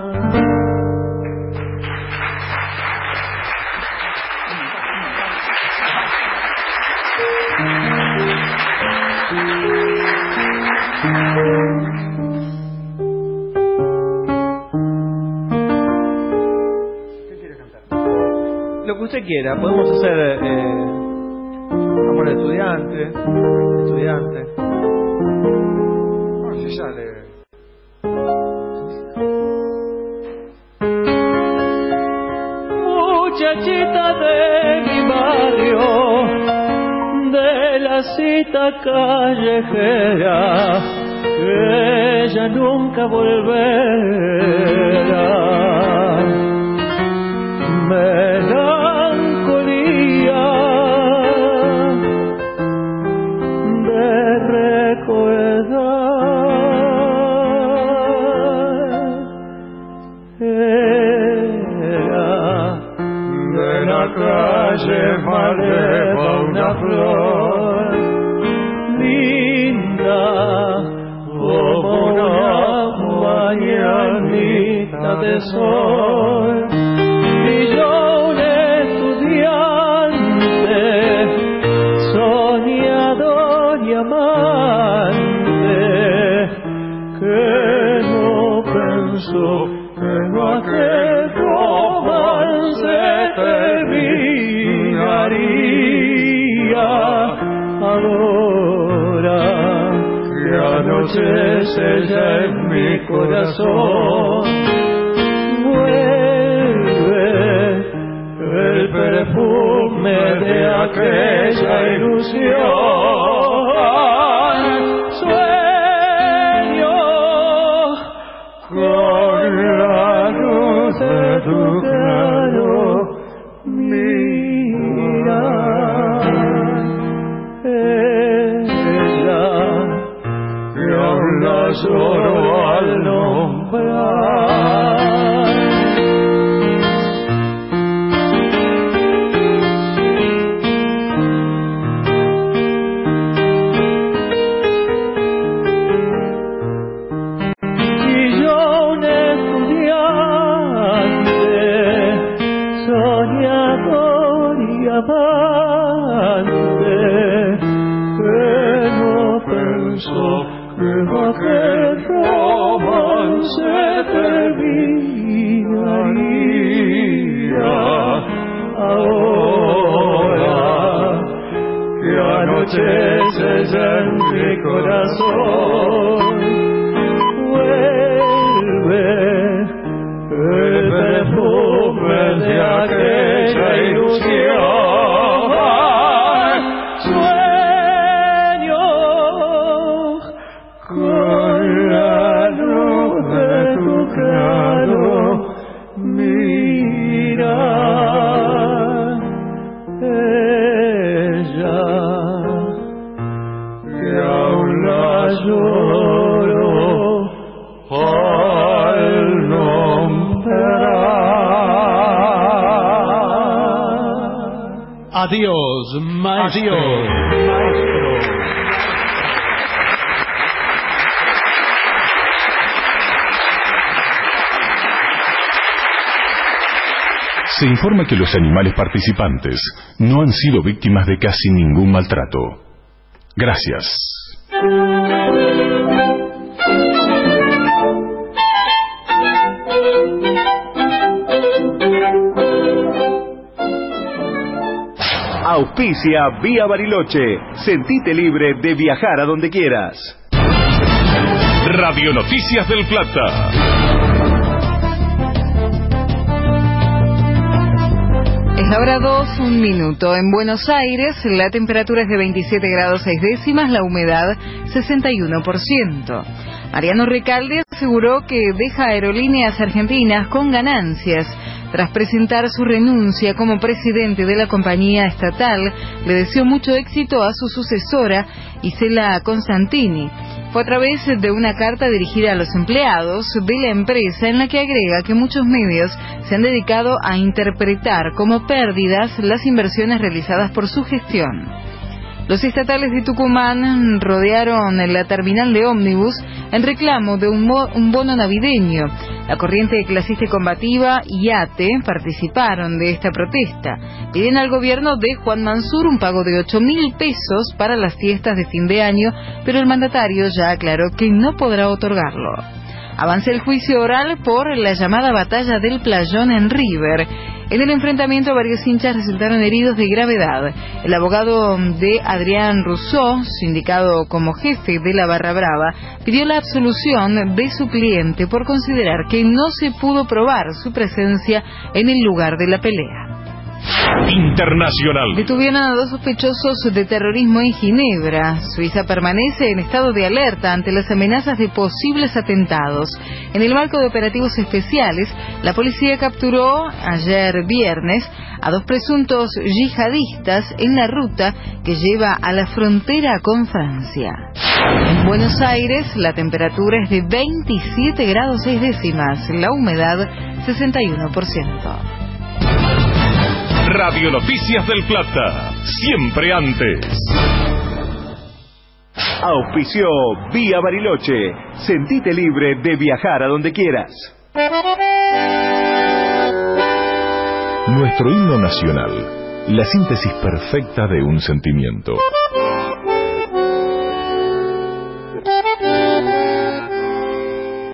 Lo que usted quiera. Podemos hacer eh, Amor de estudiante. Estudiante. No, si sale. Muchachita de mi barrio, de la cita callejera, que ella nunca volverá. Melancolía flor linda como una mañanita de sol. Y yo un estudiante soñador y amante que no pensó que no aquel romance terminaría. Ahora que anochece ya en mi corazón, vuelve el perfume de aquella ilusión. Sueño con la luz de tu claro mirar. Ella que aún la lloro al nombrar. Que no pensó que aquel romance terminaría. Ahora que anochece ya en mi corazón, vuelve el perfume de aquella ilusión. Sueño con la luz de tu claro mirar. Ella que aún la lloro al nombrar. Adiós, maestro. Adiós, maestro. Se informa que los animales participantes no han sido víctimas de casi ningún maltrato. Gracias. Auspicia Vía Bariloche. Sentite libre de viajar a donde quieras. Radio Noticias del Plata. Es la hora dos, un minuto. En Buenos Aires, la temperatura es de veintisiete grados seis décimas, la humedad sesenta y uno por ciento. Mariano Recalde aseguró que deja Aerolíneas Argentinas con ganancias. Tras presentar su renuncia como presidente de la compañía estatal, le deseó mucho éxito a su sucesora, Isela Constantini. Fue a través de una carta dirigida a los empleados de la empresa en la que agrega que muchos medios se han dedicado a interpretar como pérdidas las inversiones realizadas por su gestión. Los estatales de Tucumán rodearon la terminal de ómnibus en reclamo de un, mo- un bono navideño. La corriente clasista y combativa y A T E participaron de esta protesta. Piden al gobierno de Juan Mansur un pago de ocho mil pesos para las fiestas de fin de año, pero el mandatario ya aclaró que no podrá otorgarlo. Avanza el juicio oral por la llamada batalla del Playón en River. En el enfrentamiento, varios hinchas resultaron heridos de gravedad. El abogado de Adrián Rousseau, sindicado como jefe de la Barra Brava, pidió la absolución de su cliente por considerar que no se pudo probar su presencia en el lugar de la pelea. Internacional. Detuvieron a dos sospechosos de terrorismo en Ginebra. Suiza permanece en estado de alerta ante las amenazas de posibles atentados. En el marco de operativos especiales, la policía capturó ayer viernes a dos presuntos yihadistas en la ruta que lleva a la frontera con Francia. En Buenos Aires, la temperatura es de veintisiete grados seis décimas, la humedad sesenta y uno por ciento. Radio Noticias del Plata, siempre antes. Auspició Vía Bariloche. Sentite libre de viajar a donde quieras. Nuestro himno nacional, la síntesis perfecta de un sentimiento.